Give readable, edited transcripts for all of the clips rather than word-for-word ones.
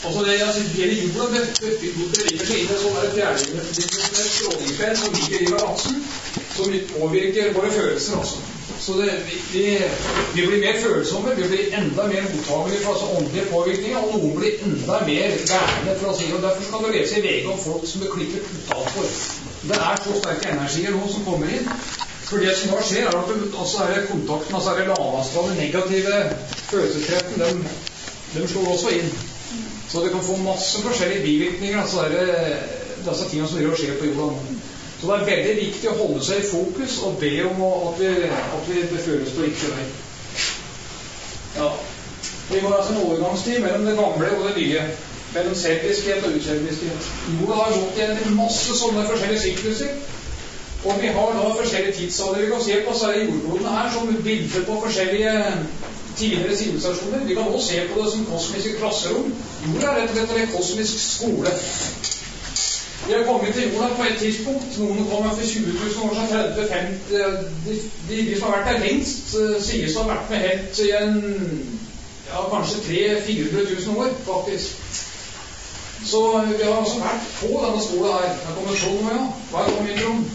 Altså det hele jorda beveger seg inn i sånn fjerdedimensjonelt strålingsfelt som ligger i balansen, som påvirker våre følelser også. Så vi blir mer følsomme, vi blir enda mer mottagelige for åndelige påvirkninger, og noen blir enda mer gærne, for å si det. Og derfor skal du lese i VG om folk som det klipper totalt for. Det så sterke energier nå som kommer inn. For det som da skjer, at altså kontakten, altså lavastrålende negative følelseskreftene, de slår også inn. Så det kan få masse forskjellige bivirkninger, altså disse tingene som skjer på jorda nå. Så det veldig viktig å holde seg i fokus og be om at vi beføles på riktig vei. Ja. Vi går altså en overgangstid mellom det gamle og det nye, mellom selviskhet og uselviskhet. Jorda har gått gjennom masse sånne forskjellige sykluser, og vi har da forskjellige tidsalder. Vi kan se på jordklodene her som bilder på forskjellige tidligere sivilisasjoner. Vi kan også se på det som kosmiske klasserom. Jorda rett og slett en kosmisk skole. Vi har kommet til jorda på et tidspunkt. Noen kommer for 20 000 år siden, 30-50. De som har vært der lengst, sies å ha vært med helt i kanskje 300 000-400 000 år, faktisk. Så vi har altså vært på denne skolen her. Her kommer Trond nå, ja. Hva er det Trond?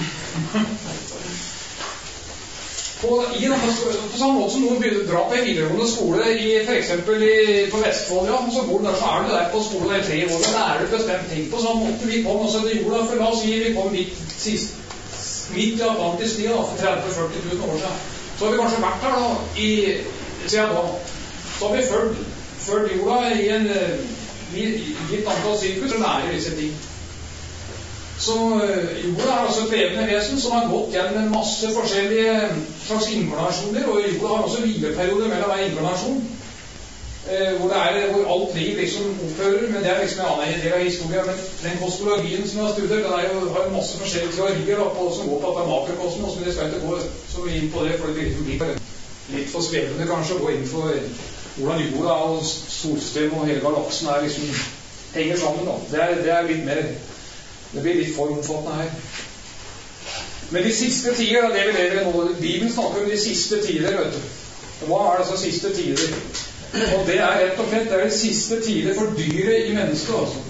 På samme måte som noen begynner å dra på en videregående skole for eksempel på Vestfold, ja, og så bor du der, så er du der på skole i 3 år, og lærer du bestemt ting. På samme måte vi kom også til jorda, for la oss si vi kom midt i Atlantis tid, for 30-40 000 år siden. Så har vi kanskje vært der da, siden da. Så har vi ført jorda i en gitt antall syklus og lærer disse ting. Så jorda altså et levende vesen som har gått gjennom en masse forskjellige slags inkarnasjoner, og jorda har også hvileperioder mellom hver inkarnasjon, hvor alt liv liksom opphører, men det liksom en annen del av historien. Men den kosmologien som jeg har studert, den har en masse forskjellige teorier som går på at det makrokosmos, men det skal ikke gå så mye inn på det, for det blir litt for svevende kanskje å gå inn for hvordan jorda og solsystemet og hele galaksen liksom henger sammen da. Det litt mer. Det blir litt for omfattende her. Men de siste tider, det vi lever i nå, Bibelen snakker om de siste tider, vet du. Hva disse siste tider? Og det rett og slett, det de siste tider for dyret i mennesket, altså.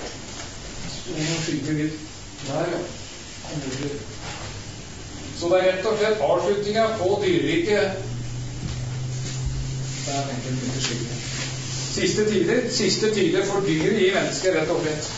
Der, ja. Så det rett og slett avslutningen på dyreriket. Der tenker jeg mye skikkelig. Siste tider for dyret i mennesket, rett og slett.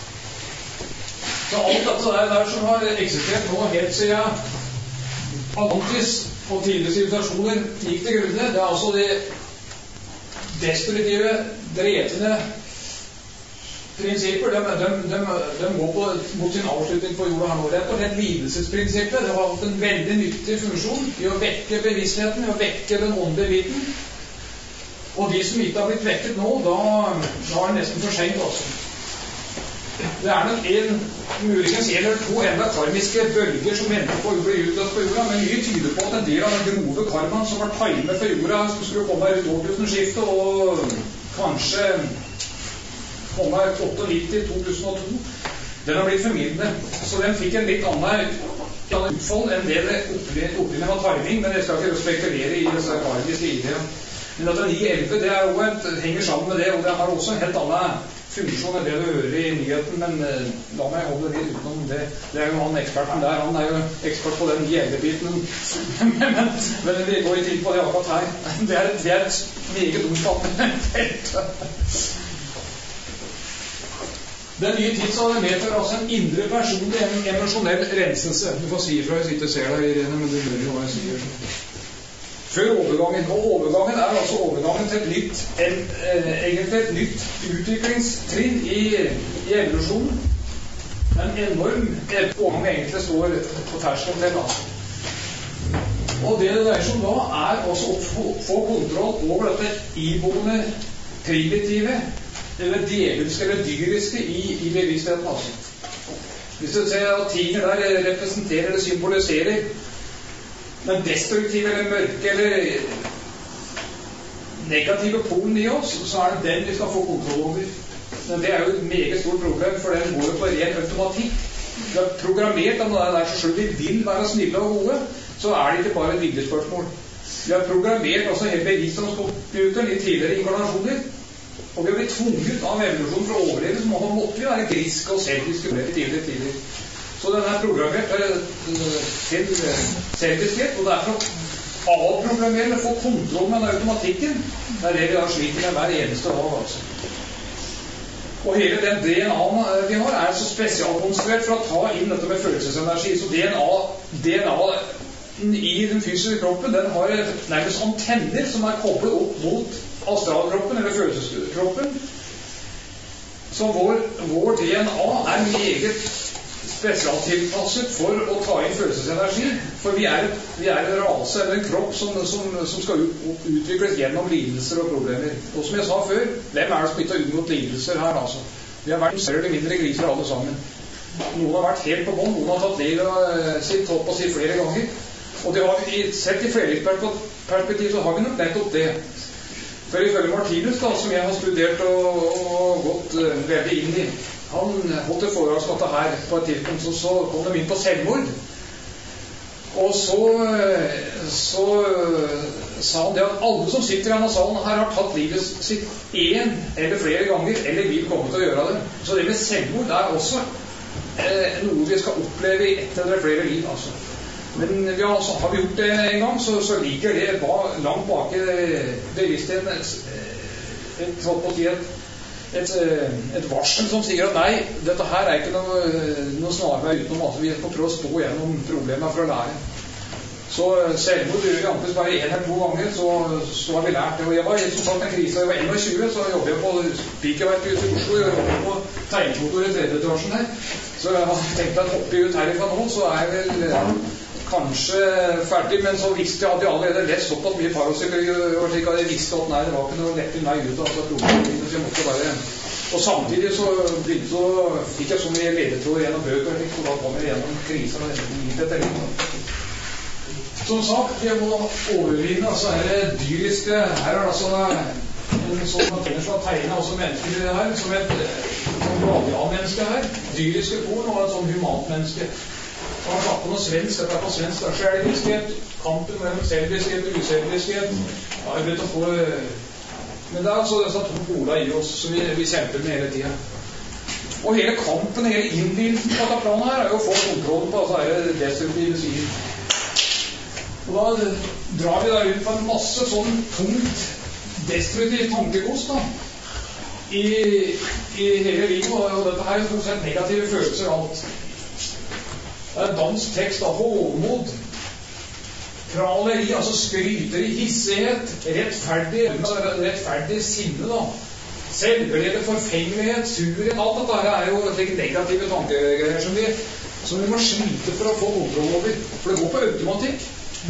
Så alt dette der som har eksistert nå helt siden Atlantis og tidligere sivilisasjoner gikk til grunne, det altså de destruktive, dretende prinsipper, de går mot sin avslutning på jorda her nå. Rett og slett lidelsesprinsippet, det har hatt en veldig nyttig funksjon i å vekke bevisstheten, i å vekke den åndelige biten. Og de som ikke har blitt vekket nå, da det nesten for sent også. Det nok muligens en eller to enda karmiske bølger som venter på å bli utløst på jorda, men mye tyder på at en del av den grove karmaen som var timet for jorda, som skulle komme her i årtusenskiftet, og kanskje komme her 98-2002, den har blitt formidlet. Så den fikk en litt annen utfall enn det opprinnelig var timing, men jeg skal ikke spekulere i disse karmiske ideene. Men at den 9-11, det også henger sammen med det, og det har også en helt annen funksjon enn det du hører i nyheten, men la meg holde litt utenom det. Det jo han eksperten der, han jo ekspert på den 9-11-biten. men vi går ikke inn på det akkurat her. Det et meget omfattende felt. Den nye tidsalder medfører altså en indre personlig emosjonell renselse. Du får si ifra hvis ikke ser deg, Irene, men du hører jo hva jeg sier. Før overgangen, og overgangen altså overgangen til egentlig et nytt utviklingstrinn i evolusjonen. En enorm overgang egentlig står på terskelen til, altså. Og det dreier seg om da også å få kontroll over dette iboende primitive, eller djevelske eller dyriske i bevisstheten, altså. Hvis du ser at tingene der representerer eller symboliserer den destruktive eller mørke eller negative polen i oss, så det den vi skal få kontroll over. Men det jo et meget stort problem, for den går på ren automatikk. Vi har programmert at når det så selv vi vil være snille og gode, så det ikke bare et viljespørsmål. Vi har programmert også helt bevisst hos computeren i tidligere inkarnasjoner Og vi har blitt tvunget av evolusjonen for å overleve, så måtte vi være griske og selviske tidligere. Så den er programmert til selviskhet, og det er for å avprogrammere og få kontroll med den automatikken. Det er det vi har sliter med hver eneste dag, altså. Og hele den DNA-en vi har er så spesialkonstruert for å ta inn dette med følelsesenergi. Så DNA i den fysiske kroppen, den har nærmest antenner som er koblet opp mot astralkroppen eller følelseskroppen. Så vår DNA er meget spesialtilpasset for å ta inn følelsesenergi. For vi er en rase eller en kropp som skal utvikles gjennom lidelser og problemer. Og som jeg sa før, hvem er det som ikke har unngått lidelser her, altså? Vi har vært større eller mindre griser alle sammen. Noen har vært helt på bånd, noen har tatt livet sitt opp og sitt flere ganger. Og det har vi sett i flerlighetsperspektiv, så har vi nok nettopp det. For ifølge Martinus, da, som jeg har studert og gått veldig inn i, han holdt et foredrag om dette her på et tidspunkt, så kom de inn på selvmord. Og så sa han det at alle som sitter i denne salen her har tatt livet sitt en eller flere ganger, eller vil komme til å gjøre det. Så det med selvmord er også noe vi skal oppleve i ett eller flere liv, altså. Men har vi gjort det en gang, så ligger det langt bak i bevisstheten et varsel som sier at nei, dette her er ikke noe snarvei utenom at vi får prøve å stå gjennom problemene for å lære. Så selvmord gjør vi antageligvis bare 1 eller 2 ganger, så har vi lært det. Og jeg var som sagt en krise, jeg var 21, så jobbet jeg på Pikeverket ute i Oslo, jeg jobbet på tegnekontor i 3. etasjen her. Så jeg har tenkt at hoppe ut herifra nå, så er jeg vel kanskje ferdig, men så visste jeg at jeg allerede lest såpass mye parapsykologi, og slik at jeg visste at nei, det var ikke noe lett meg ut av problemet, så jeg måtte bare. Og samtidig så fikk jeg så mye ledetråd gjennom bøker, og da kom jeg gjennom krisen litt etter litt. Som sagt, jeg må overvinne, altså her er det dyriske, her er det altså en sånn mater som har tegnet også mennesker i det her, som et radialmenneske her, dyriske korn og et sånn humant menneske. Og han tatt på noe svensk, dette er på svensk, det er selvdiskhet, kampen mellom selvdiskhet og uselvdiskhet. Ja, jeg vet å få. Men det er altså disse 2 poler i oss som vi kjemper med hele tiden. Og hele kampen, hele innvielsen på dette planet her, er jo å få kontroll på disse destruktive sider. Og da drar vi der ut på en masse sånn tungt destruktiv tankegods da, i hele livet, og dette her er jo for negative følelser alt. Det er dansk tekst av hovmod, praleri, altså skryteri, hissighet, rettferdig sinne da, selvglede, forfengelighet, surhet, alt dette her er jo negative tankegreier som vi må slite for å få kontroll over, for det går på automatikk.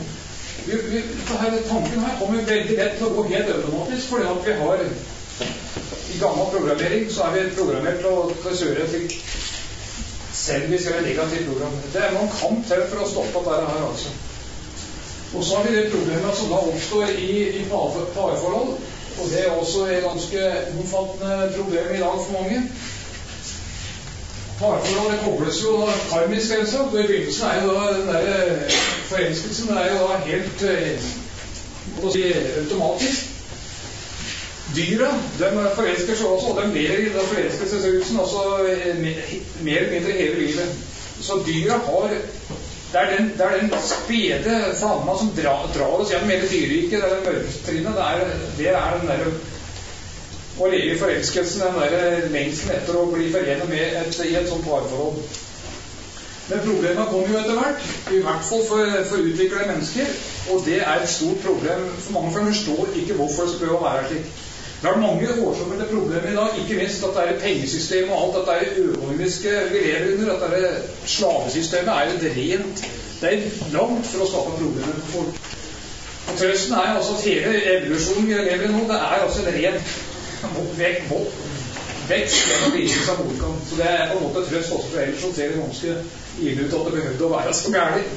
Tanken her kommer veldig lett til å gå helt automatisk, fordi at vi har i gammel programmering så er vi programmert til å kjøre et selvisk eller negativt program. Det er noen kamp til for å stoppe dette her, altså. Og så har vi det problemet som da oppstår i parforhold, og det er også et ganske omfattende problem i dag for mange. Parforhold, det kobles jo da karmisk helse, og i begynnelsen er jo da den der forelskelsen er jo da helt automatisk. Dyra, de forelsker seg også, og de lever i forelskelsesrusen også mer eller mindre hele livet. Så dyra har, det er den spede flamma som drar oss gjennom hele dyreriket, det er den mørkeste trinnet, det er den der å leve i forelskelsen, den der lengselen etter å bli forenet med i et sånt parforhold. Men problemet kommer jo etter hvert, i hvert fall for utviklede mennesker, og det er et stort problem for mange, for de forstår ikke hvorfor det skal prøve å være slik. Det er mange årsaker til problemet i dag, ikke minst at det er et pengesystem og alt dette er økonomiske vi lever under, at det er slavesystemet er jo rent, det er langt for å skape problemer for folk. Og trøsten er altså at hele evolusjonen vi lever i nå, det er altså en ren vekst gjennom visning av motgang. Så det er på en måte trøst også, for ellers så ser det ganske ille ut at det behøvde å være så gærlig.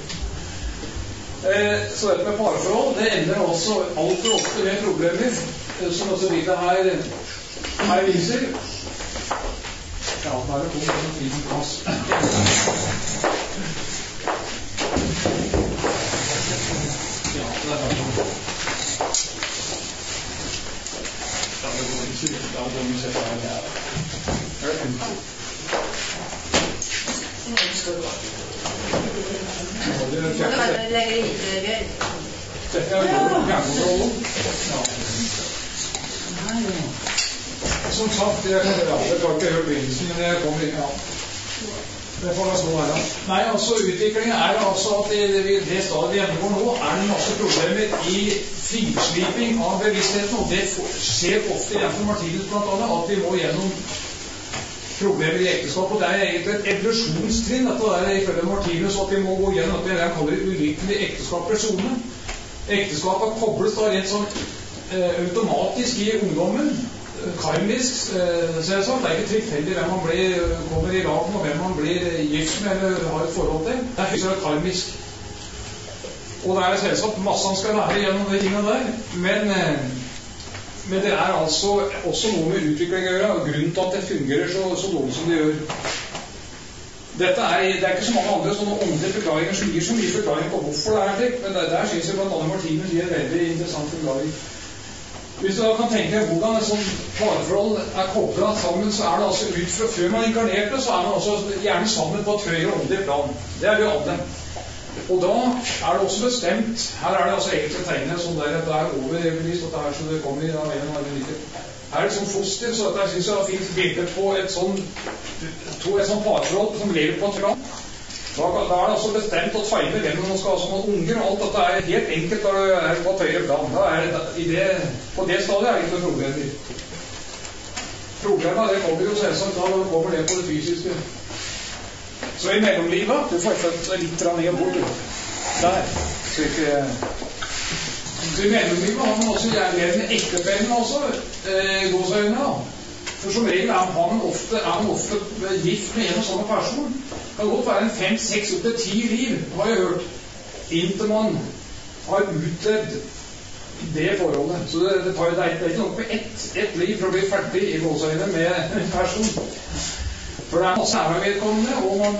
Så dette med parforhold, det ender også alt for ofte med problemer, som også bildet her viser. Ja, da er det kommet en fin plass. Ja, det er bare sånn. Ja, det går ikke. Da må vi se på her. Er det 50? Dette er fjernkontrollen. Ja. Som sagt, jeg har ikke hørt begynnelsen, men jeg kommer inn, ja. Det får oss nå være. Nei, altså utviklingen er altså at i det stadiet vi gjennomgår nå, er det masse problemer i finsliping av bevisstheten, og det skjer ofte gjennom Martinus blant annet, at vi må gjennom problemer i ekteskap, og det er egentlig et evolusjonstrinn, dette der ifølge Martinus, at vi må gå gjennom at jeg kaller det ulykkelig ekteskapelig zone. Ekteskapet kobles da rent sånn automatisk i ungdommen, karmisk, selvsagt. Det er ikke tilfeldig hvem man kommer i lag med, og hvem man blir gift med eller har et forhold til. Det er høyst karmisk. Og det er selvsagt masse han skal lære gjennom de tingene der, men det er altså også noe med utvikling å gjøre, og grunnen til at det fungerer så dårlig som det gjør. Det er ikke så mange andre sånne åndelige forklaringer som gir så mye forklaring på hvorfor det er slik, men der synes jeg blant annet Martinus gir en veldig interessant forklaring. Hvis du da kan tenke hvordan et sånt parforhold er koblet sammen, så er det altså ut fra før man inkarnerte, så er man også gjerne sammen på et høyere åndelig plan. Det er vi alle. Og da er det også bestemt, her er det altså egentlig tegnet sånn der at det er overbevist at det er så det kommer i en eller annen like. Her er det sånn foster, så dette synes jeg har fint bilder på et sånt parforhold som lever på et plan. Da er det altså bestemt å time hvem man skal ha som unger, og alt dette er helt enkelt når du er på et høyere plan. Da er på det stadiet er det ikke noe problemer. Problemet det kommer jo selvsagt da kommer det på det fysiske. Så i mellomlivet, du får født litt ned bort. Der. Så i mellomlivet har man også gjerne med ektefellen også, gåsøyne da. For som regel er man ofte gift med en og samme person. Det kan godt være en 5, 6, opp til 10 liv, har jeg hørt, inntil man har utlevd det forholdet. Så det er ikke nok med ett liv for å bli ferdig i gåsøyne med en person. For det er masse nærvedkommende, og man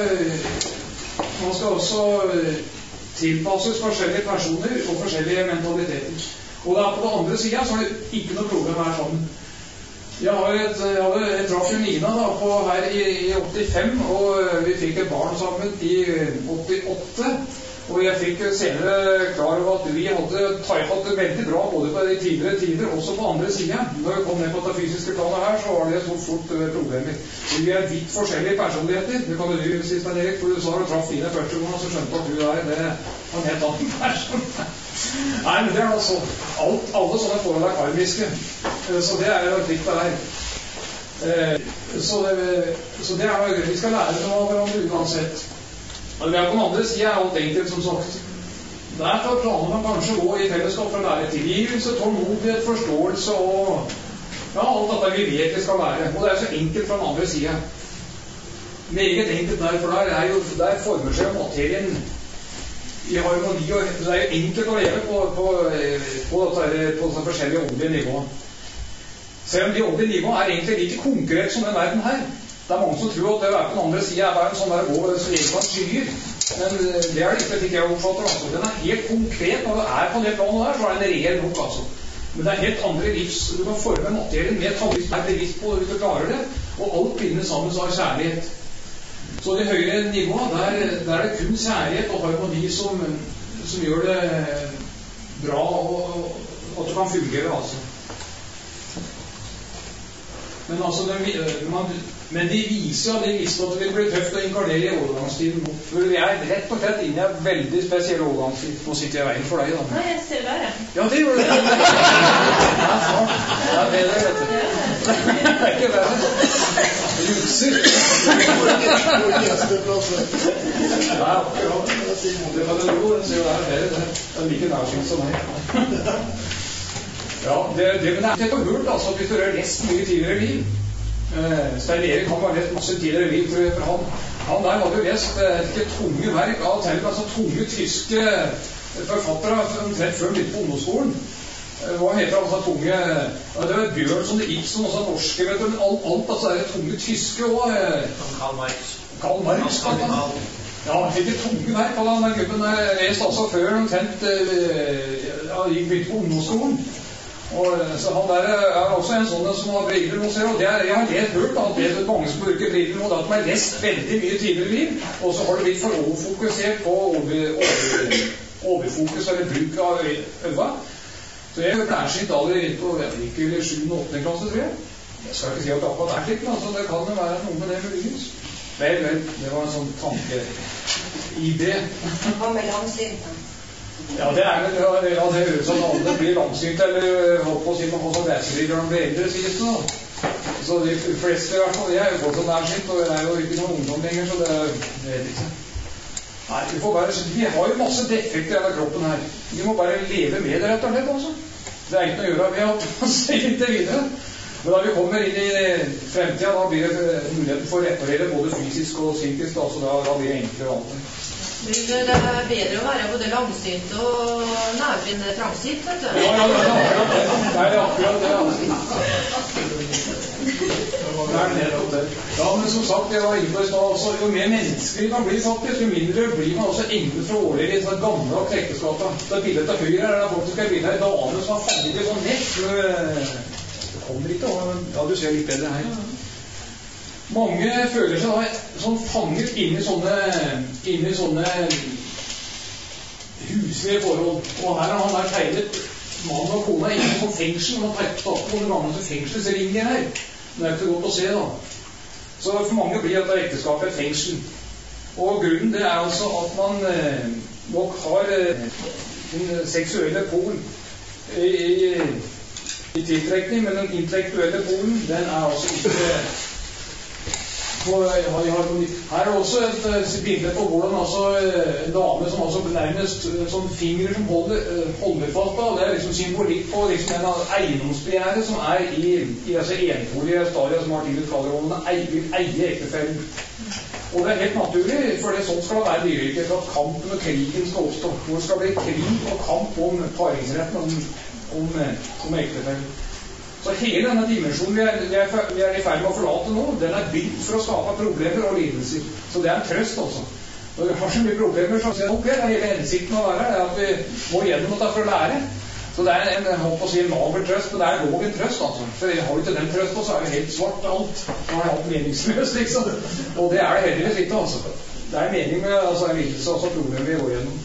skal også tilpasses forskjellige personer og forskjellige mentaliteter. Og da på den andre siden så er det ikke noe problem her sammen. Jeg traff jo Nina da, her i 85, og vi fikk et barn sammen i 88. Og jeg fikk senere klar over at vi hadde hatt det veldig bra både på de tidligere tider, også på andre siden. Når vi kom ned på det fysiske planet her, så var det så fort problemer. Vi er vidt forskjellige personligheter. Det kan du si, Stein Erik, for du sa du traff dine første gang, og så skjønte at du er en helt annen person. Nei, men det er altså alle sånne forhold er karmiske. Så det er jo slik det er. Så det er jo vi skal lære noe av hverandre uansett. Og det er på den andre siden er alt enkelt, som sagt. Derfor planer man kanskje å gå i fellesskap for å lære tilgivelse, tålmodighet, forståelse og ja, alt dette vi vet vi skal lære. Og det er så enkelt fra den andre siden. Meget enkelt der, for der former seg materien i harmoni, og det er jo enkelt å leve på dette forskjellige åndelige nivået. Selv om de åndelige nivåene er egentlig like konkret som den verden her. Det er mange som tror at det å være på den andre siden er bare en sånn der gå som lever på skyer. Men det er det ikke, fikk jeg oppfatter. Altså. Den er helt konkret. Når du er på det planet der, så er den reell nok. Altså. Men det er helt andre livs. Du kan forme materien med et handling som er bevisst på hvis du klarer det. Og alt binder sammen så har kjærlighet. Så det høyere nivået, der er det kun kjærlighet og harmoni som gjør det bra, og at det kan fungere, altså. Men de viser at de visste at det ville bli tøft å inkarnere i overgangstiden. For vi er rett og slett inne i en veldig spesiell overgangstid. Nå sitter jeg i veien for deg, da. Nei, jeg ser der, ja. Ja, det gjør det. Ja, smart. Det er bedre, vet du. Det er ikke bedre. Jukser. Nei, akkurat. Det var det jo. Den ser jo der bedre. Det er like nærsynt som meg. Ja, men det er ikke hørt, altså, at hvis du har lest mye tidligere liv. Stein Erik han var lest masse tidligere liv, for han der hadde jo lest ikke tunge verk av altså tunge tyske forfattere omtrent før midt på ungdomsskolen. Hva heter han, altså tunge det var Bjørnson, Ibsen, også norske, vet du, men alt altså er det tunge tyske også. Karl Marx ja, han fikk et tunge verk av den gubben lest altså før omtrent gikk midt på ungdomsskolen. Så han der også en sånn som har briller nå, ser du. Jeg har hørt at det er mange som bruker briller nå, at de har lest veldig mye tidligere i liv, og så har det blitt for overfokusert på overfokus eller bruk av øva. Så jeg har nærsynt allerede på 7. og 8. klasse, tror jeg. Jeg skal ikke si at akkurat det slik, men altså, det kan jo være noe med det muligens. Vel, det var en sånn tanke-idé. Hva med langsynt? Ja, det høres sånn at det blir langsynt, eller holdt på å si man får sånn lesebriller når man blir eldre, sies det da. Så de fleste i hvert fall, jeg er jo fortsatt nærsynt, og jeg er jo ikke noen ungdom lenger, så det vet ikke. Nei, vi har jo masse defekter i denne kroppen her. Vi må bare leve med det rett og slett, altså. Det er ikke noe å gjøre ved å se litt videre. Men da vi kommer inn i fremtiden, da blir det muligheten for å reparere både fysisk og psykisk, da, så da blir det enklere og alt. Det er bedre å være både langsynt og nærsynt enn trangsynt, vet du. Ja, det er akkurat det. Det er nettopp det. Ja, men som sagt, jeg var inne på i stad, altså, jo mer menneskelig man blir faktisk, jo mindre blir man også englet fra årlig i sånne gamle ekteskapet. Det er bildet til høyre her, det er faktisk et bilde av en dame som har fanget i sånn nett. Det kommer ikke, ja, du ser litt bedre her. Mange føler seg da sånn fanget inn i sånne huslige forhold. Og her har han tegnet mann og kone inne på fengsel, og han har tatt på den gamle fengselsringer her. Det er ikke så godt å se da. Så for mange blir dette ekteskapet et fengsel. Og grunnen det er altså at man nok har den seksuelle polen i tiltrekning, men den intellektuelle polen, den er altså ikke her er også et bilde på hvordan en dame som altså nærmest sånn fingre som holder fast på, det er liksom symbolikk på liksom en av eiendomsbegjæret som er i enfolige stadier som Martinus kaller om den eie ektefellen. Og det er helt naturlig, for det sånn skal det være dyreriket, for at kampen og krigen skal oppstå. Hvor det skal bli krig og kamp om paringsretten om ektefellen. Så hele denne dimensjonen vi er i ferd med å forlate nå, den er bygd for å skape problemer og lidelser. Så det er en trøst også. Når vi har så mye problemer, så sier jeg, ok, det er hele hensikten å være her, det er at vi må gjennom dette for å lære. Så det er en mager trøst, men det er lov en trøst, altså. For har vi ikke den trøst, så er det helt svart alt. Så er det alt meningsløst, liksom. Og det er det heldigvis ikke, altså. Det er mening med en lidelse, altså problemer vi går gjennom.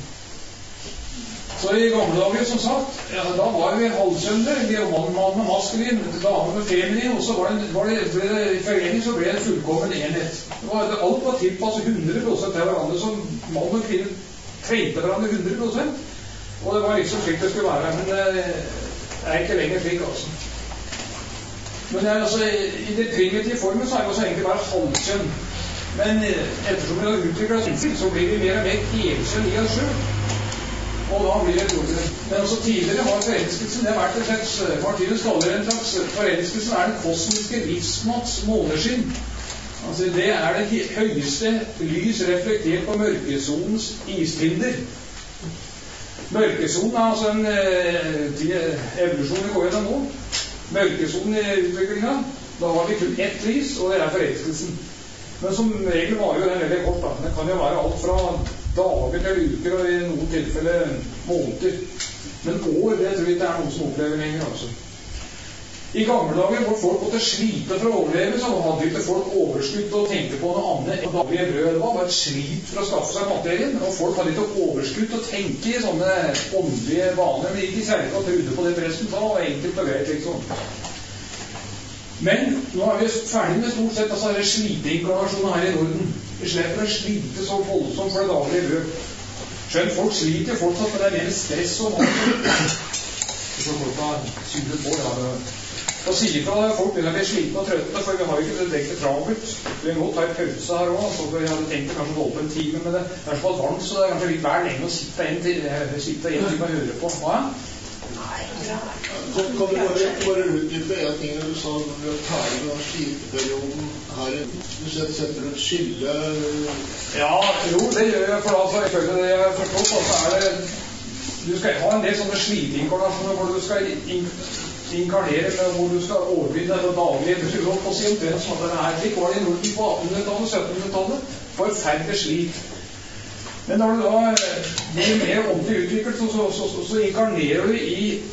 Så i gamle dager, som sagt, da var vi halvsøndre, vi var mann med maskulin, dame med feminin, og så ble det i forening så ble det en fullkommen enhet. Alt var tilpasset 100% til hverandre, som mann og kvinne trengte hverandre 100%. Og det var liksom slik det skulle være, men det er ikke lenger slik, altså. Men i det primitive formen så er det egentlig bare halvkjønn. Men ettersom vi har utviklet oss, så blir vi mer og mer helkjønn i oss selv. Og da blir det trolig. Men også tidligere har forelskelsen det har vært en slags, Martinus kaller det en slags, forelskelsen er den kosmiske livsmåts måneskinn. Altså det er det høyeste lys reflektert på mørkesonens istinder. Mørkesonen er altså en evolusjon vi går gjennom nå. Mørkesonen i utviklingen, da har vi kun ett lys, og det er forelskelsen. Men som regel var jo den veldig kort da. Det kan jo være alt fra dager til uker, og i noen tilfeller måneder. Men år, det tror jeg ikke er noen som opplever lenger, altså. I gamle dager, hvor folk måtte slite for å overleve, så hadde ikke folk overskudd til å tenke på noe annet enn daglige brød. Det var bare et slit for å skaffe seg materien, og folk hadde ikke overskudd til å tenke i sånne åndelige baner, men ikke særlig og trodde på det presten sa, og enkelt og greit, liksom. Men nå er vi ferdig med stort sett altså sliteinkarnasjonen her i Norden. Vi slipper å slite så voldsomt for det daglige brød. Skjønt folk sliter fortsatt, men det er mer stress og mat. Så folk har synet på, ja. Og sier fra at folk begynner å bli slitne og trøtte, for vi har jo ikke det direkte travelt. Vi må ta en pause her også, så vi hadde tenkt å kanskje holde på en time, men det er så varmt, så det er kanskje litt hver lenge å sitte en time og høre på. Hva? Kan du bare utdype en ting du sa når du tar i den sliteperioden her? Du setter et skille? Ja, jo, det gjør jeg, for altså, ifølge det jeg forstår, så er det du skal ha en del sånne sliteinkarnasjoner hvor du skal inkarnere med hvor du skal overvinne det daglige brød på sin omtrent som at det er slik var det i Norden på 1800-tallet, 1700-tallet, forferdelig slit. Men når du da blir mer ordentlig utviklet, så inkarnerer du i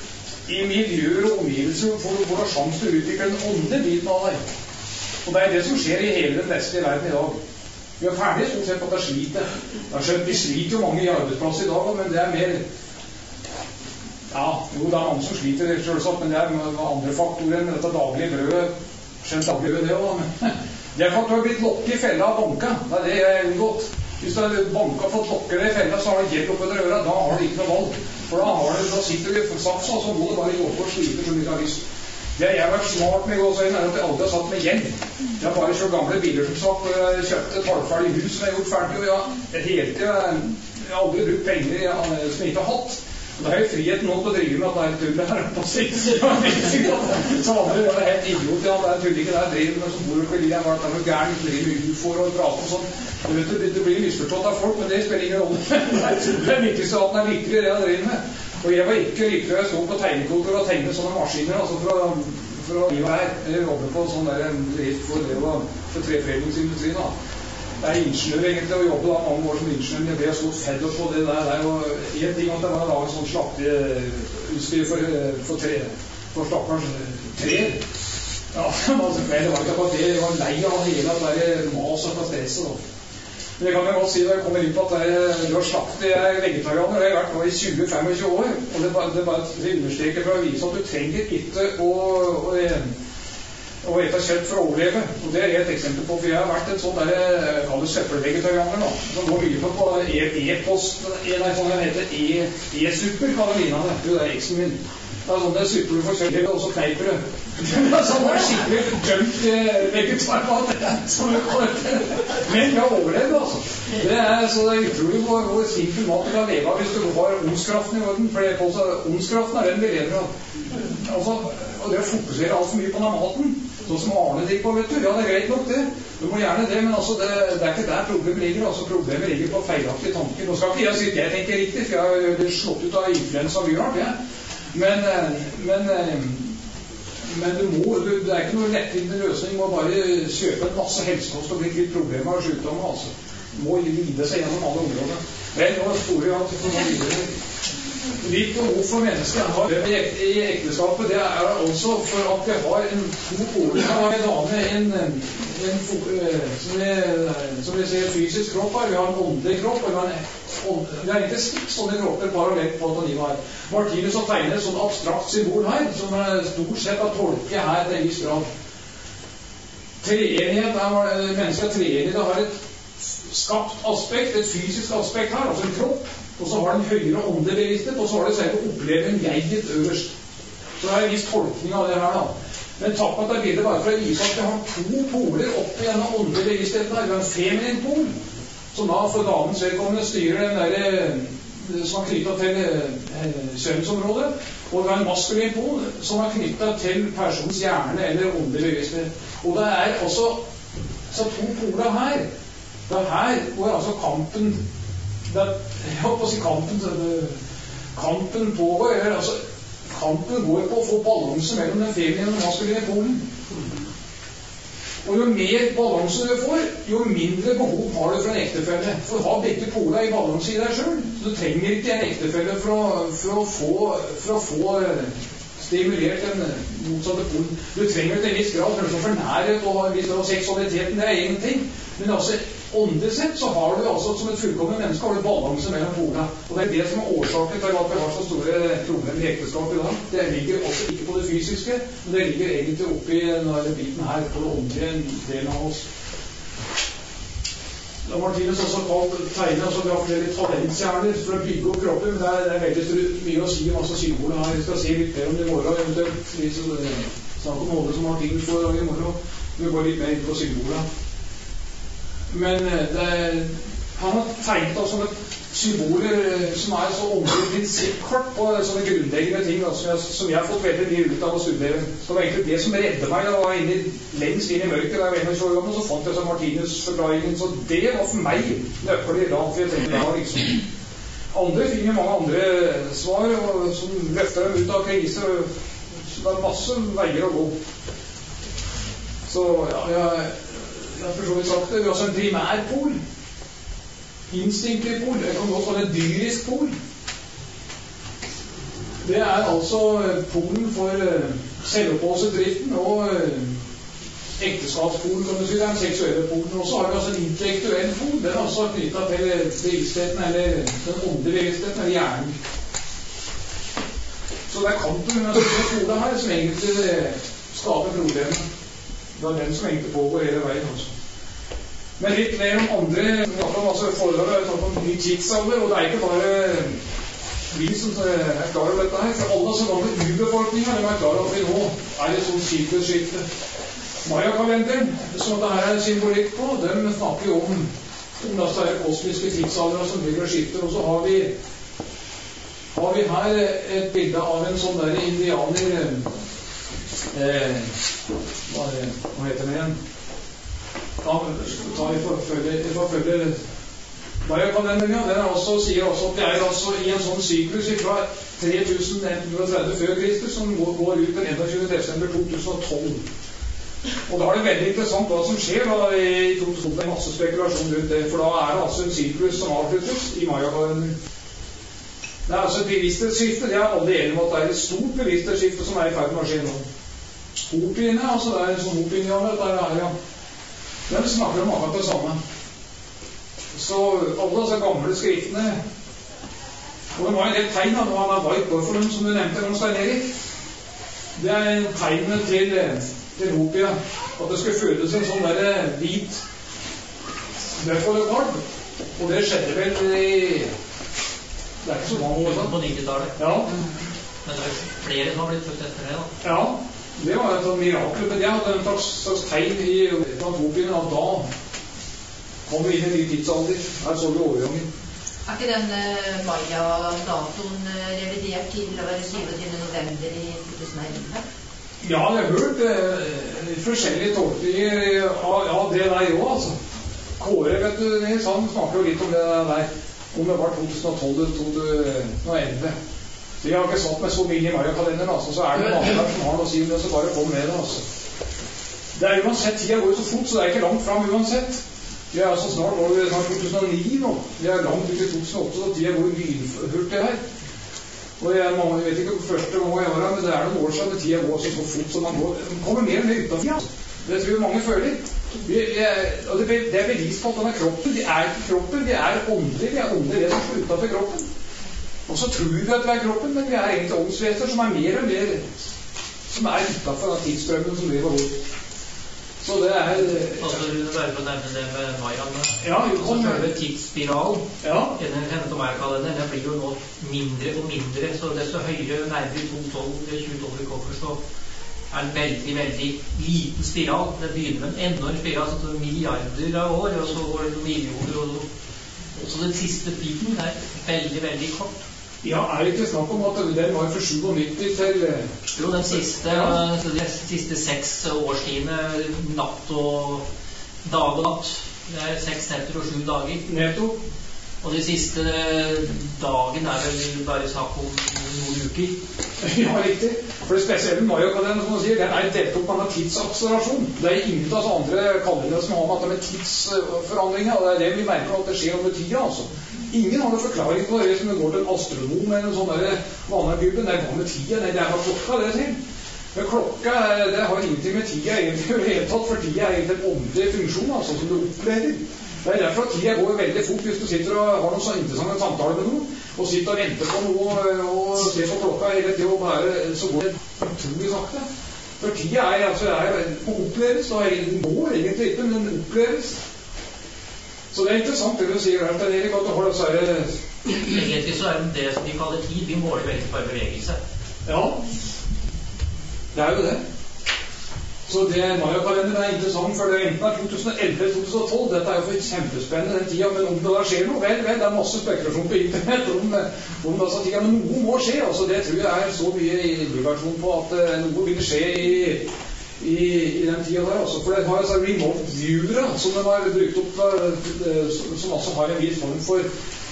i miljøer og omgivelser hvor du får sjanse til å utvikle den åndelige biten av deg. Og det det som skjer i hele den vestlige verden i dag. Vi er ferdige stort sett på at det sliter. Det er skjønt, vi sliter jo mange i arbeidsplasser i dag, men det er mer... Ja, jo, det er mange som sliter selvsagt, men det er andre faktorer enn dette daglige brødet. Skjønt daglige brød det også, men det er for at du har blitt lokket i fella av banka. Det er det jeg har unngått. Hvis du har banka fått lokke deg i fella, så har du gjeld opp under øra. Da har du ikke noe valg. For da sitter du for saks, og så må du bare gå på og slite som du ikke har lyst. Det jeg har vært smart med å gå så inn, er at jeg aldri har satt med gjeld. Jeg har bare kjørt gamle biler som sagt, og jeg kjøpte et halvferdig hus som jeg har gjort ferdig, og jeg har aldri brukt penger som jeg ikke har hatt. Og da har jeg frihet nå til å drive med at det er tullet her på sikt. Så andre var det helt idiot, ja, det er tullet ikke der, driver med som bor og fordi jeg har vært der noe gærent, driver med ufoer og prater og sånn. Det blir misforstått av folk, men det spiller ingen rolle. Det viktigste at den er lykkelig det jeg driver med. Og jeg var ikke lykkelig, jeg stod på tegnekontor og tegnet sånne maskiner, altså for å live her. Jeg jobber på sånn der drift for treforedlingsindustrien da. Det er ingeniør egentlig å jobbe da, mange år som ingeniør, men jeg ble stått fedd opp på det der, og en ting at det var å lage sånn slakteutstyr for stakkars tre. Ja, altså, det var ikke bare det, jeg var lei av hele at det er mas og stresset da. Men jeg kan jo godt si da jeg kommer inn på at det å slakte, jeg er vegetarianer, og jeg har vært nå i 20-25 år, og det bare understreker for å vise at du trenger ikke å ete kjøtt for å overleve. Og det er et eksempel på, for jeg har vært en sånn der, kall det søppelvegetarianer da, som går mye på e-post, sånn jeg heter e-super, kaller Lina det, det er eksen min. Det er sånn det supper du for kjøtt, og så kneiper du. Det er sånn det er skikkelig junk vegetarmat, som du kaller det. Men jeg overlevde, altså. Det er så det er utrolig hvor simpel mat du kan leve av hvis du har åndskraften i orden, for åndskraften er den vi lever av. Altså, og det å fokusere alt for mye på den maten, sånn som Arne driver på, vet du, ja, det er greit nok det. Du må gjerne det, men altså, det er ikke der problemet ligger. Altså, problemet ligger på feilaktige tanker. Nå skal ikke jeg si at jeg tenker riktig, for jeg har blitt slått ut av influensa mye rart, ja. Men det er ikke noe lettvint løsning. Du må bare kjøpe en masse helsekost og bli kvitt problemer og sykdommer, altså. Du må lide seg gjennom alle områder. Vel, nå sporer jeg at du får noe videre. Litt behov for mennesker har i ekteskapet, det er altså for at vi har to poler. Vi har en dame, som vi ser fysisk kropp her, vi har en åndelig kropp, og vi har egentlig stikk sånne kropper parallelt på at de var. Martinus har tegnet et sånt abstrakt symbol her, som er stort sett å tolke her til en viss grad. Treenighet, mennesket treenighet, det har et skapt aspekt, et fysisk aspekt her, altså en kropp. Og så har den høyere åndelige bevissthet, og så har det selv å oppleve en jeget øverst. Så det er en viss tolkning av det her da. Men takk på at det bildet bare for å vise at vi har to poler oppe i denne åndelige bevisstheten her. Vi har en feminin pol, som da for damens vedkommende styrer den der som er knyttet til kjønnsområdet, og vi har en maskulin pol som er knyttet til persons hjerne eller åndelige bevissthet. Og det er også så to poler her. Det er her hvor altså kampen jeg håper å si kampen pågår, eller altså kampen går på å få balanse mellom den feminine og den maskuline polen. Og jo mer balanse du får, jo mindre behov har du for en ektefelle. For å ha begge poler i balanse i deg selv. Så du trenger ikke en ektefelle for å få stimulert den motsatte polen. Du trenger til en viss grad, kanskje for nærhet og en viss grad seksualiteten, det er ingenting. Men altså åndelig sett så har du altså som et fullkommen menneske har du balanse mellom polene. Og det er det som er årsaken til at vi har så store problemer i ekteskap i dag. Det ligger også ikke på det fysiske, men det ligger egentlig oppi denne biten her på det åndelige delen av oss. Da Martinus også kalt tegnet, altså vi har forskjellige talentkjerner for å bygge opp kroppen, men det er veldig mye å si om altså symbolene her. Vi skal si litt mer om det i morgen, eventuelt vi snakker om hodet som Martinus får i morgen. Vi går litt mer inn på symbolene. Men han har tegnet av sånne symboler som er så åndelig prinsippkort på sånne grunnleggende ting som jeg har fått veldig mye ut av å studere. Det var egentlig det som redde meg. Jeg var lengst inn i mørket da jeg var 21 år gammel, så fant jeg så Martinus-forklaringen. Så det var for meg nøkkelig da, for jeg tenkte det liksom. Andre finner mange andre svar som løfter dem ut av krise. Så det er masse veier å gå. Så ja, jeg har for så vidt sagt det. Vi har også en primærpol. Instinktiv pol. Det kan også være en dyrisk pol. Det er altså polen for selvoppholdsdriften og ekteskapspolen, kan du si. Det er den seksuelle polen. Og så har vi altså en intellektuell pol. Den er også knyttet til bevisstheten, eller den åndelige bevisstheten, eller hjernen. Så det er kanten med sånne poler her som egentlig skaper problemer. Det er den som egentlig pågår hele veien også. Men litt mer om andre forhold, om ny tidsalder, og det er ikke bare vi som er klar over dette her, for alle som var med urbefolkningen, de er klar over at vi nå er et sånt syklusskifte. Maya-kalenderen, som det her er symbolikk på, den snakker jo om disse kosmiske tidsaldere som blir og skifter, og så har vi her et bilde av en sånn der indianer, hva heter det igjen? Vi forfølger Maya-kalenderen, ja. Den også, sier også at det er altså i en sånn syklus fra 3130 før Kristus som går ut den 21. desember 2012. Og da er det veldig interessant hva som skjer da, i 2012. Det er masse spekulasjon rundt det, for da er det altså en syklus som avsluttes i Maya-kalenderen. Det er altså et bevissthetsskifte. Det er alle enige om at det er et stort bevissthetsskifte som er i ferd med å skje nå. Hopiene, altså det er en sånn hopiene, ja. Den snakker om akkurat det samme. Så alle disse gamle skriftene, og det var en del tegn av han er White Buffalo, som du nevnte om Stein Erik. Det er tegnene til Hopia, at det skulle fødes en sånn der hvit buffalo-kalv. Og det skjedde vel i... Det er ikke så mange år på 90-tallet. Ja. Men det er flere som har blitt født etter det, da. Ja, det var et mirakel. Men jeg hadde en slags tegn i Etiopien at da kom vi inn i en ny tidsalder. Her så vi overgangen. Er ikke den Maya-datoen revidert til å være 27. november i 2011? Ja, jeg har hørt forskjellige tolkninger av det der jo, altså. Kåre, vet du, Nils, han snakker jo litt om det der. Om det var 2012-2011. Så jeg har ikke satt meg så mye i Maya-kalenderen, altså. Så er det noen andre som har noe å si om det, så bare kom med det, altså. Det er uansett, tida går jo så fort, så det er ikke langt frem uansett. Vi er altså snart 2009 nå. Vi er langt ut i 2008, så tida går lynhurtig her. Og jeg vet ikke hvor første gang jeg var her, men det er noen år siden, men tida går så fort, så man kommer mer og mer ut av tida. Det tror jeg mange føler. Og det er bevis på at denne kroppen, det er ikke kroppen, det er åndelig, det som er utenfor kroppen. Og så tror vi at vi er kroppen, men vi er egentlig åndsveser som er mer og mer, som er utenfor den tidsstrømmen som lever rundt. Så det er... Altså, du vil bare få nevne det med Mayaene. Ja, så selve tidsspiralen, ja. Henne til Maya-kalenderen, den blir jo nå mindre og mindre, så desto høyere nærmere 2012 vi kommer, så er en veldig, veldig liten spiral. Det begynner med en enorm spiral, så milliarder av år, og så går det millioner, og så den siste biten er veldig, veldig kort. Ja, er det ikke snakk om at den var fra 97 til... Jo, den siste 6 årstidene, natt og dag og natt, det er 6 netter og 7 dager. Nettopp. Og de siste dagen er vel bare snakk om noen uker. Ja, riktig. For det spesielle Maya-kalenderen, som man sier, den er delt opp med tidsakselerasjon. Det er ingen av andre kalendere som har med tidsforandringer, og det er det vi merker at det skjer under tida, altså. Ingen har noen forklaring på det som det går til en astronom eller en sånn der vanlig gubben. Det er hva med tida? Nei, det er bare klokka, det sier. Men klokka, det har ingenting med tida egentlig å helt tatt, for tida er egentlig en åndelig funksjon, altså, som du opplever. Det er derfor at tida går veldig fort hvis du sitter og har noen så interessante samtaler med noen, og sitter og venter på noe, og ser på klokka hele tiden, og bare, så går det utrolig sakte. For tida må oppleves, da den går egentlig ikke, men den oppleves. Så det er interessant det du sier her, Erik, at du har disse her... Egentlig så er det som de kaller tid, vi måler veldig på bevegelse. Ja, det er jo det. Så det Maya-kalenderen er interessant, for det enten er 2011 eller 2012. Dette er jo for kjempespennende den tida, men om det da skjer noe, vel, det er masse spekulasjon på internett om disse tida, men noe må skje, altså det tror jeg er så mye illustrasjon på at noe vil skje i den tida der, altså. For det har altså remote viewere som de har brukt opp, som altså har en viss form for,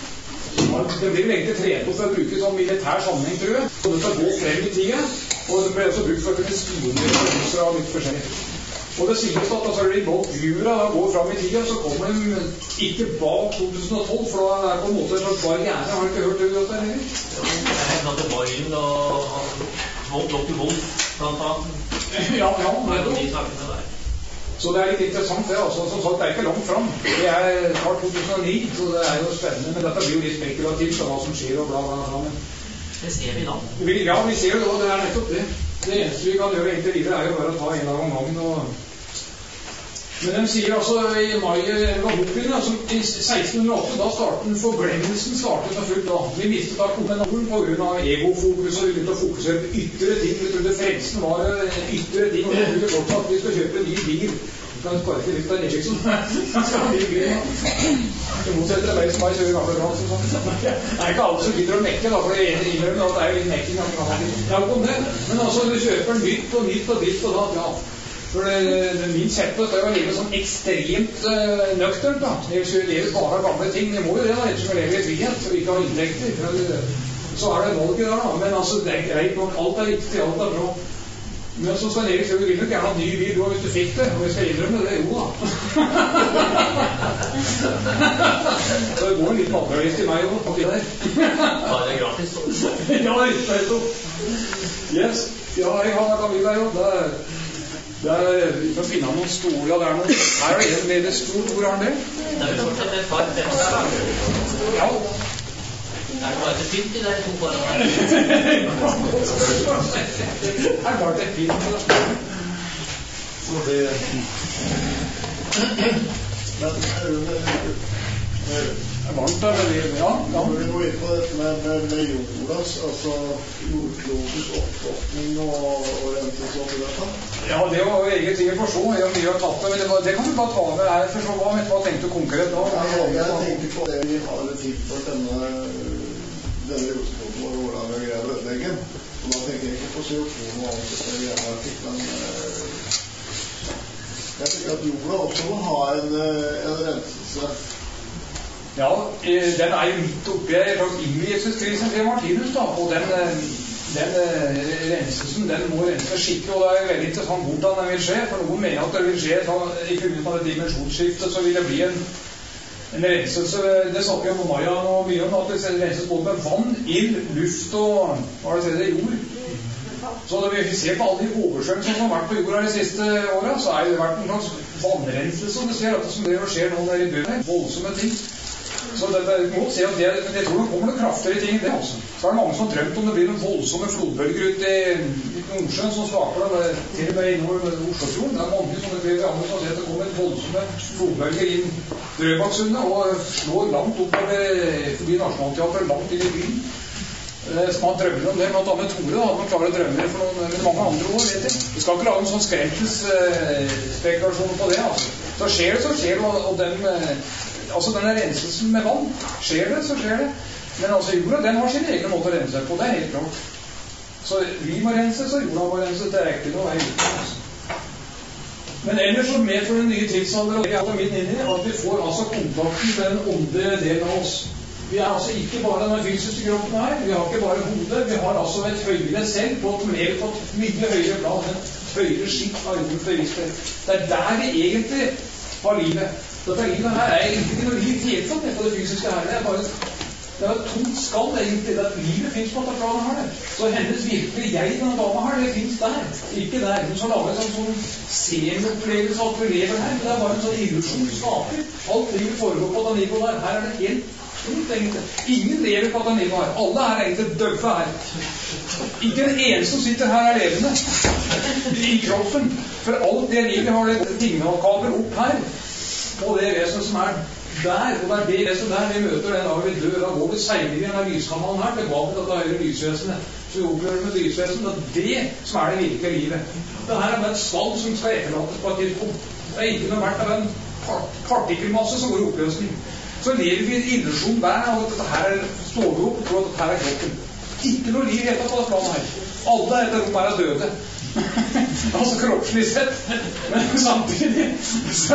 det blir vel egentlig trent opp for å bruke sånn militær sammenheng, tror jeg. Så det skal gå frem i tida, og det ble også brukt for å kunne spionere forholdsere av litt forskjellig. Og det sies at altså remote viewere går frem i tida, så kommer de ikke bak 2012, for da er det på en måte en slags barriere. Har du ikke hørt det? Dr. Boylen og Dr. Wolf, blant annet. Ja, De sakene der. Så det litt interessant det, altså. Som sagt, det ikke langt fram. Det snart 2009, så det jo spennende. Men dette blir jo litt spekulativt av hva som skjer og bla, bla, bla. Men det ser vi da. Ja, vi ser jo det, det nettopp det. Det eneste vi kan gjøre egentlig videre jo bare å ta en dag om gangen. Men de sier altså i mai, boken, altså, i 1608, da forglemmelsen startet av fullt da. Vi mistet da kommenatoren på grunn av egofokus, og vi begynte å fokusere på ytre ting. Vi trodde frelsen var ytre ting, og vi trodde fortsatt at vi skal kjøpe en ny bil. Vi kan sparke litt av Eriksson. Han skal ha ny bil. I motsetning til meg som har kjøret gamle brans og sånn. Det ikke alle som gidder å mekke, da, for det innrømmer at det litt mekking. Ja, om det. Men altså, du kjøper nytt og nytt og ditt og da, ja. For min sett på dette å leve sånn ekstremt nøkternt, da. Jeg lever bare av gamle ting. Jeg må jo det, da, ettersom jeg lever i frihet, og ikke har inntekter. Så det valget der, da. Men altså, det greit nok. Alt riktig, alt bra. Men så skal Erik Sjøve vil nok gjerne ha ny bil da, hvis du fikk det. Og jeg skal innrømme det, jo da. Så det går en litt materialist i meg også, oppi der. Da det gratis. Ja, det så. Yes. Ja, jeg har vært av bil der, jo. Vi kan finne noen stoler der noen. Her det en stort. Hvor det? Det jo fortsatt et par femmer. Ja. Det bare det fint i der to foran. Her var det fint. Så det varmt der, ja. Vi må inn på dette med jordas, altså jordklodens oppåpning og rentes og dette. Ja, det var jo eget ting å forstå. Jeg har mye å tatt med, men det kan du bare ta med her. For hva tenkte du konkret da? Jeg tenker på det vi har tilført denne jordkloden og hvordan vi greier å ødelegge. Og da tenker jeg ikke på CO2 og alt dette greier, men jeg tenker at jorda også må ha en renselse. Ja, den jo midt oppe i innvielseskrisen til Martinus, da, og den renselsen, den må renses skikkelig, og det veldig interessant hvordan den vil skje, for noen mener at det vil skje, i funnet av det dimensjonsskiftet, så vil det bli en renselse. Det snakker jo om Maja nå mye om, at det renses både med vann, ild, luft og, jord. Så det vi ser på alle de oversvømmelsene som har vært på jorda de siste årene, så det vært en slags vannrenselse, som du ser, at det som det skjer nå der i bunnen, voldsomme ting. Så dette må se at jeg tror det kommer noen kraftigere ting enn det også. Så det mange som har drømt om det blir noen voldsomme flodbølger ut i Nordsjøen som skaper det til og med innover Oslofjorden. Det mange som det andre som har sett at det kommer voldsomme flodbølger inn Drøbaksundet og slår langt oppover forbi Nasjonalteatret, langt inn i byen. Som har drømmer om det, blant annet Tore da, at man klarer å drømme for mange andre år, vet jeg. Vi skal ikke lage en sånn skremtelsspekulasjon på det, altså. Så skjer det, og den altså denne renselsen med vann, skjer det, så skjer det. Men altså jorda, den har sin egen måte å rense seg på, det helt klart. Så vi må renses, og jorda må renses, det ikke noe vei uten. Altså. Men ellers så medfører den nye tidsalder, og det er min inni, at vi får altså kontakten med den åndelige delen av oss. Vi altså ikke bare den fysiske kroppen her, vi har ikke bare hodet, vi har altså et høyere selv på et mye høyere plan, et høyere skikt av jordens bevissthet. Det der vi egentlig har livet. Dette livet her egentlig noe liv helt sånn på det fysiske her. Det et tomt skall egentlig. Livet finnes på dette planet her. Så hennes virkelig jeg, denne dama her, det finnes der. Ikke der. Hun skal lage en sånn semi-opplevelse at vi lever her. Det bare en sånn illusjon skaper. Alt livet foregår på det nivået der. Her det helt tomt egentlig. Ingen lever på det nivået her. Alle her egentlig døve her. Ikke en eneste som sitter her levende i kroppen. For alt det livet har det tingekabler opp her. Og det vesen som der, og det det vesen der vi møter den dagen vi dør. Da går vi seiler i denne lyskanalen her, tilbake til dette høyere lysvesenet. Så vi opplever med lysvesenet, det som det virkelige livet. Det her bare et skall som skal etterlates på et tidspunkt. Det ikke noe verdt av en partikkelmasse som går i oppløsning. Så lever vi i en illusjon der, og dette her står vi opp, og tror at dette her kroppen. Ikke noe liv helt på det planet her. Alle dette rommet døde. Altså kroppslig sett, men samtidig så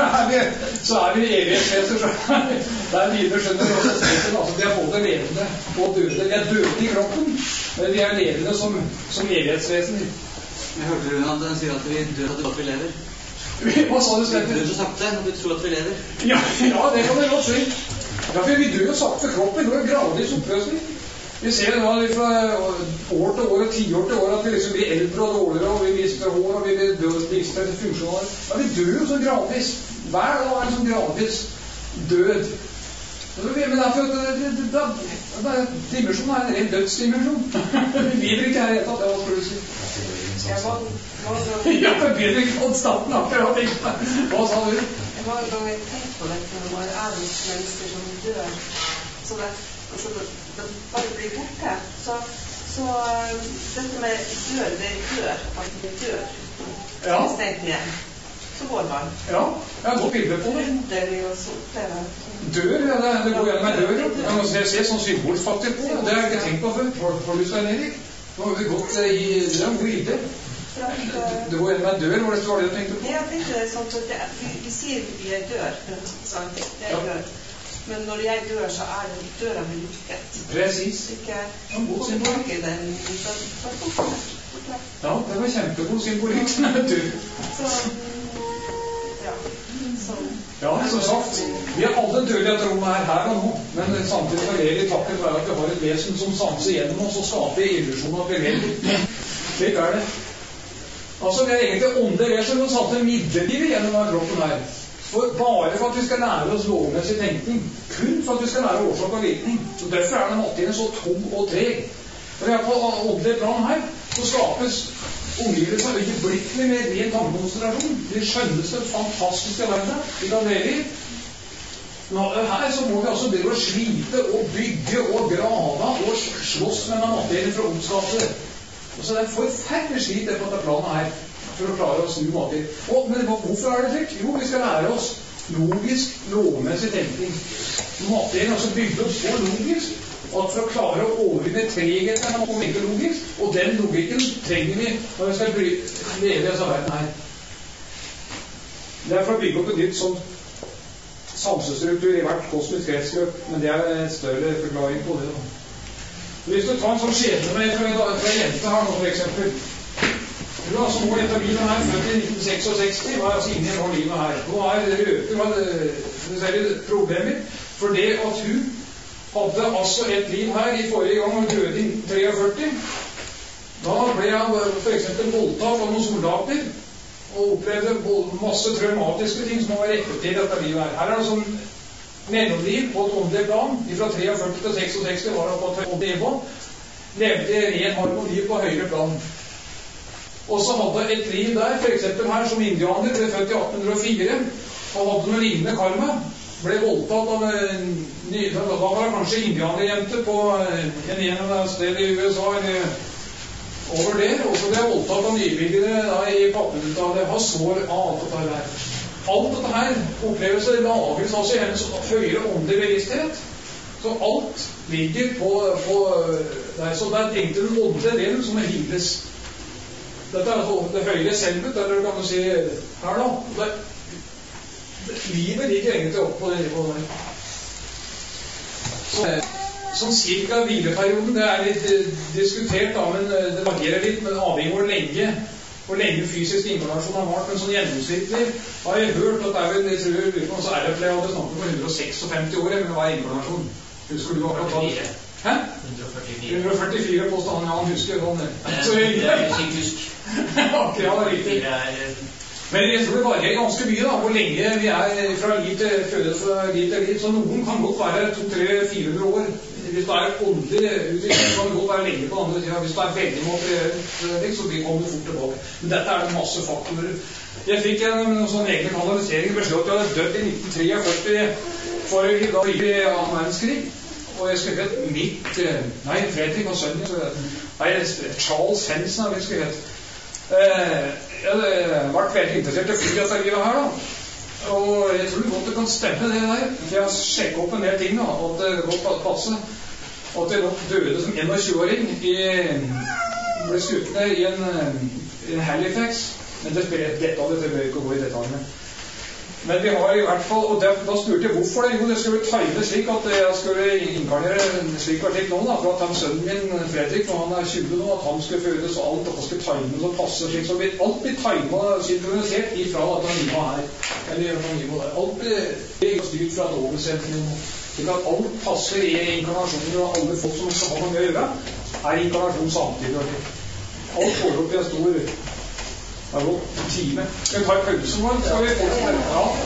vi evighetsveser, så der videre skjønner vi altså de både levende og døde. De døde i kroppen, men de levende som evighetsvesen. Jeg hørte Rune at den sier at vi dør at vi lever. Hva sa du slett? Du dør så sakte når du tror at vi lever. Ja, det kan jeg godt si. Ja, for vi dør jo sakte kroppen, det går gradvis oppløsning. Vi ser nå fra år til år og tiår til år at vi liksom blir eldre og dårligere, og vi mister hår, og vi mister funksjoner. Ja, vi dør jo så gradvis. Hver dag er en sånn gradvis død. Men derfor, dimensjonen er en ren dødsdimensjon. Vi lever ikke her i etter, det var skulle du si. Ja, for bedre ikke fått starten akkurat, ikke? Hva sa du? Jeg var en gang tenkt på dette når man er hos mennesker som dør. Så det bare blir borte. Så dette med dør, det dør. At det dør. Ja. Så går man. Ja, jeg har gått bilder på det. Dør, ja, det går gjennom en dør. Jeg må se sånn symbolsk faktisk på det. Det har jeg ikke tenkt på før. Har du Svein Erik? Nå har vi gått i det er en god idé. Det går gjennom en dør, var det du tenkte på? Jeg tenkte det sånn at vi sier vi er dør, sant? Det er dør. Men når jeg dør, så er det døra mi lukket. Precis. Ikke tilbake den. Ja, det var kjempegod symbolikk. Ja, som sagt, vi er alle døde i et rom her og nå, men samtidig så lever vi takket være at vi har et vesen som sanser gjennom oss og skaper illusjonen at vi lever. Slik er det. Altså, vi er egentlig åndelige vesen som sanser midlertidig gjennom denne kroppen her. Bare for at vi skal lære oss lovmessig tenkning. Kun for at vi skal lære årsak og virkning. Så derfor er den mattinen så tung og treg. For jeg er på åndelig plan her, så skapes omgivelser øyeblikkelig med ren tankekonsentrasjon. De skjønneste, fantastiske verden vi kan leve i. Her så må vi altså begynne å slite og bygge og grave og slåss med denne mattinen fra ondskapet. Så det er forferdelig slit det på dette planet her for å klare å snu matter. Men hvorfor er det slik? Jo, vi skal lære oss logisk, lovmessig tenkning. Mattinen er altså bygd opp så logisk at for å klare å overvinne tregheten er man ikke logisk, og den logikken trenger vi når vi skal leve i disse verden her. Det er for å bygge opp et nytt sånn samfunnsstruktur i hvert kosmisk kretsløp, men det er en større forklaring på det. Hvis du tar en sånn skjebne med fra en jente her nå, for eksempel. Hun er små etter livet her, født i 1966, var altså inne i nå livet her. Nå er røker, det er problemer, for det at hun hadde altså et liv her i forrige gang og døde i 43. Da ble jeg for eksempel voldtatt av noen soldater og opplevde masse traumatiske ting som var rettet til dette livet her. Her er det sånn mellomliv på et åndelig plan. Fra 43 til 66 var det på et åndelig nivå. Levde ren harmoni på høyere plan. Og så hadde et liv der, for eksempel her som indianer, ble født i 1804 og hadde noe lignende karma. Ble voldtatt av da var det kanskje indianerjente på en av stedet i USA eller over der, og så ble jeg voldtatt av nybyggere i Pappenuttallet. Har sår av alt dette her. Alt dette her opplevelser lagres altså i hennes høyere åndelig bevissthet. Så alt ligger på der. Så der tenkte den åndelige delen som er hiles. Dette er det høyere selvbud, eller kan du si her da. Livet ligger egentlig opp på det nivået der. Sånn cirka hvileperioden, det er litt diskutert da, men det varierer litt, men avhengig hvor lenge fysisk inkarnasjon har vært, men sånn gjennomsnittlig har jeg hørt at det er vel, jeg tror så er det flere hadde snakket om 156 år, men hva er inkarnasjon? Husker du akkurat hva? Hæ? 144 påstanden, ja, han husker sånn det. Så jeg ikke husk. Akkurat, riktig. Men jeg tror det varierer ganske mye da, hvor lenge vi er fra liv til fødes fra liv til liv. Så noen kan godt være 200-400 år. Hvis det er åndelig utvikling, kan det godt være lenge på andre siden. Hvis det er veldig materielt, så kommer det fort tilbake. Men dette er det masse faktorer. Jeg fikk en sånn egen kanalisering beskjed at jeg hadde dødd i 1943 for i annen verdenskrig. Og jeg skulle hett Fredrik og sønnen Charles Hensen har vi skulle hett. Jeg har vært veldig interessert i fly dette livet her da. Og jeg tror godt det kan stemme det der. For jeg har sjekket opp en del ting da, og det godt passe. At jeg nok døde som 21-åring ble skutt ned i en Halifax. Men det spiller dette av det, det bør ikke gå i detaljene. Men vi har i hvert fall, og da spurte jeg hvorfor det. Jo, det skulle tegne slik at jeg skulle inkarnere en slik artikk nå da, for at sønnen min, Fredrik, når han er 20 nå, at han skulle fødes og alt, og skulle tegne og passe slik, så alt blir tegnet og synkronisert ifra at han nivå her, eller fra nivå der. Alt blir styrt fra et oversett nivå. Slik at alt passer i inkarnasjoner, og alle folk som skal ha noe med å gjøre, er inkarnasjon samtidig. Alt får opp i en stor time. Skal vi ta en pause nå? Skal vi få det?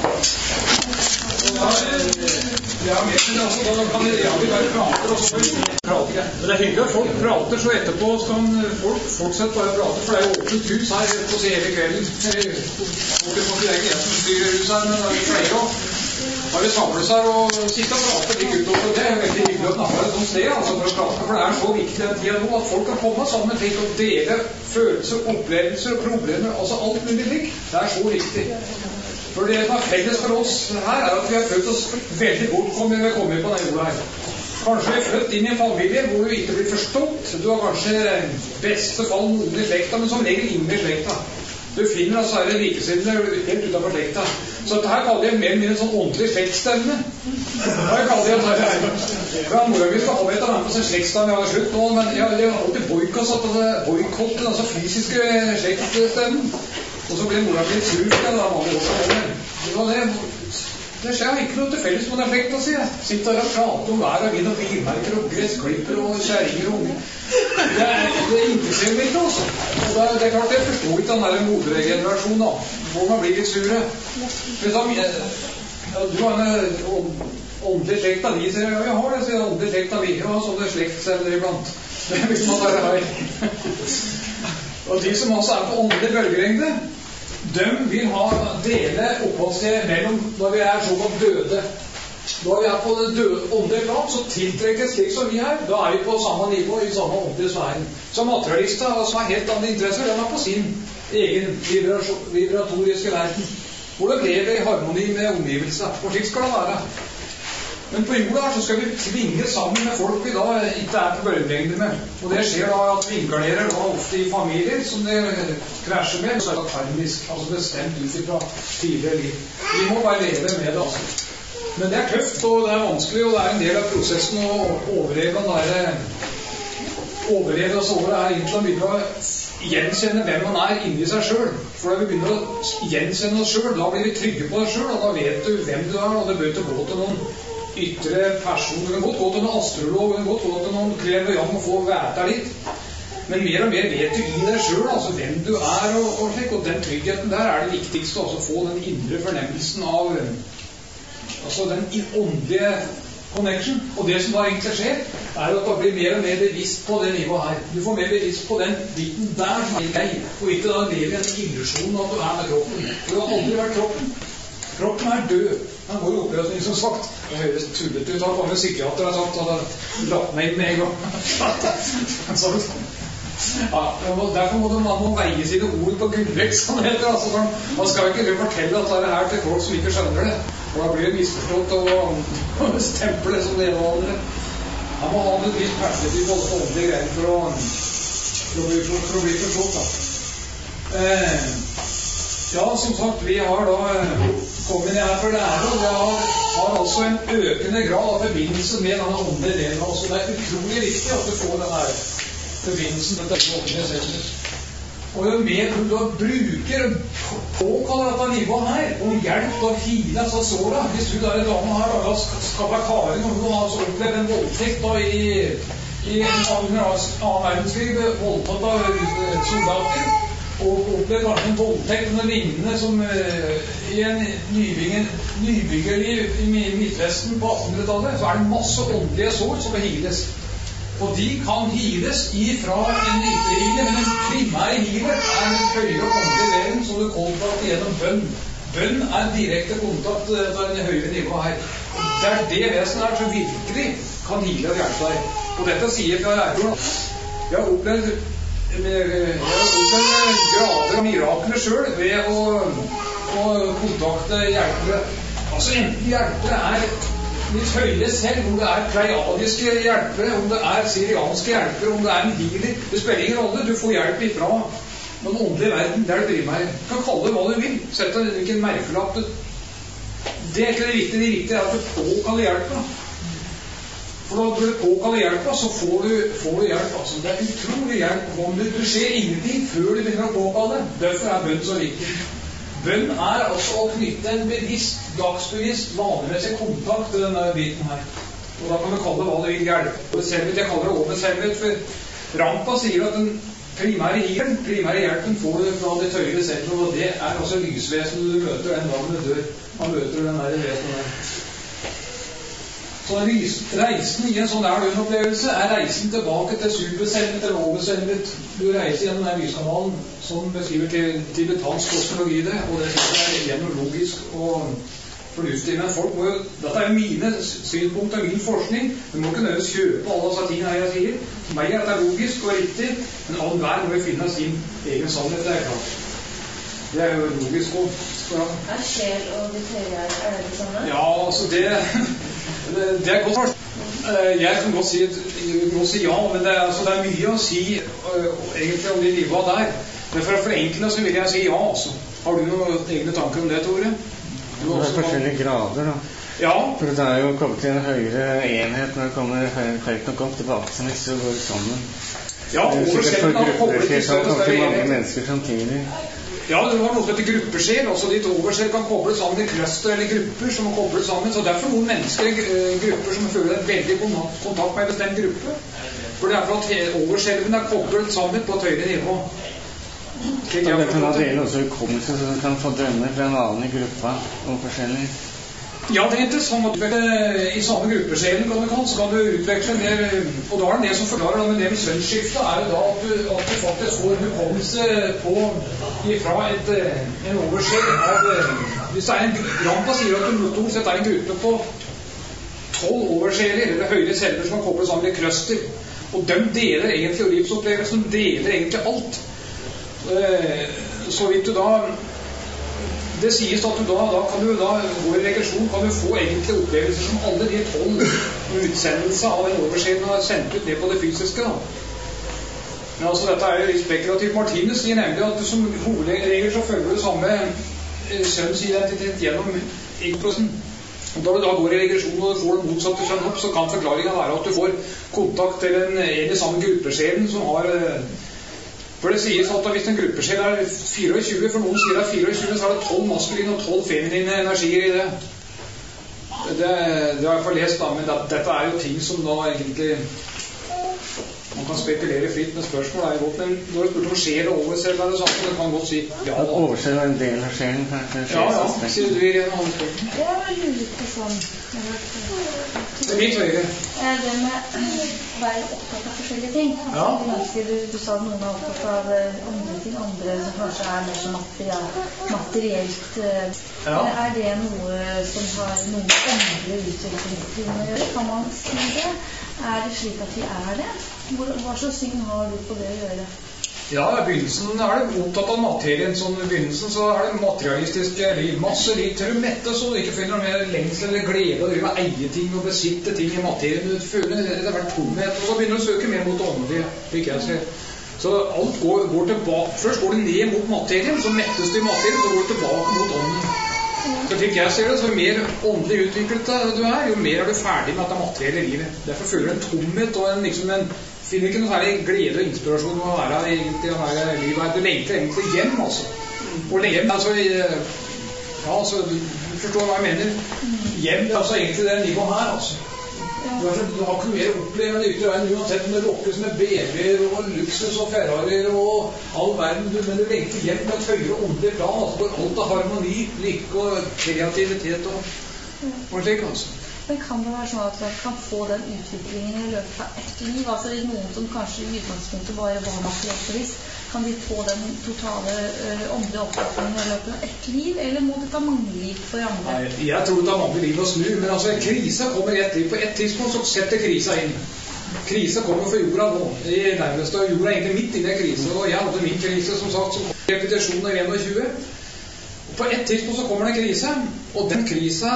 Ja, da kan vi bare prate, og så får vi prate. Men det er hyggelig at folk prater, så etterpå kan folk fortsette bare prate, for det er jo åpent hus her på hele kvelden. Det er ikke jeg som styrer huset her, men det er flere også. Bare samle seg og sitte og prate litt utover. Det er veldig hyggelig at man har et sånt sted, altså, for å prate, for det er så viktig den tiden nå at folk kan komme sammen til å dele følelser, opplevelser og problemer, altså alt mulig slik. Det er så viktig. For det som er felles for oss her, er at vi har følt oss veldig bortkommet når vi kommer på denne jorda her. Kanskje vi er født inn i en familie hvor du ikke blir forstått. Du har kanskje beste fall noen i slekta, men som regel ingen i slekta. Du finner altså her likesinnede helt utenfor slekta. Så dette her kaller jeg mer eller mindre en sånn ordentlig slektsstevne. Hva kaller jeg dette her? Ja, mora mi skal ha med etter på sin slektsstevne. Jeg har slutt nå, men jeg har alltid boykottet altså fysiske slektsstevnen. Og så ble mora mi sur for det da mange år siden. Det skjer ikke noe til felles med den slekta, sier jeg. Sitter her og prater om vær og vind og bilmerker og gressklipper og kjæringer og unger. Det interesserer meg ikke, altså. Og det er klart, jeg forstår ikke den der moderegenerasjonen, da. Hvor man blir litt sure. Men så, du har en åndelig slekt av de, sier jeg. Ja, jeg har det, sier jeg. Åndelig slekt av de. Jeg har sånne slektceller iblant. Det vil man bare ha. Og de som også er på åndelig bølgelengde, de vil ha dele oppholdssted mellom når vi er sånn døde. Når vi er på det åndelige plan, så tiltrekkes slik som vi er. Da er vi på samme nivå i samme åndelige sfæren. Så materialister som har helt andre interesser, de er på sin egen vibratoriske verden, hvor de lever i harmoni med omgivelsene. Og slik skal det være. Men på jorda så skal vi tvinge sammen med folk vi da ikke er på bølgelengde med. Og det skjer da at vi inkarnerer da ofte i familier som det krasjer med. Så er det karmisk, altså bestemt ut fra tidligere liv. Vi må bare leve med det, altså. Men det er tøft, og det er vanskelig, og det er en del av prosessen å overleve oss over det her inntil å begynne å gjenkjenne hvem man er inni seg selv. For da vi begynner å gjenkjenne oss selv, da blir vi trygge på oss selv, og da vet du hvem du er, og det bør ikke gå til noen ytre person. Du kan godt gå til noen astrolog, du kan godt gå til noen klevjang og få væta litt. Men mer og mer vet du i deg selv, altså hvem du er og slik, og den tryggheten der er det viktigste, altså få den indre fornemmelsen av altså den åndelige connection. Og det som da egentlig skjer, er at du blir mer og mer bevisst på det nivået her. Du får mer bevisst på den biten der som er deg, og ikke da lever i en illusjon at du er med kroppen. For du har aldri vært kroppen. Kroppen er død. Han går i oppløsning, som sagt. Det høres tullet ut. Mange psykiater har sagt at han latt meg inn med en gang. Ja, derfor må man veie sine ord på gullvekk, som det heter. Altså, man skal ikke fortelle at det er her til folk som ikke skjønner det. Og da blir det misforstått og stemple det som det ene og andre. Han må ha en viss perspektiv på åndelige greier for å bli forstått, da. Ja, som sagt, vi har da kommet ned her for lære, og vi har altså en økende grad av forbindelse med denne åndelige delen. Altså, det er utrolig viktig at du får denne forbindelsen til dette åndelige selv. Og jo mer du da bruker påkaller dette nivået her, om hjelp til å hile altså såra. Hvis du da er en dame her, da skal være Karin, og hun har altså opplevd en voldtekt da i annen verdenskrig, voldtatt av soldater, og opplevd kanskje en voldtekt eller lignende som i en nybyggerliv i Midtvesten på 1800-tallet, så er det masse åndelige sår som kan hiles. Og de kan hiles ifra en ytre hile, men en primær hile er en høyere åndelig veren som du kontakt gjennom bønn. Bønn er direkte kontakt på en høyere nivå her. Det er det vesen her som virkelig kan hile og hjelpe deg. Og dette sier fra Erdogan. Jeg har opplevd grader av mirakler selv ved å kontakte hjelpere. Altså enten hjelpere er litt høyere selv, om det er pleiadiske hjelpere, om det er syrianske hjelpere, om det er en healer. Det spiller ingen rolle. Du får hjelp ifra den åndelige verden der du driver med. Du kan kalle det hva du vil. Sett deg hvilken merkelapp du... Det er ikke det viktige. Det viktige er at du påkaller hjelpa. For når du påkaller hjelpa, så får du hjelp. Altså, det er utrolig hjelp. Du ser ingenting før du begynner å påkalle. Derfor er bønn så viktig. Bønn altså å knytte en bevisst, dagsbevisst, vanemessig kontakt til denne biten her. Og da kan du kalle det hva du vil hjelpe. Jeg kaller det overselvet, for Rampa sier at den primære hjelpen får du fra det tøyre selv, og det altså lysvesen du møter den dagen du dør. Man møter den der vesen der. Så reisen i en sånn der døgnopplevelse reisen tilbake til superselvet eller overselvet. Du reiser gjennom den lyskanalen som beskriver tibetansk kosmologi det, og det synes gjennom logisk og fornuftig. Men folk må jo, dette mine synspunkter, min forskning, du må ikke nødvendigvis kjøpe alle disse tingene jeg sier. For meg dette logisk og riktig, men all hver må jo finne sin egen sannhet, det klart. Det jo logisk også. Ja. Sjel og det tøye, det samme? Ja, altså det godt spørsmål. Jeg kan godt si ja, men det mye å si egentlig om de nivåene der. Men for å forenkle så vil jeg si ja, altså. Har du noen egne tanker om det, Tore? Det forskjellige grader da. Ja. For det jo kommet til en høyere enhet når det kommer høyt nok opp tilbake som ikke så går sammen. Ja, overskjellen har koblet til større mange mennesker samtidig. Ja, det har noe som heter gruppeskjell, også ditt overskjell kan kobles sammen i cluster eller grupper som er koblet sammen, så derfor noen mennesker grupper som føler en veldig kontakt med en bestemt gruppe, for det for at overskjellene koblet sammen på et høyere nivå. Det kan ha del også hukommelse, så du kan få drømmer fra en annen i gruppa og forskjellig. Ja, det interessant at i samme gruppeskjellen så kan du utveksle mer, og da det som forklarer med det med sønnsskiftet, det da at du faktisk får hukommelse fra en overskjell av, hvis det en Rampa sier at du totalt sett en gruppe på 12 overskjeller, eller høyere celler som kan koble sammen i cluster, og de deler egentlig livsopplevelsen, deler egentlig alt. Så vidt du da det sies at du da kan du da gå i regresjon, kan du få egentlig opplevelser som alle de 12 utsendelser av en overskjell har sendt ut ned på det fysiske da. Men altså dette jo litt spekulativt. Martinus sier nemlig at du som hovedregel så følger du samme sønnsidentitet gjennom eggprosessen. Og da du da går i regresjon og du får den motsatte sønn opp, så kan forklaringen være at du får kontakt til en i samme gruppesjelen som har for det sies at hvis en gruppesjel 24, for noen sier det 24, så det 12 maskuline og 12 feminine energier i det. Det har jeg fått lest da, men dette jo ting som da egentlig man kan spekulere fritt med spørsmål, godt, men når du spurt om sjel og oversjel eller sånt, så kan man godt si ja. At oversjel en del av sjelen, kanskje? Ja, sier du i en annen spørsmål. Det var litt på sånn. Det litt høyere. Det med å være opptatt av forskjellige ting. Altså, du sa noen opptatt av andre ting, andre som kanskje mer så materielt. Det noe som har noen andre utvikling å gjøre? Kan man si det? Det slik at vi det? Hva slags syn har du på det å gjøre? Ja, i begynnelsen det opptatt av materien. Sånn i begynnelsen så det materialistiske liv. Masse liv til du mette så du ikke finner noe mer lengsel eller glede og drive eie ting og besitte ting i materien. Du føler det vært tomhet, og så begynner du å søke mer mot åndelig, fikk jeg se. Så alt går tilbake. Først går du ned mot materien, så mettes du i materien, så går du tilbake mot ånden. Så fikk jeg ser det, så jo mer åndelig utviklet du jo mer du ferdig med dette materielle livet. Derfor føler du en tomhet og finner ikke noe særlig glede og inspirasjon å være egentlig å være livet. Du lengter egentlig hjem, altså. Og hjem, altså, ja, altså, du forstår hva jeg mener. Hjem, altså egentlig det nivået her, altså. Du har ikke mer opplevende ytre enn uansett om det lokkes med BB-er og Luxus og Ferrarier og all verden, men du lengter hjem med et høyere åndelig plan, altså, hvor alt harmoni, lykke og kreativitet og slik, altså. Men kan det være sånn at man kan få den utviklingen i løpet av ett liv? Altså noen som kanskje i utgangspunktet bare var materialist, kan de få den totale åndelige oppfatningen i løpet av ett liv, eller må det ta mange liv for andre? Nei, jeg tror det tar mange liv å snu, men altså krisa kommer i ett liv. På ett tidspunkt så setter krisa inn. Krisa kommer for jorda nå. I nærmeste av jorda egentlig midt inne i krisa, og jeg hadde min krise som sagt, som kom repetisjonen av 21. På ett tidspunkt så kommer det en krise, og den krisa,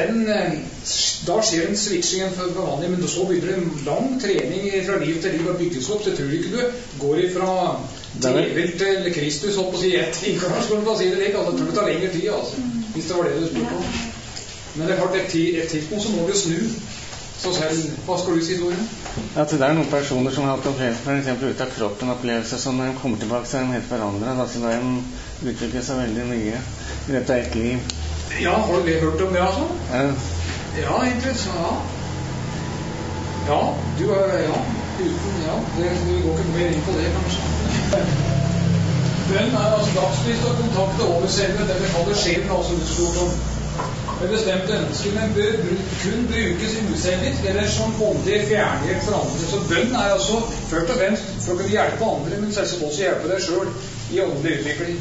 da skjer en switching for vanlig, men så begynner det en lang trening fra liv til liv og bygges opp. Så tror du ikke du går ifra djevel til Kristus, holdt på å si ett inkarnasjon, for å si det litt, altså, tror det tar lengre tid, altså, hvis det var det du spurte om. Men det er klart, et tidspunkt så må du snu. Så selv, hva skal du si, Tore? At det noen personer som har hatt opplevelser for eksempel ut av kroppen, opplevelser som når de kommer tilbake så er de helt forandret, altså da de utvikler seg veldig mye i dette ett liv. Ja, har du hørt om det altså? Ja. Ja, interessant, ja. Ja, du er, ja, uten, ja, du går ikke mer inn på det kanskje. Bønn er altså dagslyst og kontakte over selve, det vi kaller sjelen, altså utstort som bestemte ønsker, men bør kun brukes uselvisk eller som åndelig fjernhjelp for andre. Så bønn er altså først og fremst for å kunne hjelpe andre, men selvsagt også hjelpe deg selv i åndelig utvikling.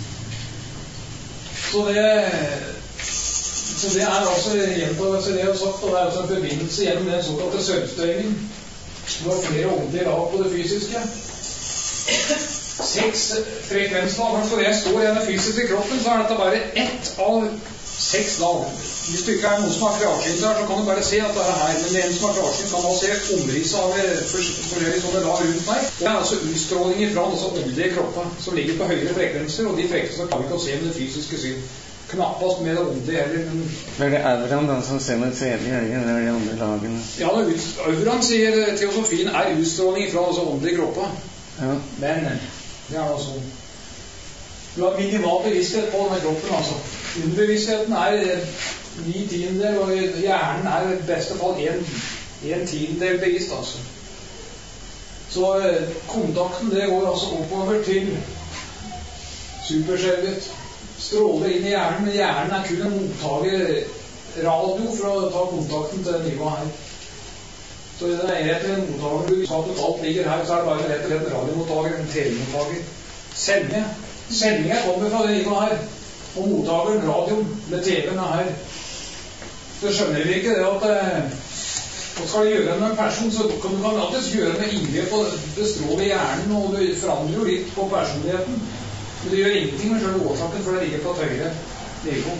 Så det er altså gjentagelse det jeg har sagt, og det er altså en forbindelse gjennom den såkalte sølvstøyningen. Du har flere åndelige lag på det fysiske. 6 frekvenslag, for det står i den fysiske kroppen, så er dette bare ett av 6 lag. Hvis du ikke er noen som har klarsynt her, så kan du bare se at det er her. Men en som har klarsynt kan også se omrisset av forskjellige sånne lag rundt meg. Det er altså utstråling fra altså åndelige kroppen som ligger på høyere frekvenser, og de frekvensene kan vi ikke se med det fysiske syn. Knappast med det åndelige heller. Men... Er det auraen da som ser med et tredje øye, eller de andre lagene? Ja, auraen, sier teosofien, er utstråling fra altså åndelige kroppen. Ja. Men det er altså... Du har minimal bevissthet på denne kroppen, altså. Underbevisstheten er 9/10, og hjernen er i beste fall 1/10 bevisst, altså. Så kontakten, det går altså oppover til superselvet. Stråler inn i hjernen, men hjernen er kun en mottager radio for å ta kontakten til det nivået her. Så det er rett en mottager, du sa at alt ligger her, så er det bare rett og slett en radiomottager, en telemottager. Sendingen kommer fra det nivået her, og mottageren, radioen, med TV-en er her. Så skjønner vi ikke det at hva skal du gjøre med en person, så kan du alltid gjøre med inngrep og bestråle i hjernen, og du forandrer jo litt på personligheten. Men det gjør ingenting med selv årsaken, for det ligger på et høyere nivå.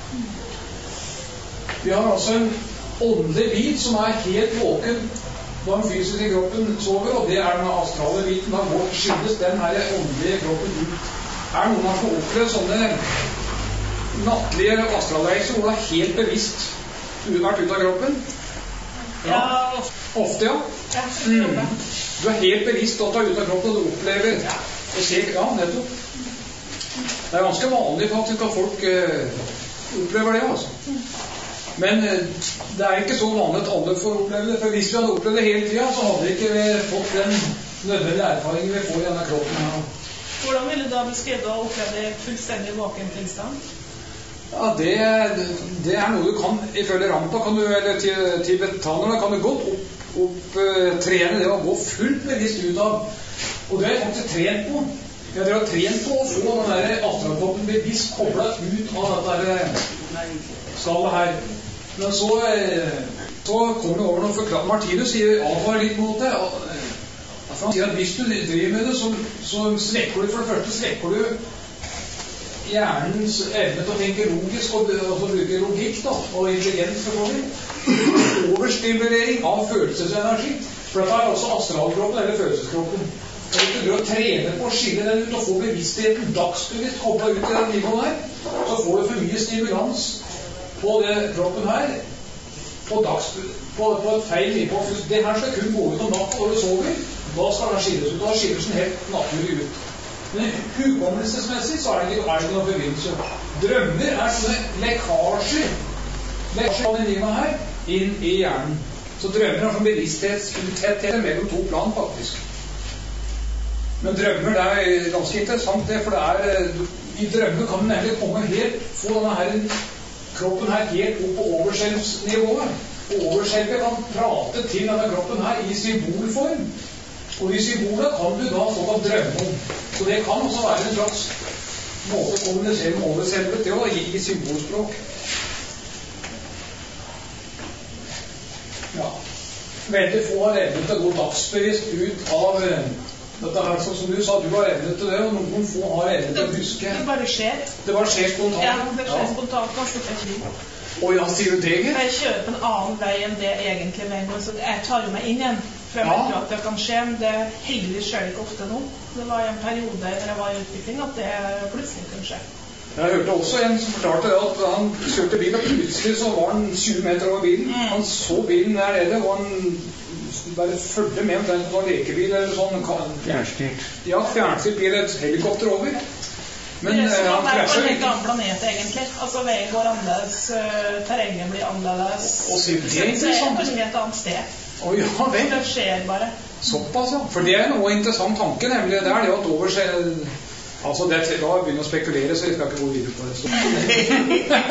Vi har altså en åndelig bit som er helt våken da den fysiske kroppen sover, og det er den astrale biten. Da går skilles den her åndelige kroppen ut. Er noen som har opplevd sånne nattlige astralreiser hvor du er helt bevisst vært ut av kroppen? Ja. Ofte, ja. Du er helt bevisst at du er ut av kroppen, og du opplever og ser, ja, nettopp. Det er ganske vanlig faktisk at folk opplever det, altså. Men det er ikke så vanlig at alle får oppleve det, for hvis vi hadde opplevd det hele tiden, så hadde vi ikke fått den nødvendige erfaringen vi får i denne kroppen her. Hvordan ville du da beskrive å oppleve det fullstendig våken tilstand? Ja, det er noe du kan, ifølge Rampa, eller tibetanerne, kan du godt trene det å gå fullt bevisst ut av. Og det er jeg faktisk trent på. Jeg har trent på å få den der astralkroppen bevisst koblet ut av dette skallet her. Men så kommer det over noen forklaring. Martinus advarer litt mot det. Han sier at hvis du driver med det, så svekker du, for det første svekker du hjernens evne til å tenke logisk, og bruke logikk da, og intelligens selvfølgelig. Overstimulering av følelsesenergi. For dette er også astralkroppen eller følelseskroppen. Og hvis du å trene på å skille den ut og få bevisstheten dagsbevisst koblet ut i den nivåen her, så får du for mye stimulans på det kroppen her på et feil nivå. Det her skal kun gå ut om natt når du sover. Da skal den skilles ut, og da skilles den helt naturlig ut. Men hukommelsesmessig så er det ikke noe forbindelse. Drømmer er sånne lekkasjer av det livet her inn i hjernen. Så drømmer er sånn bevissthetsutthethet mellom to plan faktisk. Men drømmer, det er ganske interessant det, for det er, i drømmer kan du nemlig komme helt, få denne her, kroppen her helt opp på overskjelvsnivået. Og overskjelvet kan prate til denne kroppen her i symbolform. Og de symbolene kan du da såkalt drømme om. Så det kan også være en slags måte å kommunisere med overskjelvet til å gi symbolspråk. Ja. Veldig få har evnet til å gå dagsbevisst ut av dette her, som du sa, du har evnet til det, og noen få har evnet til å huske. Det bare skjer. Det bare skjer spontant. Ja, det skjer spontant, ganske fint. Og ja, sier du det? Jeg kjører på en annen vei enn det egentlig med en gang, så jeg tar jo meg inn igjen. For jeg vet jo at det kan skje, men det heldigvis skjer ikke ofte nå. Det var en periode der jeg var i utvikling at det plutselig kunne skje. Jeg hørte også en som fortalte at han kjørte bil, og plutselig så var han 20 meter over bilen. Han så bilen der nede, og han bare følte med omtrent på en lekebil eller sånn. Fjernstyrt. Ja, fjernstyrt bil, et helikopter over. Men det er han på krasjer en helt ikke. annen planet egentlig. Altså veien går annerledes, terrenget blir annerledes. Og så det er på et helt annet sted. Å ja, vel. Det skjer bare. Såpass, ja. For det er noe interessant tanke, nemlig. Det er det at over seg... Altså, da begynner å spekulere, så jeg skal ikke gå videre på det.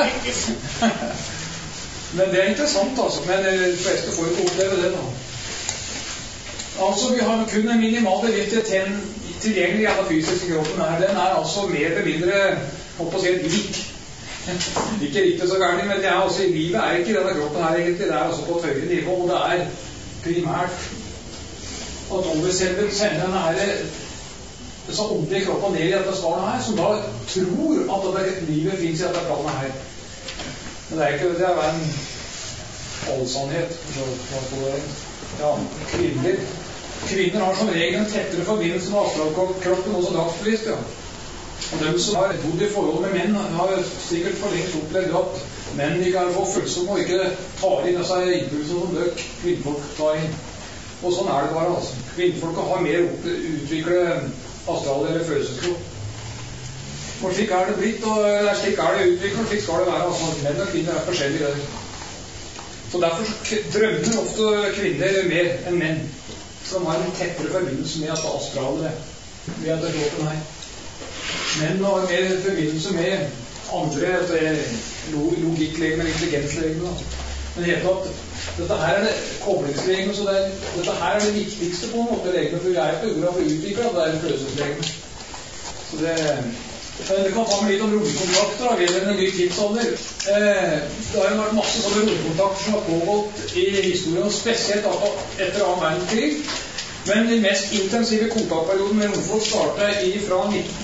Men det er interessant, altså. Men de fleste får ikke oppleve det, da. Altså, vi har kun en minimal bevissthet tilgjengelig i den fysiske kroppen her. Den er altså mer eller mindre, holdt på å si, et lik. Ikke riktig så gærlig, men det er altså, livet er ikke denne kroppen her egentlig. Det er altså på et høyere nivå, og det er primært at oversender denne her så åndelig kroppen ned i dette svaret her, som da tror at det livet finnes i dette planet her. Men det er ikke det, er en allsannhet. Ja, kvinner har som regel en tettere forbindelse med astralkroppen også dagsbevisst, ja. Og dem som har bodd i forhold med menn har sikkert for lengst opplevd at menn ikke har fått følelser og ikke tar inn disse impulsene som døk kvinnfolk tar inn. Og sånn er det bare, altså. Kvinnfolk har mer utviklet astral eller følelseskropp. For slik er det blitt, og slik er det utviklet, og slik skal det være. Altså, menn og kvinner er forskjellige der. Så derfor drømmer ofte kvinner mer enn menn, som har en tettere forbindelse med at astrale, med at det er kroppen her. Menn har mer forbindelse med andre logikklegene, intelligenslegene. Men helt at dette her er det koblingslegene, så dette her er det viktigste på en måte legene, for vi er ikke ugrad for å utvikle, det er følelseslegene. Så det kan ta med litt om romkontakter, da, ved en ny tidsalder. Det har jo vært masse sånne romkontakter som har pågått i historien, spesielt etter annen verdenskrig. Men den mest intensive kontaktperioden med romfolk startet fra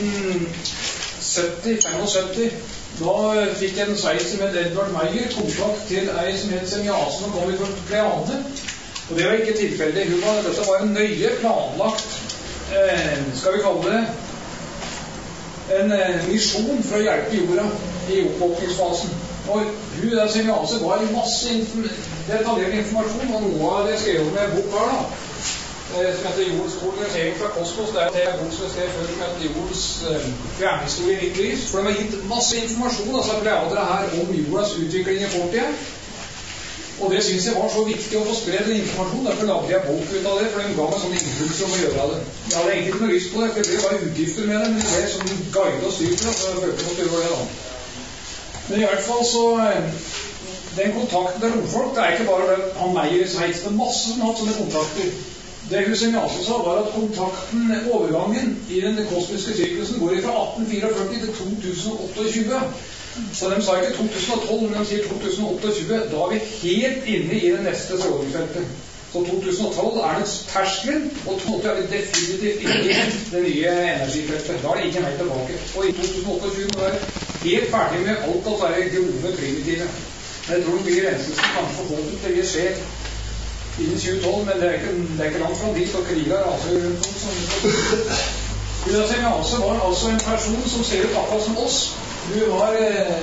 1970-75. Da fikk en sveis som het Edvard Meyer kontakt til ei som het Semjase, som kom fra Pleiade. Og det var ikke tilfeldig. Dette var en nøye planlagt, skal vi kalle det, en misjon for å hjelpe jorda i oppvåkningsfasen. Og hun der Semjase var i masse detaljert informasjon, og noe av det skrev med en bok her, da. Som heter Jordens kolonisering fra kosmos. Det er en bok som jeg skrev før, som heter Jordens fjernhistorie i nytt lys. For de har gitt masse informasjon, altså pleiadere her, om jordas utvikling i fortiden. Og det synes jeg var så viktig å få spredd informasjon. Derfor lagde jeg bok ut av det, for de ga meg sånne impulser om å gjøre det. Jeg hadde egentlig ikke noe lyst på det, for det ble bare utgifter med det, men det ble som guide og styrt, så jeg følte måtte gjøre det da. Men i hvert fall så... Den kontakten med romfolk, det er ikke bare han Meyer i Sveits, det er masse som har hatt sånne kontakter. Det hun Semjase sa var at kontakten, overgangen i den kosmiske syklusen går fra 1844 til 2028. Så de sa ikke 2012, men de sier 2028. Da er vi helt inne i det neste strålingsfeltet. Så 2012 er det terskelen, og 2008 er vi definitivt inne i det nye energifeltet. Da er det ikke mer tilbake. Og i 2028 må vi være helt ferdig med alt at det er grove primitive. Jeg tror det blir eneste som kanskje forhåpentlig til det skjer innen 2012, men det er ikke langt fra dit, og kriger raser rundt om. Uda Semjase var altså en person som ser ut akkurat som oss. Hun var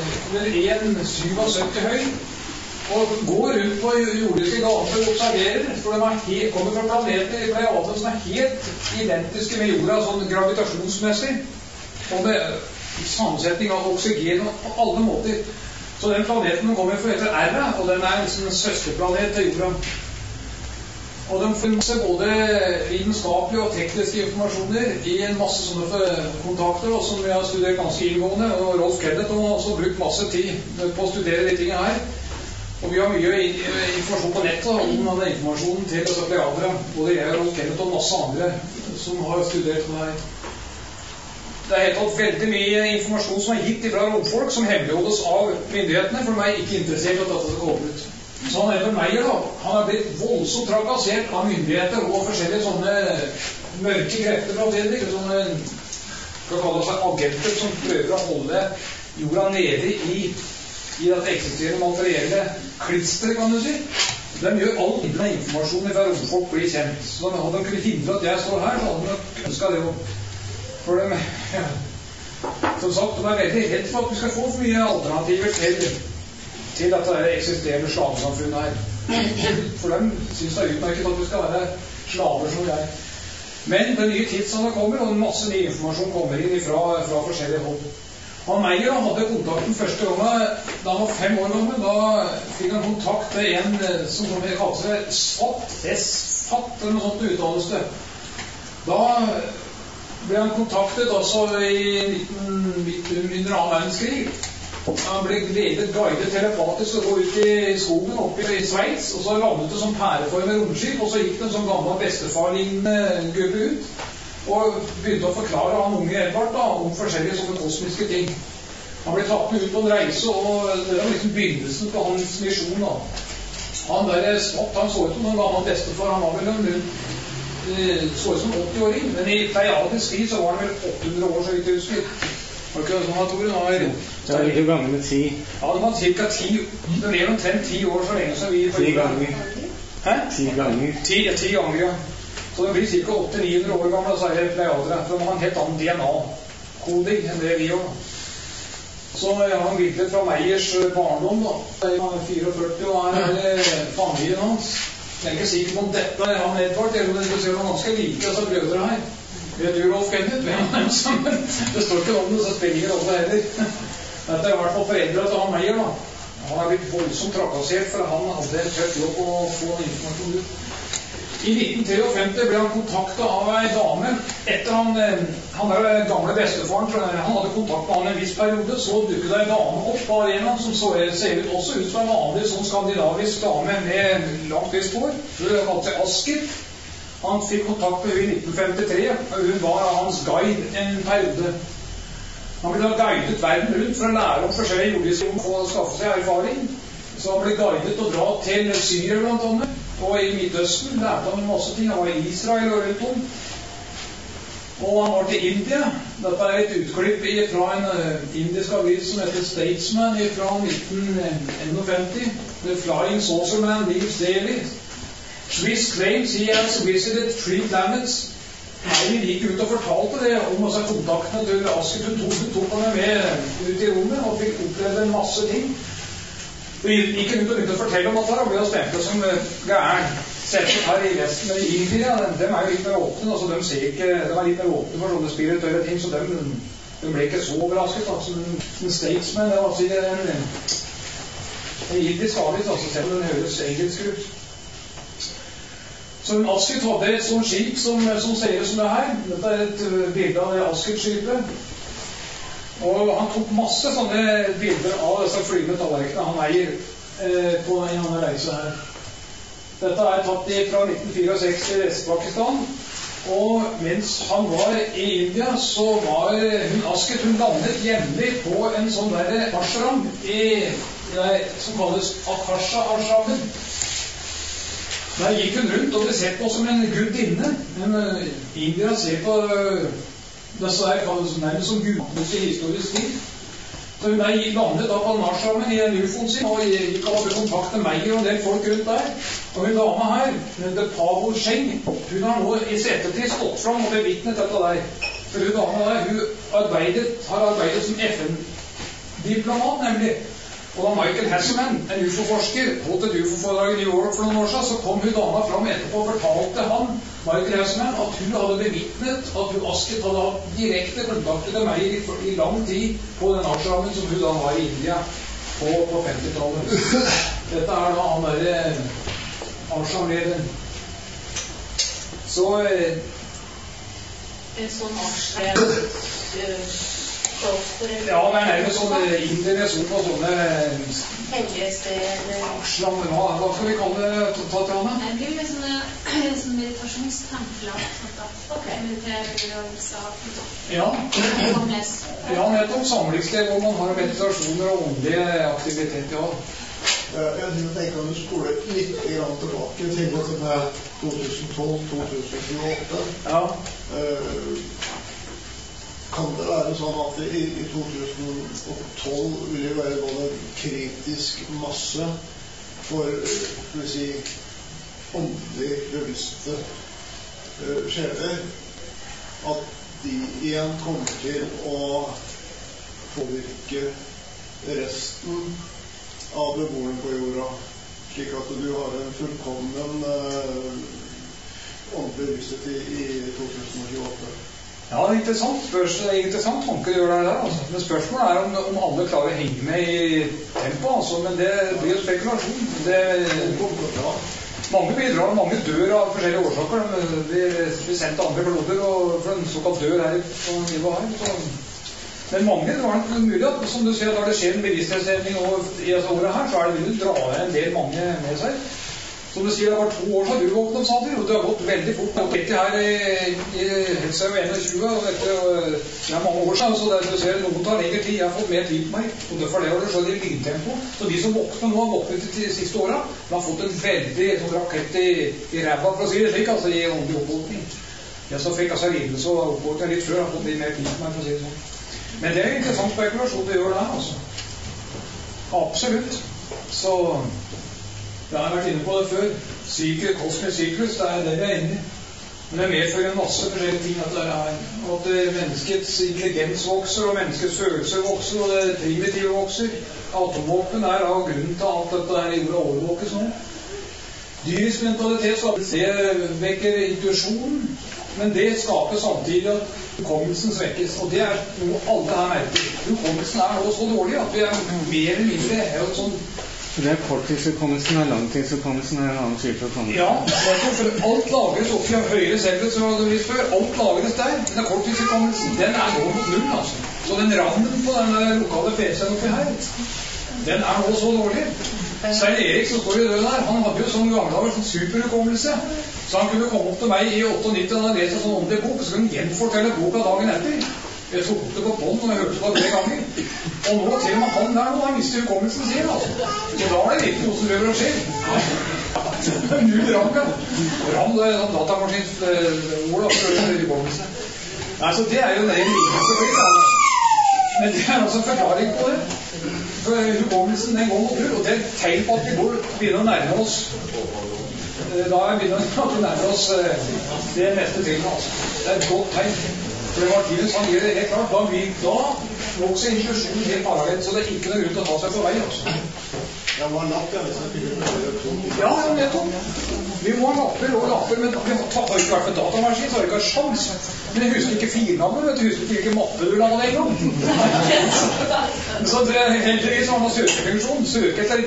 1,77 høy, og går rundt på jordiske gater og observerer, for de kommer fra planeter i Pleiade som er helt identiske med jorda, sånn gravitasjonsmessig, og med sammensetning av oksygen på alle måter. Så den planeten de kommer fra heter Erra, og den er en søsterplanet til jorda. Og de finner både vitenskapelige og tekniske informasjoner i en masse sånne kontakter, og som vi har studert ganske inngående, og Rolf Kenneth har også brukt masse tid på å studere de tingene her. Og vi har mye informasjon på nettet om denne informasjonen til disse pleiadere, både jeg og Rolf Kenneth og masse andre som har studert det her. Det er helt tatt veldig mye informasjon som er gitt fra romfolk, som hemmeligholdes av myndighetene, for de er ikke interessert i at dette skal komme ut. Så han Edvard Meyer da, han har blitt voldsomt trakassert av myndigheter og forskjellige sånne mørke krefter fra det, sånne, skal kalle seg agenter som prøver å holde jorda nede i dette eksisterende materielle klisteret, kan du si. De gjør all informasjon fra romfolk blir kjent. Så hadde de kunnet hindre at jeg står her, så hadde de ønsket det jo. For dem, ja. som sagt, de veldig redd for at vi skal få for mye alternativer til dette eksisterende slavesamfunnet her. For de synes det utmerket at vi skal være slaver som vi er. Men den nye tidsalderen kommer, og masse ny informasjon kommer inn fra forskjellige hold. Han Meyer hadde kontakten første gangen da han var 5 år gammel. Da fikk han kontakt med en som kalte seg SFAT, eller noe sånt uttales det. Da ble han kontaktet altså under 2. verdenskrig. Han ble ledet guidet telepatisk og gå ut i skogen oppe i Sveits, og så landet det som pæreformet romskip, og så gikk det en sånn gammel bestefar-lignende gubbe ut, og begynte å forklare han unge Edvard da, om forskjellige sånne kosmiske ting. Han ble tatt med ut på en reise, og det var liksom begynnelsen på hans misjon da. Han der smått, han så ut som en gammel bestefar, han var vel så ut som 80-åring, men i pleiadisk tid så var han vel 800 år så vidt jeg husker. Var ikke sånn at Tore var... Så er det ikke ganger med 10. Ja, det var cirka 10. Det ble omtrent 10 år så lenge som vi... 10 ganger. Hæ? 10 ganger. 10 ganger, ja. Så det blir cirka 800-900 år gammel, så er det pleiadere. For de har en helt annen DNA-koding enn det vi gjør. Så jeg har en bilde fra Meyers barndom da. Han er 44 og er familien hans. Jeg er ikke sikker om dette er han Edvard, eller om det ser noen ganske like disse brødre her. Det du, Rolf Kenneth, hvem er dem sammen? Det står ikke om det, så spiller det også heller. Dette er i hvert fall foreldre til han Meyer da. Han har blitt voldsomt trakassert, for han hadde en tøff jobb å få en informasjon ut. I 1953 ble han kontaktet av en dame. Etter han der gamle bestefaren, han hadde kontakt med han en viss periode, så dukket det en dame opp på arenaen som ser også ut som en vanlig sånn skandinavisk dame med langt vist hår. Hun kalte seg Asker. Han fikk kontakt med hun i 1953, og hun var hans guide en periode. Han ble da guidet verden rundt for å lære om forskjellige jordiske rom og skaffe seg erfaring. Så han ble guidet å dra til Syria blant annet, og i Midtøsten lærte han masse ting. Han var i Israel og rundt om. Og han var til India. Dette er et utklipp fra en indisk avis som heter Statesman fra 1951. The Flying Saucer Man Leaves Daily. Swiss claims he has visited 3 planets. Nei, vi gikk ut og fortalte det om kontaktene til Asker. Hun tok han med ut i rommet og fikk oppleve en masse ting. Vi gikk ut og begynte å fortelle om at han ble stemplet som gæren. Selvsagt her i Vesten, men i India, de er jo litt mer åpne, altså de er litt mer åpne for sånne spirituelle ting, så de ble ikke så overrasket. Altså, en statesman, det var altså en indisk avis, altså selv om den høres engelsk ut. Så en Askert hadde et sånt skip som ser ut som det her. Dette er et bilde av det Askert-skipet. Og han tok masse sånne bilder av disse flyvende tallerkenene han eier på en annen reise her. Dette er tatt fra 1964 i Vest-Pakistan. Og mens han var i India, så var hun Askert, hun landet jevnlig på en sånn der ashram som kalles Akasha-ashramen. Der gikk hun rundt og ble sett på som en gudinne. Men India ser på disse her nærmest som gudhus i historisk tid. Så hun landet da på ashramen i en ufoen sin og gikk av å kontakte meg og en del folk rundt der. Og hun dama her, hun heter Pavo Sheng, hun har nå i settertid stått fram og bevitnet dette der. For hun dama der, hun har arbeidet som FN-diplomat nemlig. Og da Michael Hasselman, en UFO-forsker, holdt et UFO-foredrag i New York for noen år siden, så kom hun dama fram etterpå og fortalte han, Michael Hasselman, at hun hadde bevitnet at hun Askert hadde hatt direkte kontakt med meg i lang tid på den ashramen som hun da var i India på 50-tallet. Dette er da han der ashram-lederen. Så en sånn ashram ja, det er nærmest sånne indiere som på sånne ashram, hva skal vi kalle det, Tatjana? Det blir jo sånne meditasjonstempler mediterer og ja, nettopp samlingssted hvor man har meditasjoner og åndelige aktivitet, ja. Jeg tenker at du spoler litt tilbake til 2012-2028. Ja. Kan det være sånn at det i 2012 vil det være både kritisk masse for åndelig bevisste sjeler, at de igjen kommer til å påvirke resten av beboerne på jorda, slik at du har en fullkommen åndelig bevissthet i 2028. Ja, det er interessant tanke du gjør der, altså. Men spørsmålet er om alle klarer å henge med i tempoet, altså. Men det blir jo spekulasjon. Mange bidrar, mange dør av forskjellige årsaker. De blir sendt til andre kloder, og for en såkalt dør her på nivået her. Så. Men mange, det var mulig at, som du sier, da det skjer en bevissthetshevning i disse årene her, så er det mulig å dra en del mange med seg. Som du sier, det var 2 år siden du våknet, sa de, og det har gått veldig fort. Nå gikk her i Helse 21, og det er mange år siden, så det, du ser, noen tar lengre tid. Jeg har fått mer tid på meg, og derfor det var det så i lyntempo. Så de som våkner nå har våknet de siste årene, de har fått en veldig rakett i ræva, for å si det slik, altså i åndelig oppvåkning. Jeg så fikk altså lidelse og oppvåkning litt før, har fått litt mer tid på meg, for å si det sånn. Men det er interessant spekulasjon det gjør det her, altså. Absolutt. Så jeg har vært inne på det før. Kosmisk syklus, det er det vi er inne i. Men det medfører en masse forskjellige ting at det er. Og at menneskets intelligens vokser, og menneskets følelser vokser, og det primitive vokser. Atomvåpen er av grunnen til alt dette der i jorda overvåkes nå. Dyrisk mentalitet, det vekker intuisjonen, men det skaper samtidig at hukommelsen svekkes. Og det er noe alle her merker. Hukommelsen er nå så dårlig at vi er mer eller mindre er sånn. Det er korttidshukommelsen, og langtidshukommelsen er en annen type hukommelse. Ja, for alt lagres opp i høyere celler, som jeg hadde vist før. Alt lagres der. Den korttidshukommelsen, den er nå mot null, altså. Så den rammen på den lokale PC-en oppi her, den er nå så dårlig. Stein Erik, som står i døren her, han hadde jo sånn gamle sånn superhukommelse. Så han kunne komme opp til meg i 98, da han leste en sånn åndelig bok, så kunne han gjenfortelle boka dagen etter. Jeg tok det på bånd, og jeg hørte det 3 ganger. Og nå til og med han der, nå har mistet hukommelsen sin, altså. Så da er det virkelig noe som røver og skjer. Null ram, ja. Ram, det er sånn datamaskins ord, da, for hukommelse. Nei, så det er jo en ren lidelse for det. Men det er altså en forklaring på det. For hukommelsen, den går mot null, og det er et tegn på at vi begynner å nærme oss. Da begynner vi å nærme oss det neste trinnet, altså. Det er et godt tegn. For Martinus, han gjør det helt klart. Da vokser intuisjonen helt parallelt, så det er ikke noe grunn til å ta seg på vei, altså. Ja, man lapper, hvis jeg ikke Ja, nettopp. Vi må ha lapper og lapper, men vi har ikke vært med datamaskin, så har vi ikke hatt sjans. Men jeg husker ikke filnavnet, vet du. Jeg husker ikke hvilke mapper du la det en gang. Så det er heldigvis har man søkefunksjon. Søke etter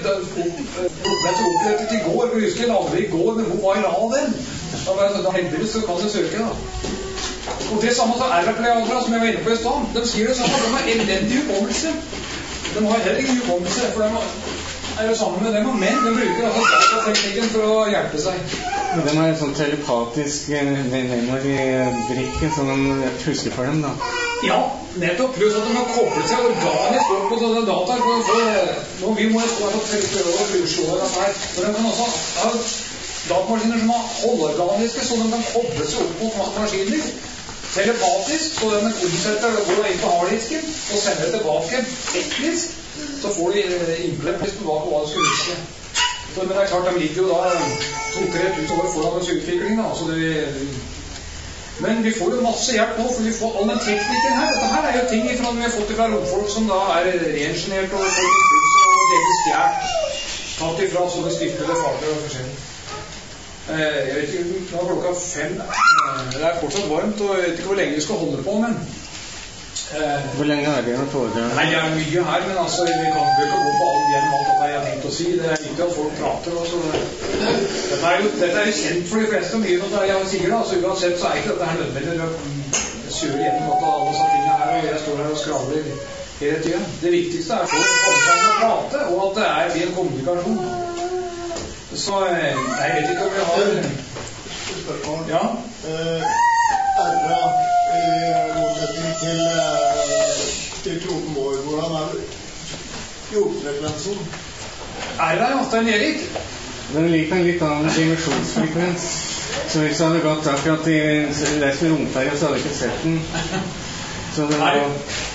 i går, for jeg husker jeg la det i går, men hvor var jeg la den? Da heldigvis så kan jeg søke, da. Og det samme som R-pleadra, som jeg var inne på i stedet, de sier det samme, de har elendig hukommelse. De har heller ikke hukommelse, for de er jo sammen med dem, men de bruker altså datateknikken for å hjelpe seg. De har en sånn telepatisk memory-drikke, så de husker for dem, da. Ja, nettopp, pluss at de har koblet seg organisk opp på sånne data, for vi må jo stå her og prøve å slå det her. For de kan også ha datamaskiner som er halvorganiske, så de kan koble seg opp mot maskiner. Telepatisk, så de omsetter og går inn på harddisken og sender det tilbake teknisk, så får de implementert tilbake hva de skal huske. Men det er klart, de ligger jo da 2-3 tusen år foran oss utvikling, da. Så men vi får jo masse hjelp nå, for vi får all den teknikken her. Dette her er jo ting vi har fått fra romfolk som da er reingenert og delvis stjert, tatt ifra sånne stiftede farter og forskjellig. Jeg vet ikke, nå er klokka 5. Det er fortsatt varmt, og jeg vet ikke hvor lenge vi skal holde på, men hvor lenge er det igjen å foredra? Nei, det er mye her, men altså, vi kan ikke gå på gjennom alt dette jeg har tenkt å si. Det er viktig at folk prater også. Dette er jo kjent for de fleste, mye av det jeg sier da, så uansett så er ikke dette her nødvendig å kjøre gjennom alle disse tingene her, og jeg står her og skravler hele tiden. Det viktigste er folk å komme sammen og prate, og at det er en kommunikasjon. Så jeg vet ikke om vi har spørsmål. Ja. Erra i motsetning til Klokenborg, hvordan er jordfrekvensen? Erra, ja, Stein Erik. Den liker en litt annen dimensjonsfrekvens. Så hvis jeg hadde gått akkurat i resten romferie, så hadde jeg ikke sett den. Så den var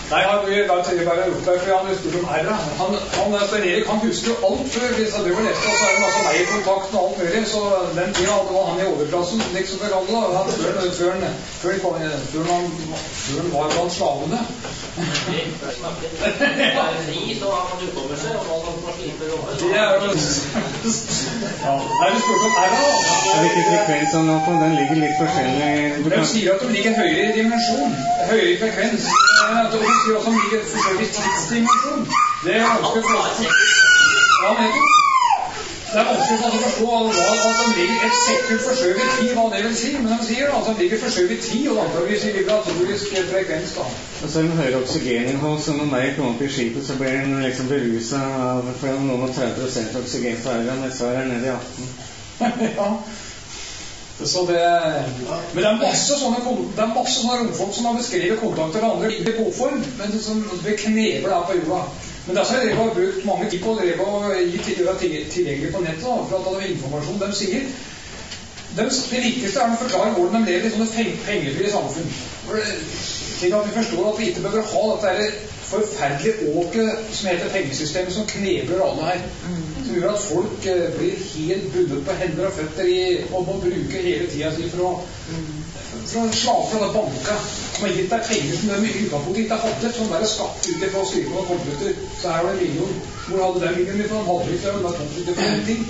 Nei, han bare gjort det, for han spurte om R. Erik, han husker jo alt før vi sa det var neste, og så det masse leiekontakt og alt mulig, så den tiden hadde var han i overklassen, liksom det kallet da, før han var blant slavene. Så har man utkommelse, og nå kan man slippe råd. Det jo... Nei, du spurte om R da. Hvilken frekvens han har på, den ligger litt forskjellig. De sier at de ligger høyere i dimensjon, høyere i frekvens. De sier også at de ligger forskjellig i tidsdimensjon. Det vanskelig for oss. Ja, nettopp. Det vanskelig for oss å forstå at de ligger et sekund forskjøvet i tid, hva det vil si. Men de sier at de ligger forskjøvet i tid, og antageligvis i vibratorisk frekvens da. Og så er den høyere oksygeninnhold, så når meg kommer opp i skipet, så blir den liksom beruset av noen og 30% oksygen på øyne, mens jeg nede i 18. Ja. Så det, men det er masse sånne romfolk som har beskrevet kontakter av andre i boform, men som knever der på jorda. Men det er har brukt mange tid på å gi tilgjengelig på nettet for at det er informasjon. De sier det viktigste å forklare hvordan de lever i sånne pengefrie samfunn. Slik at vi forstår at vi ikke behøver ha dette forferdelige åket som heter pengesystemet, som knebler alle her. Som gjør at folk blir helt bundet på hender og føtter og må bruke hele tiden sin for å slage fra det banka som har gitt deg penger som de i utgangspunktet ikke hadde, som bare skatt ut ifra å skrive på computer. Så her var det million. Hvor hadde den million ifra? Han hadde ikke, men det kom ut ifra en ting.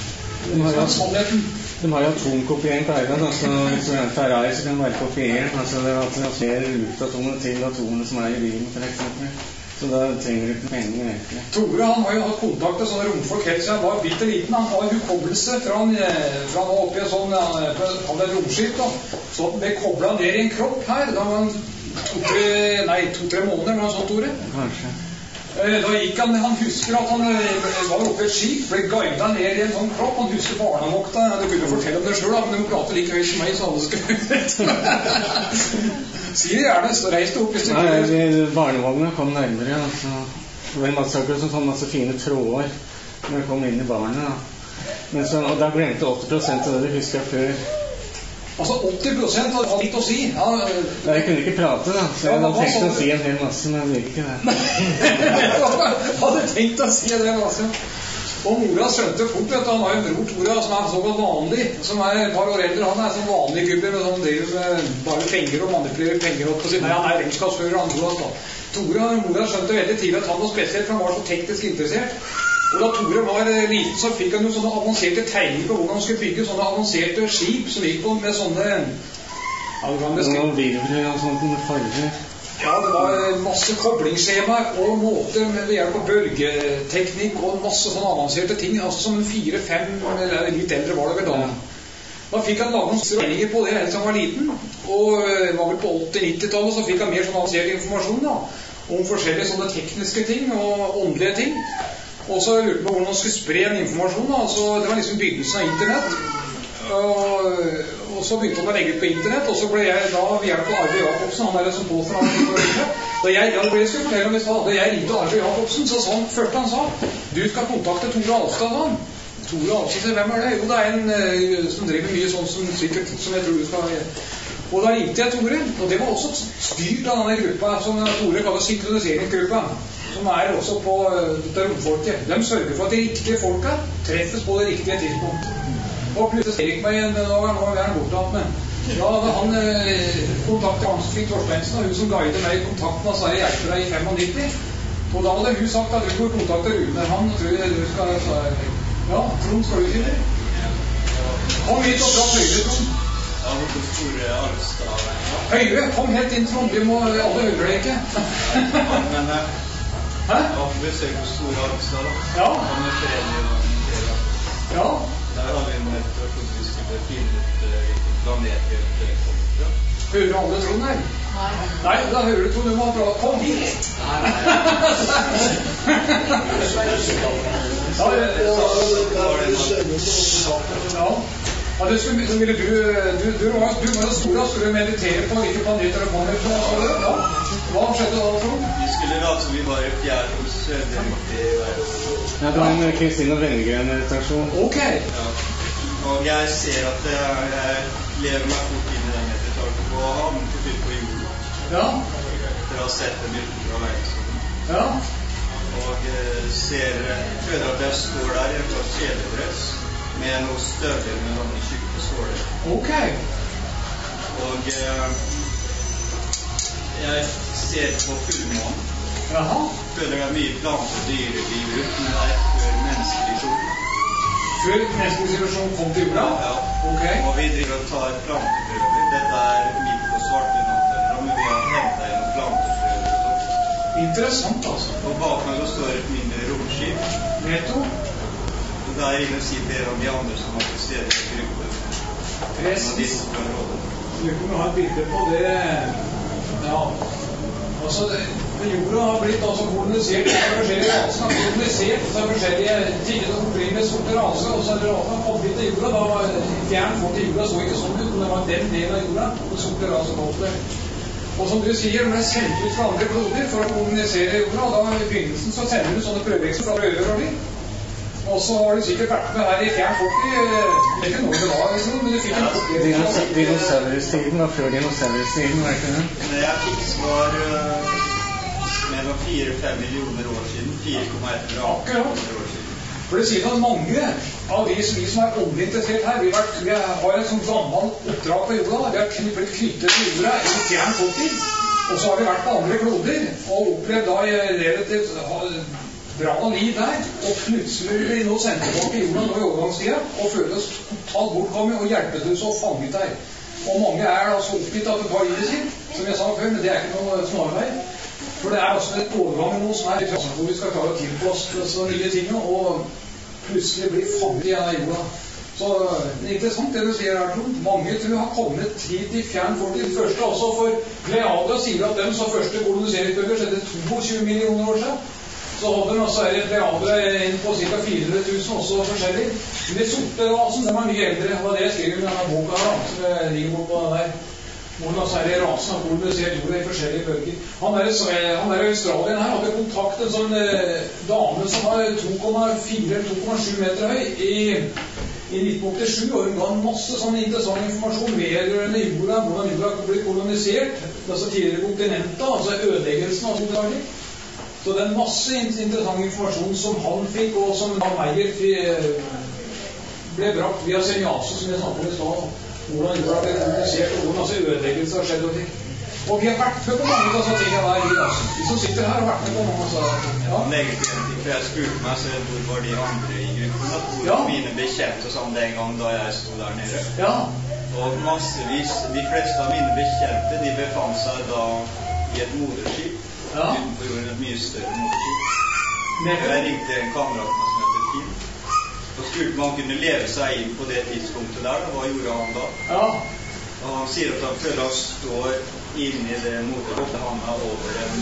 De har jo atomkopiering på øynene, så hvis du er en Ferrari, så kan det være kopiert. Altså det er flere luftatomer til atomene som i bilen, for eksempel. Så da trenger du ikke penger, egentlig. Tore, han har jo hatt kontakt med sånne romfolk helt siden han var bitte liten. Han har hukommelse fra han var oppe i en sånn, han et romskip da. Så han ble koblet ned i en kropp her. Da var han 2-3 måneder, var han sånn, Tore? Kanskje. Da gikk han husker at han var oppe i et skip, ble guidet ned i en sånn kropp. Han husker barnevokta. Du kunne fortelle om det selv da, men de prater like høyt som meg, så alle skal sier gjerne, så reis det opp hvis du Nei, barnevogna kom nærmere, altså. Det var en masse akkurat som sånn masse fine tråder når jeg kom inn i barnet. Men så, og da glemte 80% av det du husker før. Altså 80% hadde litt å si. Ja, jeg kunne ikke prate da, så jeg hadde tenkt å si en hel masse, men jeg vil ikke det. Jeg hadde tenkt å si en hel masse. Og mora skjønte fort, vet du, han har jo en bror, Tore, som såkalt vanlig, som et par år eldre. Han sånn vanlig gubbe med sånn del med bare penger og manipulerer penger opp på sin. Nei, han regnskapsfører, han tror han. Tore, mora skjønte veldig tidlig at han var spesielt, for han var så teknisk interessert. Og da Tore var liten, så fikk han jo sånne avanserte tegninger på hvordan han skulle bygge sånne avanserte skip som gikk på med sånne... Noen virvler og sånt med farger. Ja, det var masse koblingsskjemaer og måter ved hjelp av bølgeteknikk og masse sånne avanserte ting, altså som 4-5 eller litt eldre var det vel da. Da fikk han laget noen regninger på det helt som han var liten, og var vel på 80-90-tallet så fikk han mer sånn avansert informasjon da, om forskjellige sånne tekniske ting og åndelige ting. Og så lurte på hvordan han skulle spre en informasjon da, altså det var liksom begynnelsen av internett. Og så begynte han å legge ut på internett, og så ble jeg da ved hjelp av Arve Jacobsen, han som påstår han da jeg skulle fortelle om i stad, da jeg ringte Arve Jacobsen, så sa han, først han sa, du skal kontakte Tore Alstad, sa han. Tore Alstad, hvem er det? Jo, det en som driver mye sånn som sikkert, som jeg tror du skal... Og da ringte jeg Tore, og det var også styrt av denne gruppa, som Tore kaller synkroniseringsgruppa, som også på dette romfolket. De sørger for at de riktige folka treffes på det riktige tidspunkt. Og plutselig ser ikke meg igjen, nå er han bortatt med. Da hadde han kontaktet Hans-Frik Torsteinsen, og hun som guidet meg i kontakten av Sverre hjelper deg i 95. Og da hadde hun sagt at du får kontakte Rune. Han tror jeg du skal... Ja, Trond, skal du si det? Kom hit og prate høyre, Trond. Ja, hvor Tore Alstad. Høyre, kom helt inn, Trond. Vi må alle høre det ikke. Men... Hæ? Ja, vi ser på Tore Alstad da. Ja. Han forening og ja. Der har vi en nettopp for vi skulle finne ut hvilken planet vi kommer fra. Hører du alle Trond her? Nei, da hører du Trond, du må ha bra. Kom hit! Ja, det ville du var jo stor, skulle du meditere på hvilke planeter det kommer fra? Ja, hva skjedde da, Trond? Vi skulle late vi var i fjerde hos Sødremte i verden. Ja, det var en Kristine Vennegren-meditasjon. Ok. Ja, og jeg ser at jeg lever meg fort inn i den meditasjonen og havner på fyrt på jorden. Ja. etter å ha sett dem utenfor verdensrommet. Ja. Og føler at jeg står der i en slags kjeledress med noe støvler med noen tjukke såler. Ok. Og jeg ser på fullmånen. Jaha. Føler det mye planter og dyreliv ut, men det før menneskelig sol. Før menneskelig situasjon kom til jorda? Ja. Ok. Og vi driver og tar planteprøver. Dette midt på svarte natter, men vi har hentet gjennom planteprøver og sånt. Interessant, altså. Og bak meg så står et mindre romskip. Nettopp. Og der inne sitter en av de andre som har til stede i gruppen. Precis. Du kunne ha et bilde på det. Ja. Altså, jorda har blitt altså kolonisert av forskjellige raser. Kolonisert av forskjellige tidligere opprinnende sorte raser. Og så er det rasene kommet litt til jorda. Da var fjern folk til jorda så ikke sånn ut, men det var den delen av jorda. Og sorte raser kom det. Og som du sier, de ble sendt ut fra andre kloder for å kolonisere jorda. Og da i begynnelsen så sender du sånne prøvevekster fra prøver og litt. Og så har du sikkert vært med her i fjern folk i ikke noe det var, liksom, men du fikk en opplevelse. Dinosauristiden og før dinosauristiden, var ikke det? Når jeg fikk svar mellom 4-5 millioner år siden, 4,1 millioner år siden. For det sier at mange av vi som er åndelig interessert her, vi har en sånn gammel oppdrag på jorda, vi har blitt knyttet til jorda i fjern fortid, og så har vi vært på andre kloder, og opplevd da relativt bra liv der, og plutselig blir vi nå sendt tilbake i jorda nå i overgangstida, og føler oss totalt bortkommet og hjelpeløse og fanget der. Og mange er da så oppgitt at det tar livet sitt, som jeg sa før, men det er ikke noe snarvei. For det er altså et overgang med noe som er hvor vi skal klare å tilpasse nye ting, og plutselig bli fanget igjen av jorda. Så det er interessant det du sier her, Trond. Mange tror jeg har kommet hit i fjern fortid. Første også for Pleiader sier at dem som første koloniseringsbølger skjedde 22 millioner år siden. Så hadde de også Pleiader inn på ca. 400 000 også forskjellig. Men de sorte rasen, de er mye eldre. Det var det jeg skrev i denne boka her, som ligger bort på der. Hvordan altså rasen har kolonisert jorda i forskjellige bølger. Han er Australien her, hadde kontakt en sånn dame som var 2,4-2,7 meter høy i 1987, og hun ga masse sånn interessant informasjon vedrørende jorda, hvordan jorda ble kolonisert, altså tidligere kontinenter, altså ødeleggelsen av sånn. Så det er masse interessant informasjon som han fikk, og som Meyer ble brakt via Senjase, som jeg snakket om i stad. Hvordan jorda ble kolonisert, og hvordan altså ødeleggelse har skjedd og ting. Og vi har vært med på mange av sånne ting hver liv, altså. Vi som sitter her har vært med på mange av sånne ting. Ja, meget enig, for jeg spurte meg selv hvor var de andre i gruppen, hvor mine bekjente sånn den gang da jeg stod der nede. Ja. Og massevis, de fleste av mine bekjente, de befant seg da i et moderskip. Ja. Utenfor jorden et mye større moderskip. Jeg ringte en kamerat som heter Kim, og spurte om han kunne leve seg inn på det tidspunktet der. Hva gjorde han da? Ja. Og han sier at han føler han står inne i det moderskipet, han er over en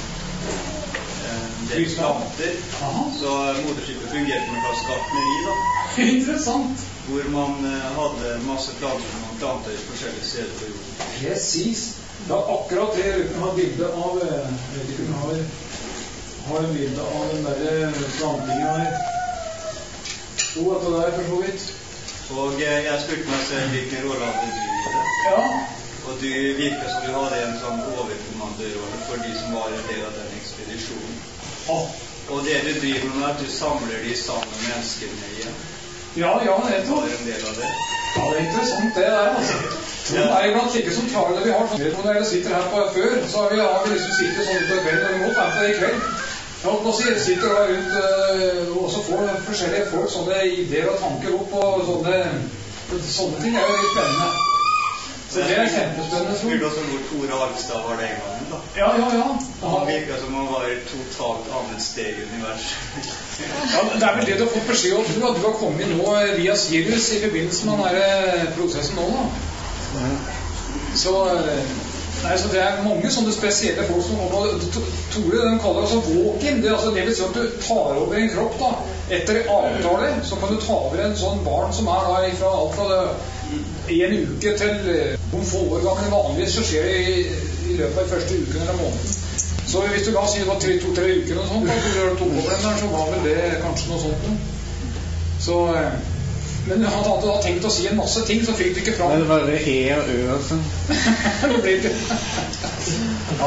del planter. Så moderskipet fungerte med en slags gartneri da. Interessant. Hvor man hadde masse planter som man plantet i forskjellige steder på jorden. Precis. Ja, akkurat det Røkken har bilde av, Røkken har en bilde av den der plantingen her. Så at det der for så vidt. Og jeg spurte meg selv hvilken rolle hadde du i det. Ja. Og du virket som du hadde en sånn overkommanderrolle for de som var en del av den ekspedisjonen. Ja. Og det du driver med er at du samler de sammen menneskene igjen. Ja, nettopp. Var en del av det. Ja, det er interessant det der, altså. Det er blant slike som tar det vi har. Når jeg sitter her på før, så har vi liksom sittet sånn ut på kvelden, og vi må være på det i kveld. Ja, og så sitter jeg rundt, og så får forskjellige folk sånne ideer og tanker opp, og sånne ting er jo litt spennende. Så det er kjempespennende. Spurte også hvor Tore Alstad var den gangen, da. Ja. Han virket som han var et totalt annet sted i universet. Ja, det er vel det du har fått beskjed om, at du har kommet nå via Sirius i forbindelse med denne prosessen nå, da. Så det er mange sånne spesielle folk som kommer. Tore, de kaller det altså walk-in. Det vil si at du tar over en kropp da. Etter avtale så kan du ta over en sånn barn som er da fra alt fra en uke til noen få år gammel. Vanligvis så skjer det i løpet av første uken eller måneden. Så hvis du la oss si det var 2-3 uker og sånt, da, så gjør du tok over den der, så var vel det kanskje noe sånt. Så men han hadde tenkt å si en masse ting, så fikk du ikke fram. Men det var det E og Ø og sånn. Det ble ikke. Ja.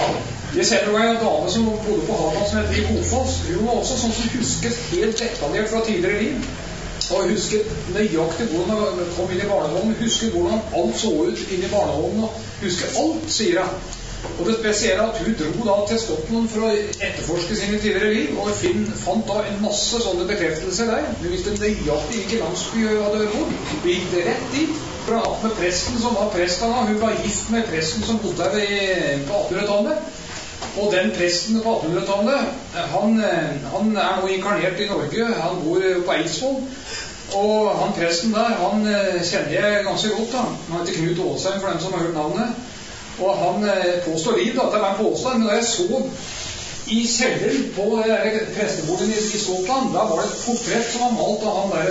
Det sender meg en dame som bodde på Hagan som heter Liv Hofoss. Hun var også sånn som husket helt detaljert fra tidligere liv. Og husket nøyaktig hvordan han kom inn i barnevognen, husket hvordan alt så ut inn i barnevognen, og husket alt, sier jeg. Og det spesielle er at hun dro da til Skottland for å etterforske sine tidligere liv, og fant da en masse sånne bekreftelser der. Hun visste nøyaktig hvilken landsby hun hadde bodd. Vi gikk rett dit, for å ha med presten som var presten da. Hun var gift med presten som bodde der på 1800-tallet. Og den presten på 1800-tallet, han er nå inkarnert i Norge, han bor på Eidsvoll. Og han presten der, han kjenner jeg ganske godt da. Han heter Knut Åsheim, for dem som har hørt navnet. Og han påstår liv, da, det var en påstand, men da jeg så i kjelleren på presteboligen i Skottland, da var det et portrett som var malt av han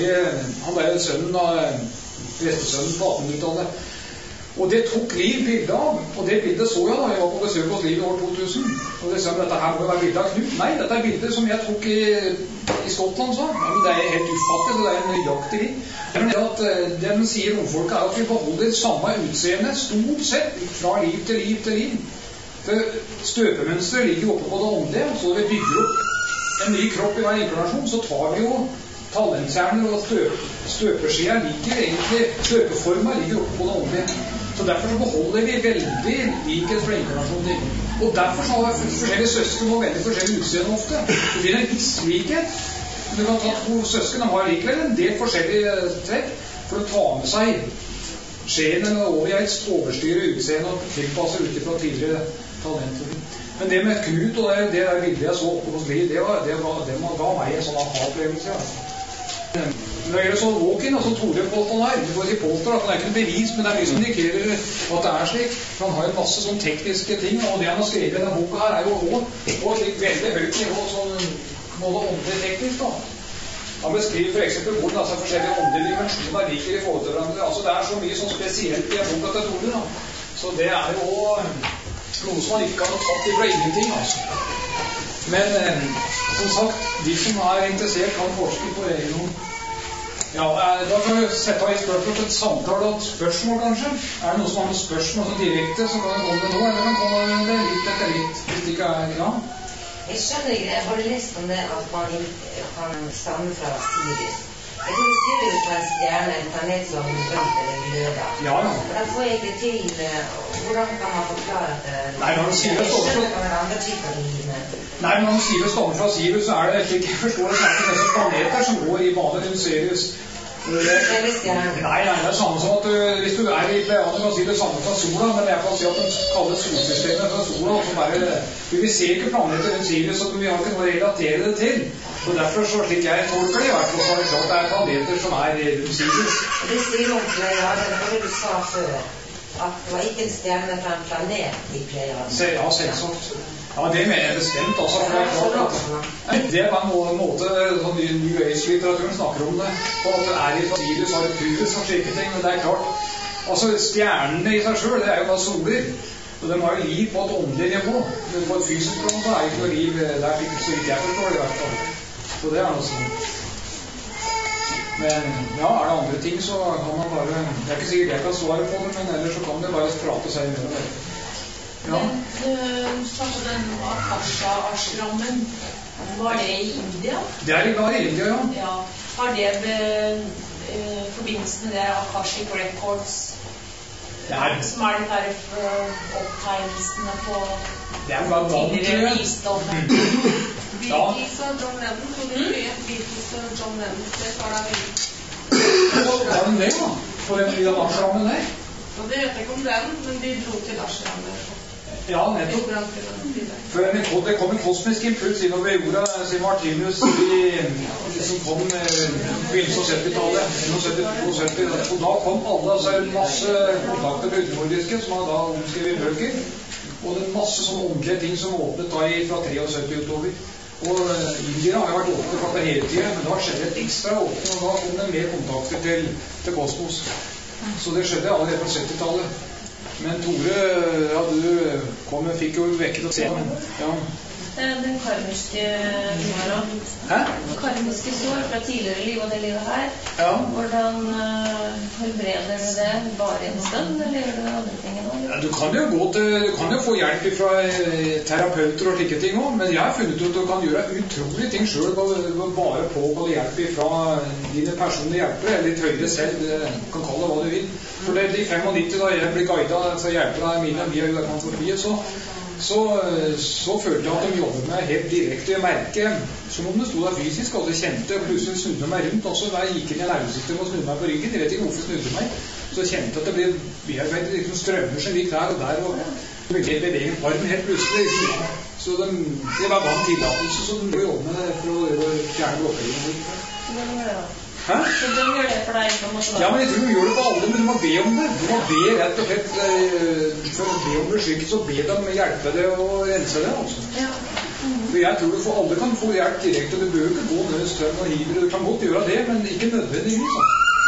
der sønnen av prestesønnen på 1800-tallet. Og det tok Liv bildet av, og det bildet så jeg da, jeg var på besøk hos Liv i år 2000, og det sa dette her må være bildet av Knut. Nei, dette er bildet som jeg tok i Skottland, så. Ja, men det er helt ufattig, det er en nøyaktig liv. Men det de sier romfolket er at vi beholder samme utseende, stort sett, fra liv til liv til liv. For støpemønstret ligger oppe på det åndelige, så vi bygger opp en ny kropp i hver inkarnasjon, så tar vi jo tallentkjerner, og støpeskjea ligger egentlig, støpeforma ligger oppe på det åndelige. Så derfor så beholder vi veldig likhet fra inkarnasjonen. Og derfor så har forskjellige søsken og veldig forskjellige utseende ofte. Det blir en viss likhet. Du kan ta to søsken, de har likevel en del forskjellige trekk for å ta med seg sjelen over i et overstyre utseende og tilpasse ut fra tidligere talenter. Men det med Knut og det der bildet jeg så oppe hos Liv, det ga meg en sånn aha-opplevelse. Når det gjelder sånn walk-in, altså Tore Polton her, du får si Polton, at det er ikke noe bevis, men det er mye som indikerer at det er slik. For han har en masse sånn tekniske ting, og det han har skrevet i denne boka her er jo også slik veldig høyt nivå, sånn både åndelig teknisk da. Han beskriver for eksempel hvordan altså, forskjellige åndelige dimensjoner liker i forhold til hverandre. Altså det er så mye sånn spesielt i en boka til Tore da. Så det er jo noe som man ikke kan ha tatt ifra ingenting, altså. Men som sagt, de som er interessert kan forske på egen hånd. Ja, da kan vi sette av i spørsmål til et samtale og et spørsmål kanskje. Er det noe som har noen spørsmål som direkte, så kan det komme nå, eller kan komme det litt etter litt, hvis det ikke er, ja. Jeg skjønner ikke, jeg har lest om det at man kan stamme fra Sirius. Jeg tror Sirius var en stjerne, en planet som brant eller gløda. Ja. Da får jeg ikke til, hvordan kan man forklare at det... Nei, når du sier det står for... Jeg skjønner det kan være andre typer liv, men... Nei, når du sier det stammer fra Sirius, så er det slik jeg forstår det snakket disse planeter som går i bane rundt Sirius. Nei, det er samme som at hvis du er i Pleiade, kan si det samme fra sola, men jeg kan si at de kaller solsystemet fra sola, så bare, vi ser ikke planeter rundt Sirius, så vi har ikke noe å relatere det til. Og derfor, så slik jeg tolker det, i hvert fall så er det klart det er planeter som er rundt Sirius. Det sier om Pleiade, det var det du sa før, at det var ikke en stjerne fra en planet i Pleiade. Ja, selvsagt. Ja, det mener jeg bestemt, altså, for det er klart at det er på en måte sånn New Age-litteraturen snakker om det, på at det er i Sirius, Arcturus og slike ting, men det er klart, altså stjernene i seg selv, det er jo bare soler, og de har jo liv på et åndelig nivå, men på et fysisk plan så er det ikke noe liv der, så vidt jeg forstår det i hvert fall, så det er noe sånn. Men ja, er det andre ting så kan man bare, det er ikke sikkert jeg kan svare på det, men ellers så kan det bare prate seg med det. Ja. Men du sa på den Akasha-ashrammen, var det i India? Det er i India, ja. Ja. Har det forbindelse med det Akashic Records, som er de der opptegnelsene på tidligere visdom? Beatles og John Lennon, tror du mye? Beatles og John Lennon, det tar deg veldig. Hva er det da? For den ashrammen der? Og det vet jeg ikke om den, men de dro til ashrammen. Ja, nettopp. For det kom en kosmisk impuls innover jorda, sier Martinus, som kom på 70-tallet, og da kom alle, altså en masse kontakter med utennordiske, som har da omskrevet bøker, og det er masse sånne åndelige ting som åpnet da fra 73 utover. Og India har jo vært åpnet for det hele tiden, men da skjedde et ekstra åpning, og da kom det mer kontakter til kosmos. Så det skjedde allerede på 70-tallet. Men Tore, ja, du fikk jo vekket å se. Ja. Den karmiske karmiske sår fra tidligere liv og det livet her. Ja. Hvordan har helbreder du det bare en stund, eller gjør du andre ting nå? Ja, du kan jo få hjelp fra terapeuter og slike ting også, men jeg har funnet ut at du kan gjøre utrolige ting selv, bare påkalle hjelp fra dine personlige hjelpere, eller litt høyere selv, du kan kalle det hva du vil. For det er i 95 da jeg ble guidet, så hjelper deg mine via uerkantrofiet, så følte jeg at de jobbet meg helt direkte. Jeg merker som om det stod der fysisk, og jeg kjente, og plutselig snudde meg rundt også, da jeg gikk inn i nervesystemet og snudde meg på ryggen. Jeg vet ikke hvorfor snudde meg, så jeg kjente at det ble bearbeidet liksom strømmer som gikk der og der, og begynte å bevege armen helt plutselig. Så det var bare en tillatelse, så de ble jobbet med det for å fjerne blokkeringen. Hæ? Så de gjør det for deg på en måte? Ja, men jeg tror de gjør det på alle, men du må be om det. Du må be rett og slett, for å be om beskyttelse, så be dem hjelpe det og rense det, altså. Ja. For jeg tror alle kan få hjelp direkte, du bør ikke gå ned i strøm og hiver, du kan godt gjøre det, men ikke nødvendigvis.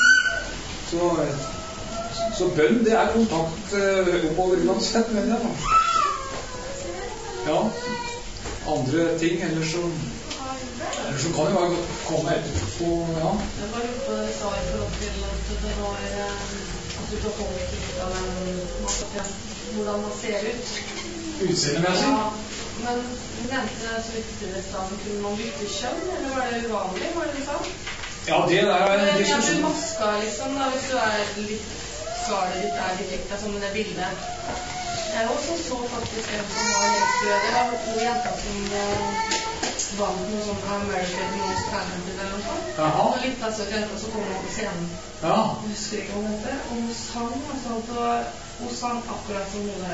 Så bønn, det er kontakt oppover uansett, mener jeg da. Ja, andre ting, eller så kan det bare komme etterpå, ja. Jeg var oppe og sa i forhold til at det var at du tar holdt litt av hvordan man ser ut. Utseendemessig? Ja, men du mente så vidt til det stedet, kunne man bytte kjønn, eller var det uvanlig, var det du sa? Ja, det der er en diskusjon. Jeg blir maska liksom, da, hvis du er litt svaret ditt er litt likt, som det bildet. Jeg også så faktisk en som var helt rød. Det var to jenter som vant noe sånn American Most Talented eller noe sånt. Og litt av søk jenter så kom hun på scenen. Jeg husker ikke om dette. Og hun sang akkurat som hun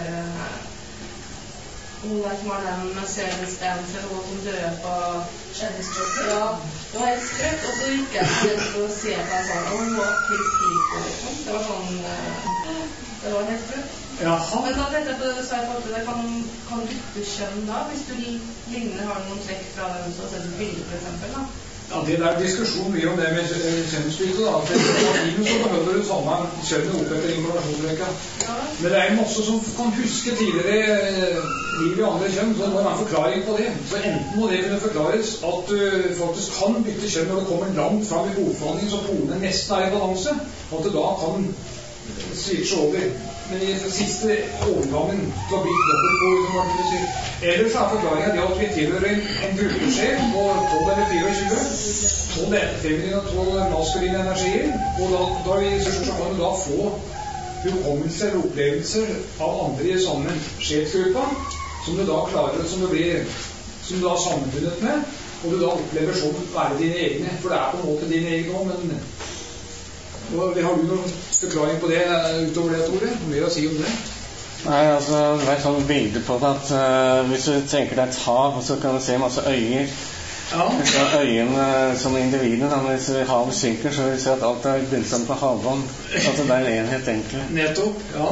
der som var den Mercedes Benz eller noe som døde på kjendisklubben. Ja, det var helt sprøtt. Og så gikk jeg til å se på en sånn, og hun var helt på liksom. Det var sånn, det var helt sprøtt. Jaha. Men da tenkte jeg på det, så jeg faktisk det kan bytte kjønn da, hvis du ligner, har noen trekk fra den som har sett et bilde for eksempel da. Ja, det der diskusjon mye om det med kjønnsbytte da, for i så behøver du samme kjønnet opp etter inkarnasjonsrekka. Ja. Men det er masse som kan huske tidligere liv i andre kjønn, så det må være en forklaring på det. Så enten må det kunne forklares at du faktisk kan bytte kjønn når du kommer langt fram i bordforhandlingen, så polene nesten er i balanse, at du da kan switche over. Men i den siste overgangen til å bli dobbeltbord, som man kunne si. Ellers er forklaringen det at vi tilhører en gruppesjel på 12 eller 24, 12 feminine og 12 maskuline energier, og da kan du da få hukommelser eller opplevelser av andre i samme sjelsgruppa, som du da klarer, som du da er sammenfunnet med, og du da opplever som å være dine egne, for det er på en måte dine egne også, men har du noen forklaring på det utover det, Tore? Mer å si om det? Nei, altså, det er et sånt bilde på det at hvis du tenker deg et hav, så kan du se masse øyer. Ja. Så øyene som individer, da, hvis havet synker, så vil vi se at alt er bundet sammen på havvann. Altså, det er en enhet, egentlig. Nettopp, ja.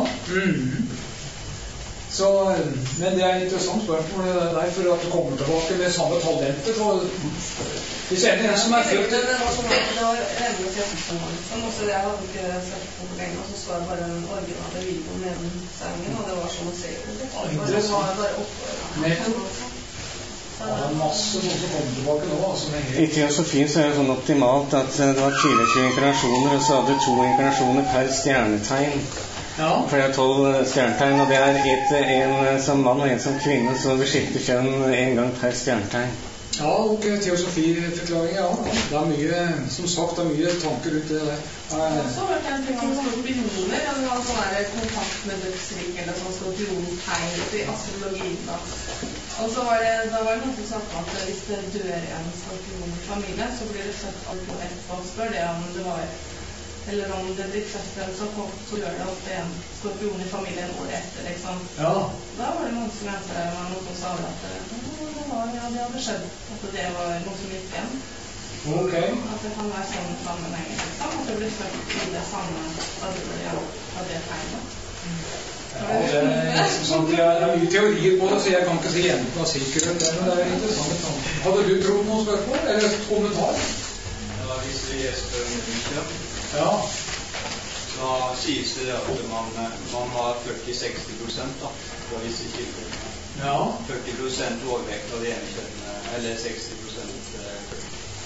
Så, men det er et interessant spørsmål der, for at du kommer tilbake med samme talenter. Så, hvis en som er født... Det var sånn at det var revne til hjertemål. Som også jeg hadde ikke sett på lenge, og så står det bare en originale videoen neden sengen, og det var sånn å se på det. Det var bare oppe. Det er masse noe som kommer tilbake nå. Altså, I teosofien så er det sånn optimalt at det var 24 inkarnasjoner, og så hadde du 2 inkarnasjoner per stjernetegn. Ja. For det er 12 stjernetegn, og det er en som mann og en som kvinne, så vi skifter kjønn en gang per stjernetegn. Ja, ok, teosofi-forklaring, ja. Det er mye, som sagt, det er mye tanker rundt det der. Jeg har også hørt en ting om skorpioner, at det var sånn kontakt med dødsrik, eller sånn skorpiontegn i astrologien da. Og så var det noen som sa at hvis det dør en skorpion i familien, så blir det sett alt på ett, og spør det om det var eller om det blir født en så gjør det ofte en skorpion i familien året etter, liksom. Ja. Da var det noen som mente det, var noen som sa at det hadde skjedd, at det var noe som gikk igjen. Ok. At det kan være sånn sammenheng, liksom, at det blir født i det samme av det tegnet. Ja, det er mye teorier på det, så jeg kan ikke si enten av sikkerhet, men det er interessant. Hadde du trodd noen spørsmål, eller kommentar? Ja, hvis vi spør mye, ja, så sies det at man har 40-60% da, på visse kilder. Ja. 40% overvekt av det ene kjønnet, eller 60%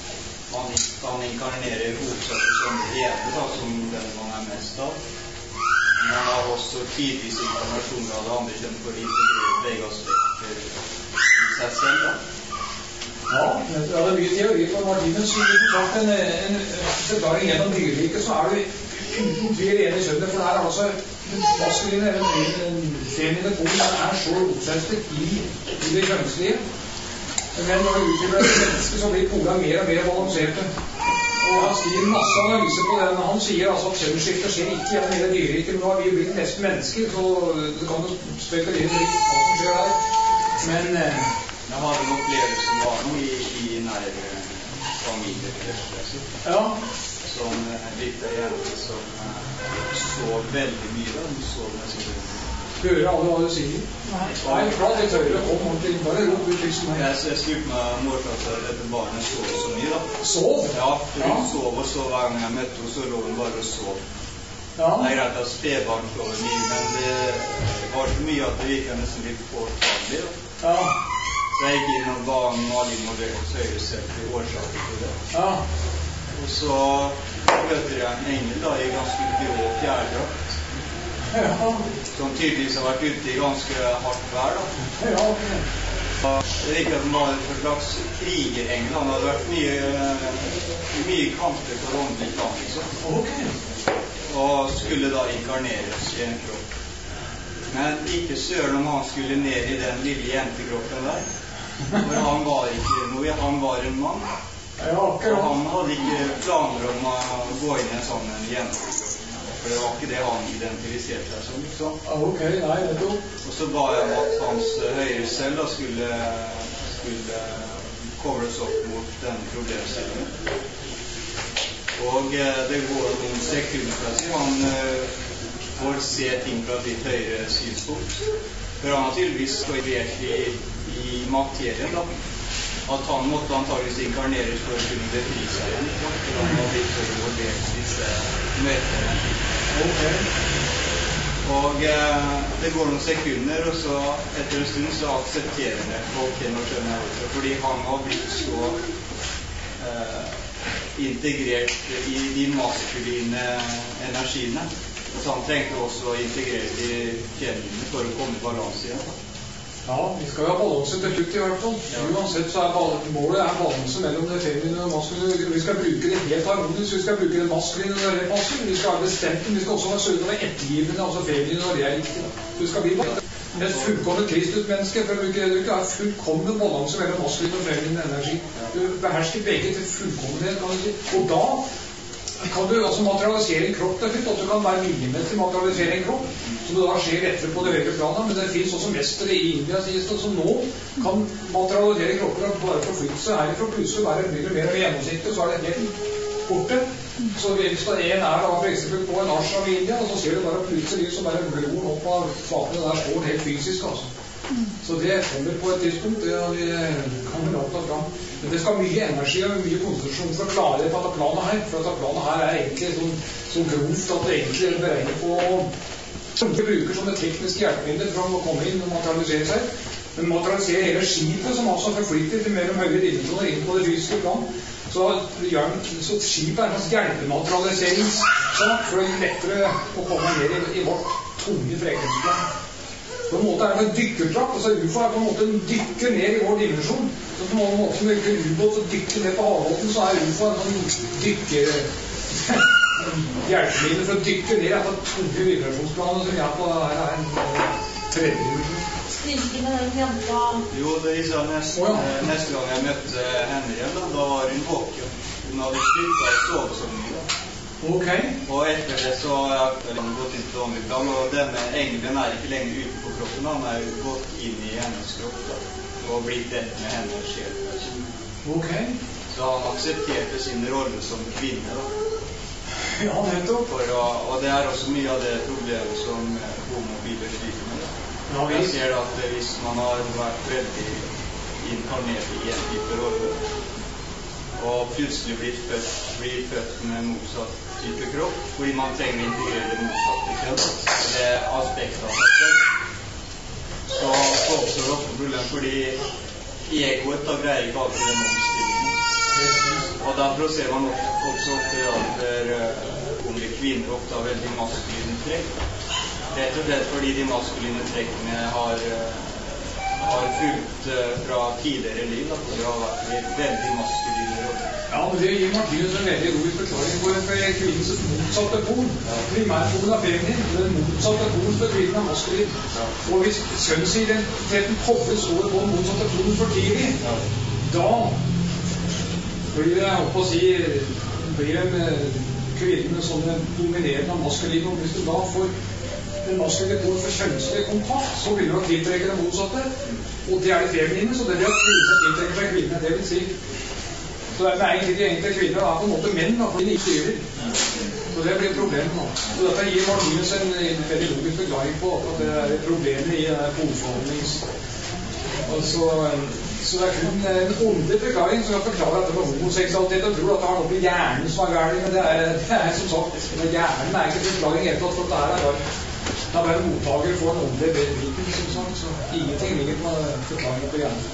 man inkarnerer hovedsaker som ene, da, som den man mest av. Man har også tidvis inkarnasjoner av det andre kjønn for å integrere begge aspekter i seg selv, da. Ja, det er mye teori for Martinus. Som en forklaring gjennom dyreriket, så det uten tvil ene kjønnet, for der altså maskuline eller feminine polen så rotfestet i det kjønnslige. Men når det utvikler et menneske, så blir polene mer og mer balanserte. Og han skriver masse analyser på den. Han sier altså at kjønnsskiftet skjer ikke gjennom hele dyreriket, men nå har vi blitt nesten mennesker, så det kan jo spekulere litt hva som skjer der. Men jeg har en opplevelse som var noe i nær familie, ja. Som litt av jente som så veldig mye da, hun så nesten. Hører alle hva du sier? Nei, bra, det tør jeg kom ordentlig. Bare rop ut liksom her. Jeg spurte meg morfar at dette barnet sov så mye da. Sov? Ja, for hun sov og sov hver gang jeg møtte henne, så lå hun bare og sov. Ja. Det greit at spedbarn sover mye, men det var så mye at det virket nesten litt påtagelig da. Ja. Så jeg gikk inn og ba Malin og Søyre selv til årsaken til det. Ja. Og så møter jeg en engel da i ganske grå fjærdrakt. Ja. Som tydeligvis har vært ute i ganske hardt vær da. Ja. Det virker at han var en slags krigerengel. Han hadde vært mye kamper på åndelig plan, liksom. Ok. Og skulle da inkarneres i en kropp. Men ikke søren om han skulle ned i den lille jentekroppen der. For han var ikke noe, han var en mann. Ja, akkurat. Og han hadde ikke planer om å gå inn i en sånn jentekropp. For det var ikke det han identifiserte seg som, liksom. Ok, nei, det er jo. Og så ba jeg om at hans høyre selv da skulle kobles opp mot denne problemstillingen. Og det går noen sekunder, han får se ting fra ditt høyre synspunkt. For han har tydeligvis involvert i materien da. At han måtte antageligvis inkarneres for å kunne befri seg igjen. For han har blitt involvert i disse møtene. Okay. Og det går noen sekunder, og så etter en stund så aksepterer han det. Ok, nå skjønner jeg det. Fordi han har blitt så integrert i de maskuline energiene. Så han trengte også å integrere de feminine for å komme i balanse igjen. Ja, vi skal jo ha balanse til slutt i hvert fall. Ja. Uansett så målet balanse mellom det feminine og maskuline. Vi skal bruke det helt harmonisk, vi skal bruke det maskuline når det passer. Vi skal ha bestemt, vi skal også ha sørget for det ettergivende, altså feminine når det er riktig. Du skal bli et fullkommet Kristus-menneske, for å bruke det du ikke har fullkommen balanse mellom maskuline og feminine energi. Du behersker begge til fullkommenhet, kan du si. Og da kan du også materialisere en kropp til slutt, at du kan være viljemettig materialisere en kropp, som det da skjer lettere på det høyre planet, men det finnes også mestere i India, sies det, som nå kan materialisere kropper og bare forflytte seg herifra, plutselig være mye mer med gjennomsiktig, så det helt borte. Så hvis det en da for eksempel på en ashram i India, så ser du bare plutselig så bare blod opp av flatene der står helt fysisk, altså. Så det kommer på et tidspunkt, det har vi kommet opp fram. Men det skal mye energi og mye konsentrasjon for å klare det på dette planet her, for dette planet her egentlig så grovt at det egentlig er beregnet på som ikke bruker som et teknisk hjelpemiddel for å komme inn og materialisere seg. Men materialisere hele skipet, som altså forflytter til mer og høyere dimensjoner inn på det fysiske plan. Så skipet er en slags hjelpematerialiseringssak for å gjøre lettere å komme ned i vårt tunge frekvensplan. På en måte det en dykkertrakt, altså UFO på en måte en dykker ned i vår dimensjon. Så på en måte som ikke ubåt og dykker ned på havbåten, så UFO en sånn dykker hjelpemiddel for å dykke ned etter tunge vibrasjonsplaner som jeg på her en tredje dimensjon. Skrikene den jenta... Jo, det sa neste gang jeg møtte henne igjen, da var hun våken. Hun hadde sluttet å sove så mye. Ok. Og etter det så har jeg gått inn på åndelig plan, og denne engelen ikke lenger ute på kroppen, han jo gått inn i hennes kropp da, og blitt ett med hennes sjel. Ok. Så han aksepterte sin rolle som kvinne da. Ja, nettopp. Og det også mye av det problemet som homofiler sliter med da. Ja, jeg ser at hvis man har vært veldig inkarnert i en type rolle, og plutselig blir født med motsatt type kropp, fordi man trenger å integrere det motsatte kjønn, det aspektet av seg selv, så oppstår det ofte problem, fordi egoet da greier ikke alltid den omstillingen. Og derfor ser man også ofte at unge kvinner ofte har veldig maskuline trekk. Rett og slett fordi de maskuline trekkene har fulgt fra tidligere liv, at de har vært veldig maskuline. Ja, men det gir Martinus en veldig logisk forklaring på kvinnens motsatte pol. Primærpolen er feminin, den motsatte polen for kvinnen er maskulin. Og hvis kjønnsidentiteten kobles over på den motsatte polen for tidlig, da blir det, jeg håper å si, blir en kvinne som er dominerende av maskulin. Og hvis du da får en maskuline pol for kjønnslig kontakt, så vil du ha tiltrekke det motsatte. Og det er det feminine, så det blir at kvinner tiltrekker seg kvinner. Det vil si, så det er egentlig de enkelte kvinner er på en måte menn, fordi de ikke styrer. Så det blir et problem nå. Og dette gir Martinus en veldig logisk forklaring på at det er problemet i polforholdnings. Så det er kun en åndelig forklaring som kan forklare dette med homoseksualitet og tror at det har noe på hjernen som er gærlig, men det er som sagt, hjernen er ikke forklaring helt tatt, for det er bare mottaker for en åndelig beriken, som sagt, så ingenting ligger på forklaringen på hjernen.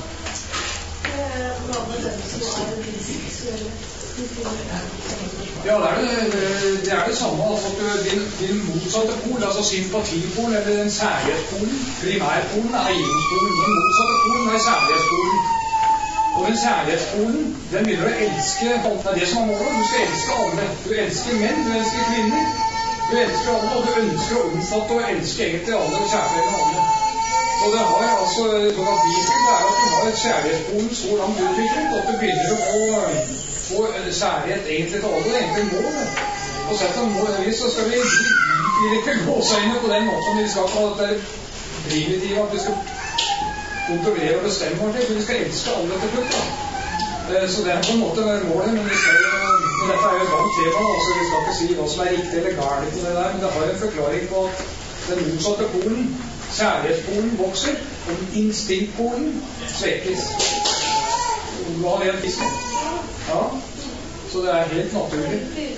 Ja, det er det samme, altså at din motsatte pol, altså sympatipolen eller den særlighetspolen, primærpolen er eiendomspolen, den motsatte polen er særlighetspolen. Og den særlighetspolen, den begynner å elske, det er det som er målet, du skal elske alle. Du elsker menn, du elsker kvinner, du elsker alle, og du ønsker å omfatte og elske egentlig alle og kjærlighet alle. Og det har altså, sånn at Bibelen er at du har kjærlighetspolen så langt utviklet, at du begynner å få kjærlighet egentlig til alle, egentlig mål. Og sett om målvis så skal vi ikke gå seg inn på den måten vi skal på at det er primitive, at vi skal kontrollere og bestemme vårt liv, for vi skal elske alle til slutt. Så det er på en måte målet, men dette er jo et langt tema, altså vi skal ikke si hva som er riktig eller galt på det der, men det har en forklaring på at den motsatte polen, kjærlighetspolen, vokser, og instinktpolen svekkes. Hva er det fisk? Ja, så det er helt naturlig.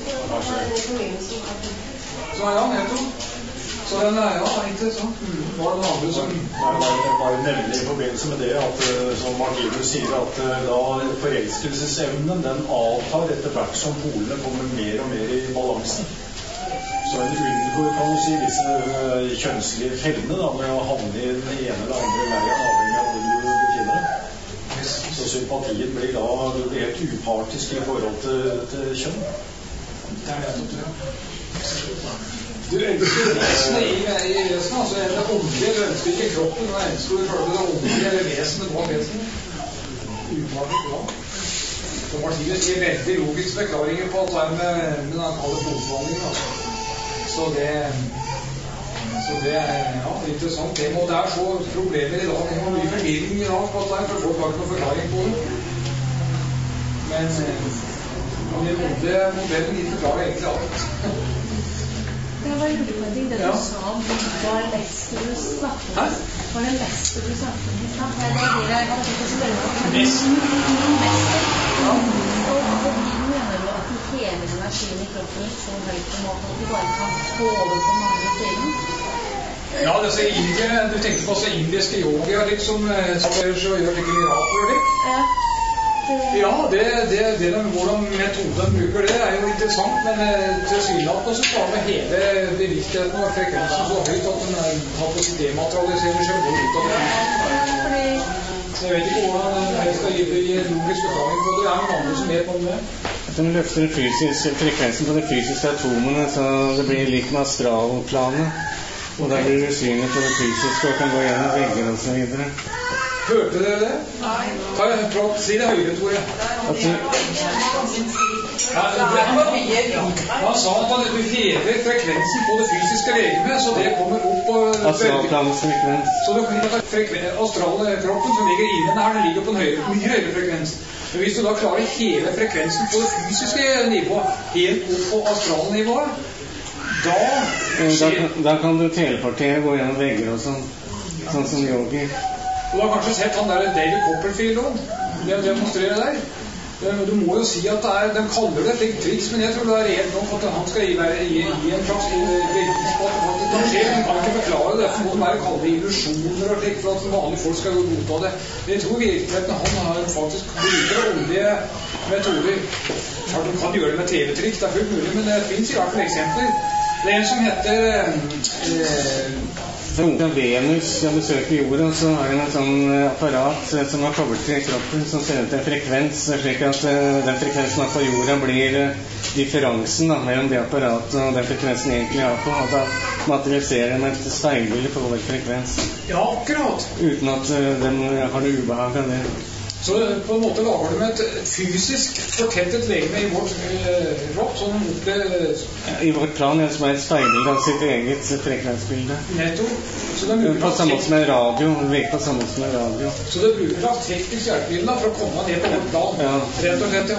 Så ja, nettopp. Så den er, ja, interessant. Var det noe andre som... Bare nevne i forbindelse med det at, som Martinus sier, at da forelskelsesevnen, den avtar etter hvert som polene kommer mer og mer i balansen. Så en unngår, kan du si, disse kjønnslige fellene da, med å havne i den ene eller andre leien avhengig av hvor du befinner deg. Så sympatien blir da helt upartisk i forhold til kjønn. Det er nettopp det. Du ønsker vesenet i vesenet, altså det åndelige, du ønsker ikke kroppen, du ønsker du føler det åndelige eller vesenet på vesenet. Upartisk, ja. Så Martinus gir veldig logiske forklaringer på at det er med den kalle blodforvandlingen, altså. Så det er ja, interessant tema, og det er så problemer i dag, det er mye forvirring i dag på at det er, for folk har ikke noen forklaring på det. Men den modellen gir forklarer egentlig alt. Jeg var inne på en ting, det du sa om var lester du snakket om. Var det lester du snakket om? Jeg har ikke spørre om lester. Og mener du at du hever energien i kroppen så høyt på måten at du bare kan tåle på mange siden? Ja, disse du tenkte på også indiske yoga, liksom, som gjør ikke mirakler, ikke? Ja. Ja, hvordan metoden bruker det er jo interessant, men til synlighet så skal man hele bevisstheten og frekvensen så høyt at den har på dematerialiserer seg og ut av det. Så jeg vet ikke hvordan jeg skal gi logisk forklaring på det. Det er noen andre som vet om det. Den løfter frekvensen på de fysiske atomene, så det blir lik med astralplanet. Og der blir du synlig på det fysiske og kan gå gjennom vegger og så videre. Hørte dere det? Nei. Si det høyere, Tore. Han sa at du hever frekvensen på det fysiske legemet, så det kommer opp på astralplanets frekvens. Så astralkroppen som ligger inne her, den ligger på en mye høyere frekvens. Men hvis du da klarer hele frekvensen på det fysiske nivået, helt opp på astralnivået, da kan du teleportere, gå gjennom vegger og sånn som yogi. Du har kanskje sett han der David Copperfield også, det å demonstrere der. Du må jo si at de kaller det et triks, men jeg tror det er reelt nok at han skal gi en slags bevis på at det skjer. Han kan ikke forklare det, for må det være kalle det illusjoner og slik, for at vanlige folk skal godta det. Men jeg tror virkelig at han har faktisk bruker åndelige metoder. Du kan gjøre det med TV-trykk, det fullt mulig, men det finnes i hvert fall eksempler. Det en som heter Venus, jeg besøker jorda, så har den et sånn apparat som har koblet til kroppen, som sender ut en frekvens, slik at den frekvensen på jorda blir differansen mellom det apparatet og den frekvensen egentlig er på, og da materialiserer den et speilbilde på vår frekvens. Ja, akkurat. Uten at den har det ubehag av det. Så på en måte lager du med et fysisk fortettet legeme i vårt kropp, sånn I vårt plan er det som et speilbilde av sitt eget frekvensbilde. Nettopp. På samme måte som en radio, det virker på samme måte som en radio. Så det bruker slags teknisk hjelpemiddel for å komme ned på vårt plan, rett og slett, ja.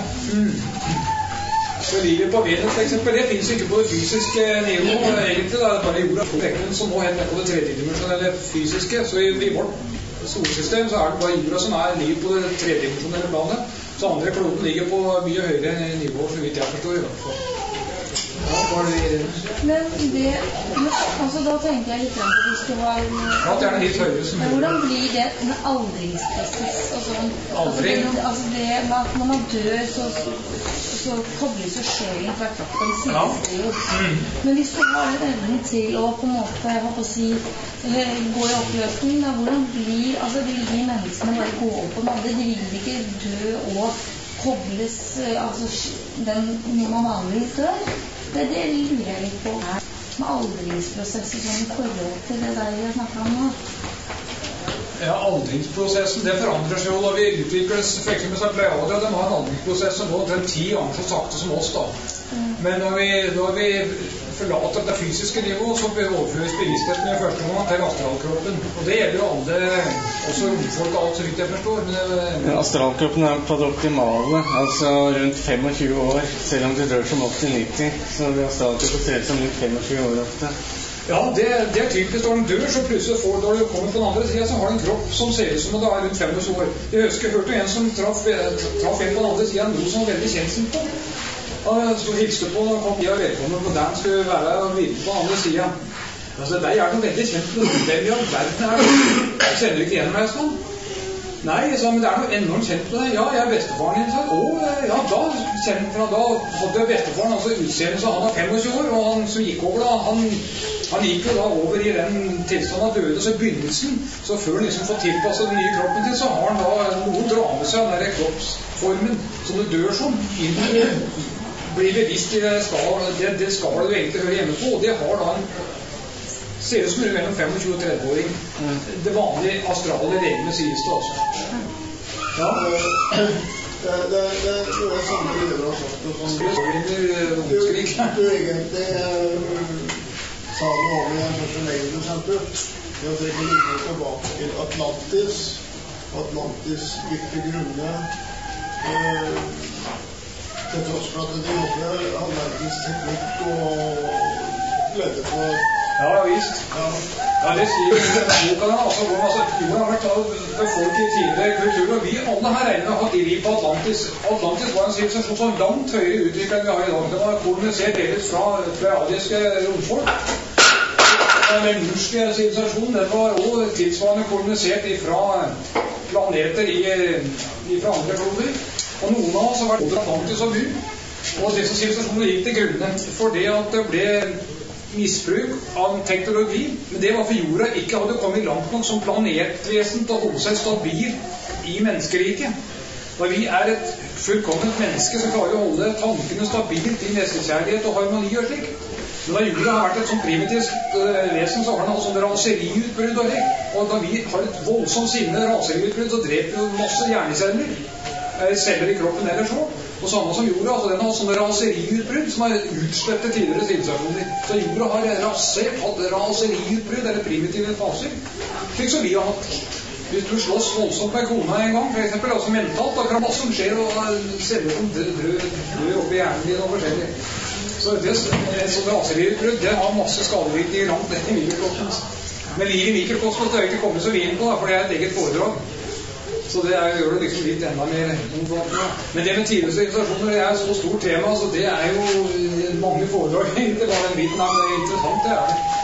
Så livet på Venus, for eksempel, det finnes ikke på det fysiske nivået, egentlig, det er bare jorda på vekken som må hende på det tredimensjonelle fysiske, så i vårt solsystem så er det bare jorda som er liv på det tredimensjonelle planet, så andre kloden ligger på mye høyere nivå, så vidt jeg forstår i hvert fall. Ja, men det, altså da tenker jeg litt på hvis du har hvordan blir det en aldringsprosess altså det at når man dør så kobles jo sjølen fra kroppen men hvis du har en evne til å på en måte, jeg håper å si gå i oppløsning da, hvordan blir, altså vil de menneskene bare gå opp på den andre, de vil ikke dø og kobles, altså den når man vanligvis dør. Det lurer jeg litt på her med aldringsprosesser som i forhold til det der vi har snakket om nå. Ja, aldringsprosessen, det forandrer seg jo da vi utvikles, for eksempel så Pleiadier, de har en aldringsprosess som går omtrent 10 ganger så sakte som oss da. Men når vi forlater det fysiske nivået, så overføres bevisstheten i første gang til astralkroppen. Og det gjelder jo alle, også romfolk og alt så vidt jeg forstår. Men astralkroppen er på det optimale, altså rundt 25 år, selv om det dør som 80-90, så astralkroppen ser ut som rundt 25 år ofte. Ja, det er typisk når den dør, så plutselig får når du kommer på den andre siden, så har du en kropp som ser ut som det er rundt 25 år. Jeg hørte en som traff en på den andre siden, noe som var veldig kjensel på. Han hilste på og kom og velkommen på den skulle være og vite på den andre siden. Altså, det er noe veldig kjent med hvem i all verden er det. Jeg kjenner ikke igjen meg sånn. Nei, jeg sa, men det er noe enormt kjent på det. Ja, jeg er bestefaren din, sa han. Ja, da kjente han, da hadde bestefaren altså utseende, så han var 25 år, og han som gikk over da, han gikk jo da over i den tilstanden av døde, så i begynnelsen, så før han liksom får tilpasset den nye kroppen til, så har han da noen dra med seg den der kroppsformen som du dør som, blir bevisst i det skalet du egentlig hører hjemme på, og det har da en ser ut som det mellom 25 og 30-åring. Det vanlige astrale legene sies det også. Ja. Det er noe samme livet har sagt og sånn. Du egentlig sa noe om i den første leggen du sendte ut. Det å trekke linjer tilbake til Atlantis gikk til grunne til tross for at de jobber allverdens teknikk og ledde på Ja, visst. Ja, det sier boka den, altså, jorden har vært av folk i tidligere kultur, og vi alle her regner med å ha liv på Atlantis. Atlantis var en sivilisasjon som langt høyere utviklet enn vi har i dag. Den var kolonisert delvis fra pleiadiske romfolk. Den norske sivilisasjonen, den var også tilsvarende kolonisert fra planeter fra andre kloder. Og noen av oss har vært over Atlantis og Bu, og disse sivilisasjonene gikk til grunne for det at det ble misbruk av teknologi, men det var for jorda ikke hadde kommet langt nok som planetvesen til å holde seg stabil i menneskeriket. Da vi er et fullkomment menneske som klarer å holde tankene stabilt i nestekjærlighet og harmoni og slik. Men da jorda har vært et sånn primitivt vesen, så har den altså sånn raseriutbrudd og slik. Og da vi har et voldsomt sinne raseriutbrudd, så dreper vi masse hjerneceller, celler i kroppen ellers også. Og samme som jorda, altså den har sånne raseriutbrudd som har utslettet tidligere sivilisasjoner. Så jorda har hatt raseriutbrudd, eller primitive faser, slik som vi har hatt. Hvis du slåss voldsomt med kona en gang, for eksempel, altså mentalt, da kan masse som skjer, og celler som dør opp i hjernen din og forskjellig. Så et sånt raseriutbrudd, det har masse skadevirkninger langt ned i mikrokosmos. Men liv i mikrokosmos er jo ikke kommet så vidt på, for det er et eget foredrag. Så det gjør det liksom litt enda mer omfattende. Men det med tidligere sivilisasjoner, det er et så stort tema, så det er jo mange foredrag egentlig, bare den biten av det er interessant, det er det.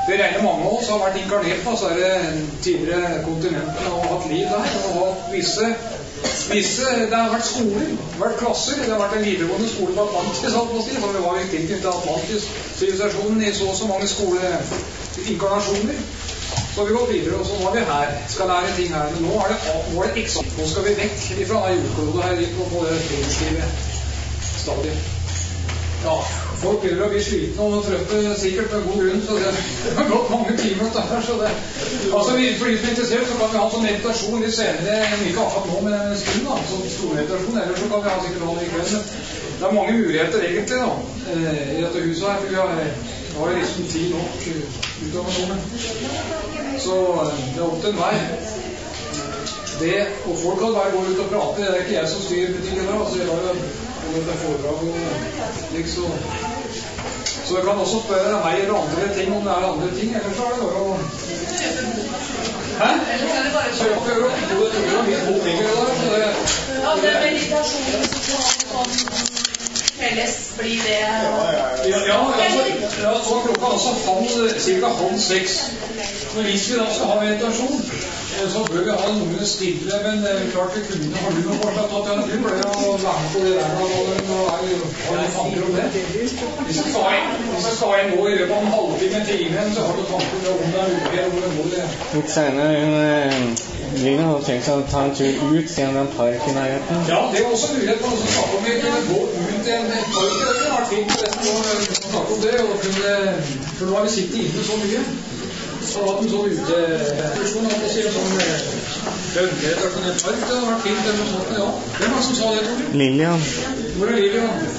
Det regner mange av oss har vært inkarnert på, så er det tidligere kontinentene og hatt liv der, og hatt visse, det har vært skoler, det har vært klasser, det har vært en videregående skole på Atlantis, for det var jo tilknyttet til Atlantis-sivilisasjonen i så mange skoleinkarnasjoner. Så har vi gått videre, og så var vi her, skal lære ting her, men nå er det eksamen. Nå skal vi vekk fra jordklodet her på det friluftslivet stadiet. Ja, folk begynner å bli slitne og trøtte sikkert med god grunn, så det har gått mange timer der, så det... Altså, for de som er interessert, så kan vi ha en sånn meditasjon litt senere, ikke akkurat nå, men en stund da, sånn stor meditasjon, eller så kan vi ha sikkert holde i kveld, men det er mange muligheter egentlig da, i dette huset her, for vi har liksom tid nok utover noe. Så det er opp til en vei. Det, og folk kan bare gå ut og prate, det er ikke jeg som styrer butikken da, altså jeg har jo dette foredrag og slik, så jeg kan også spørre meg eller andre ting om det er andre ting, ellers så er det bare å... Hæ? Så jeg prøver å bo det tror jeg mye boligger der, så det... Ja, det er meditasjonen som felles blir det... Ja, så klokka altså cirka 5:30. Men hvis vi da skal ha meditasjon, så bør vi ha noen stille, men klart vi kunne, har du noe fortsatt at du ble å være på det der, og har du tanker om det? Hvis jeg skal inn nå i løpet av en halvtime, en time, så har du tanker om det er mulig, hvor det går. Litt senere, Lina hadde tenkt seg å ta en tur ut siden den parken er her. Ja, det var også mulighet for oss å snakke om vi kunne gå ut i en park. Det har vært fint å snakke om det, for nå har vi sittet inne så mye. Så hatt en sånn ute-funksjon, at det sier sånn døgnlighet av en park, det har vært fint eller noe sånt, ja. Hvem er det som sa det, tror du? Lilian. Hvor er Lilian? Ja,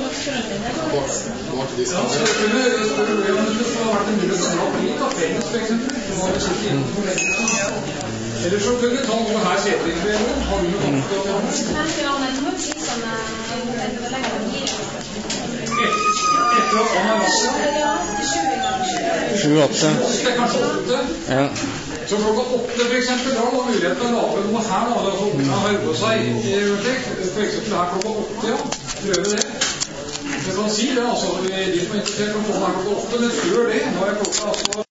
så det kunne vært en mulighet å dra på litt av fenges, for eksempel. Nå har vi sittet inne for lenge. Eller så kunne vi ta noe her setelinger. Har du noe tanke om det? Etter at han har vasset? 7-8. Det er kanskje 8. Ja. Så klokka 8 for eksempel, da var muligheten å lage noe her, da. Altså, ungene har øvet seg i for eksempel her klokka 8, ja. Prøve det. Jeg kan si det, altså. De som er interessert kan komme her klokka 8, men før det, nå er klokka altså...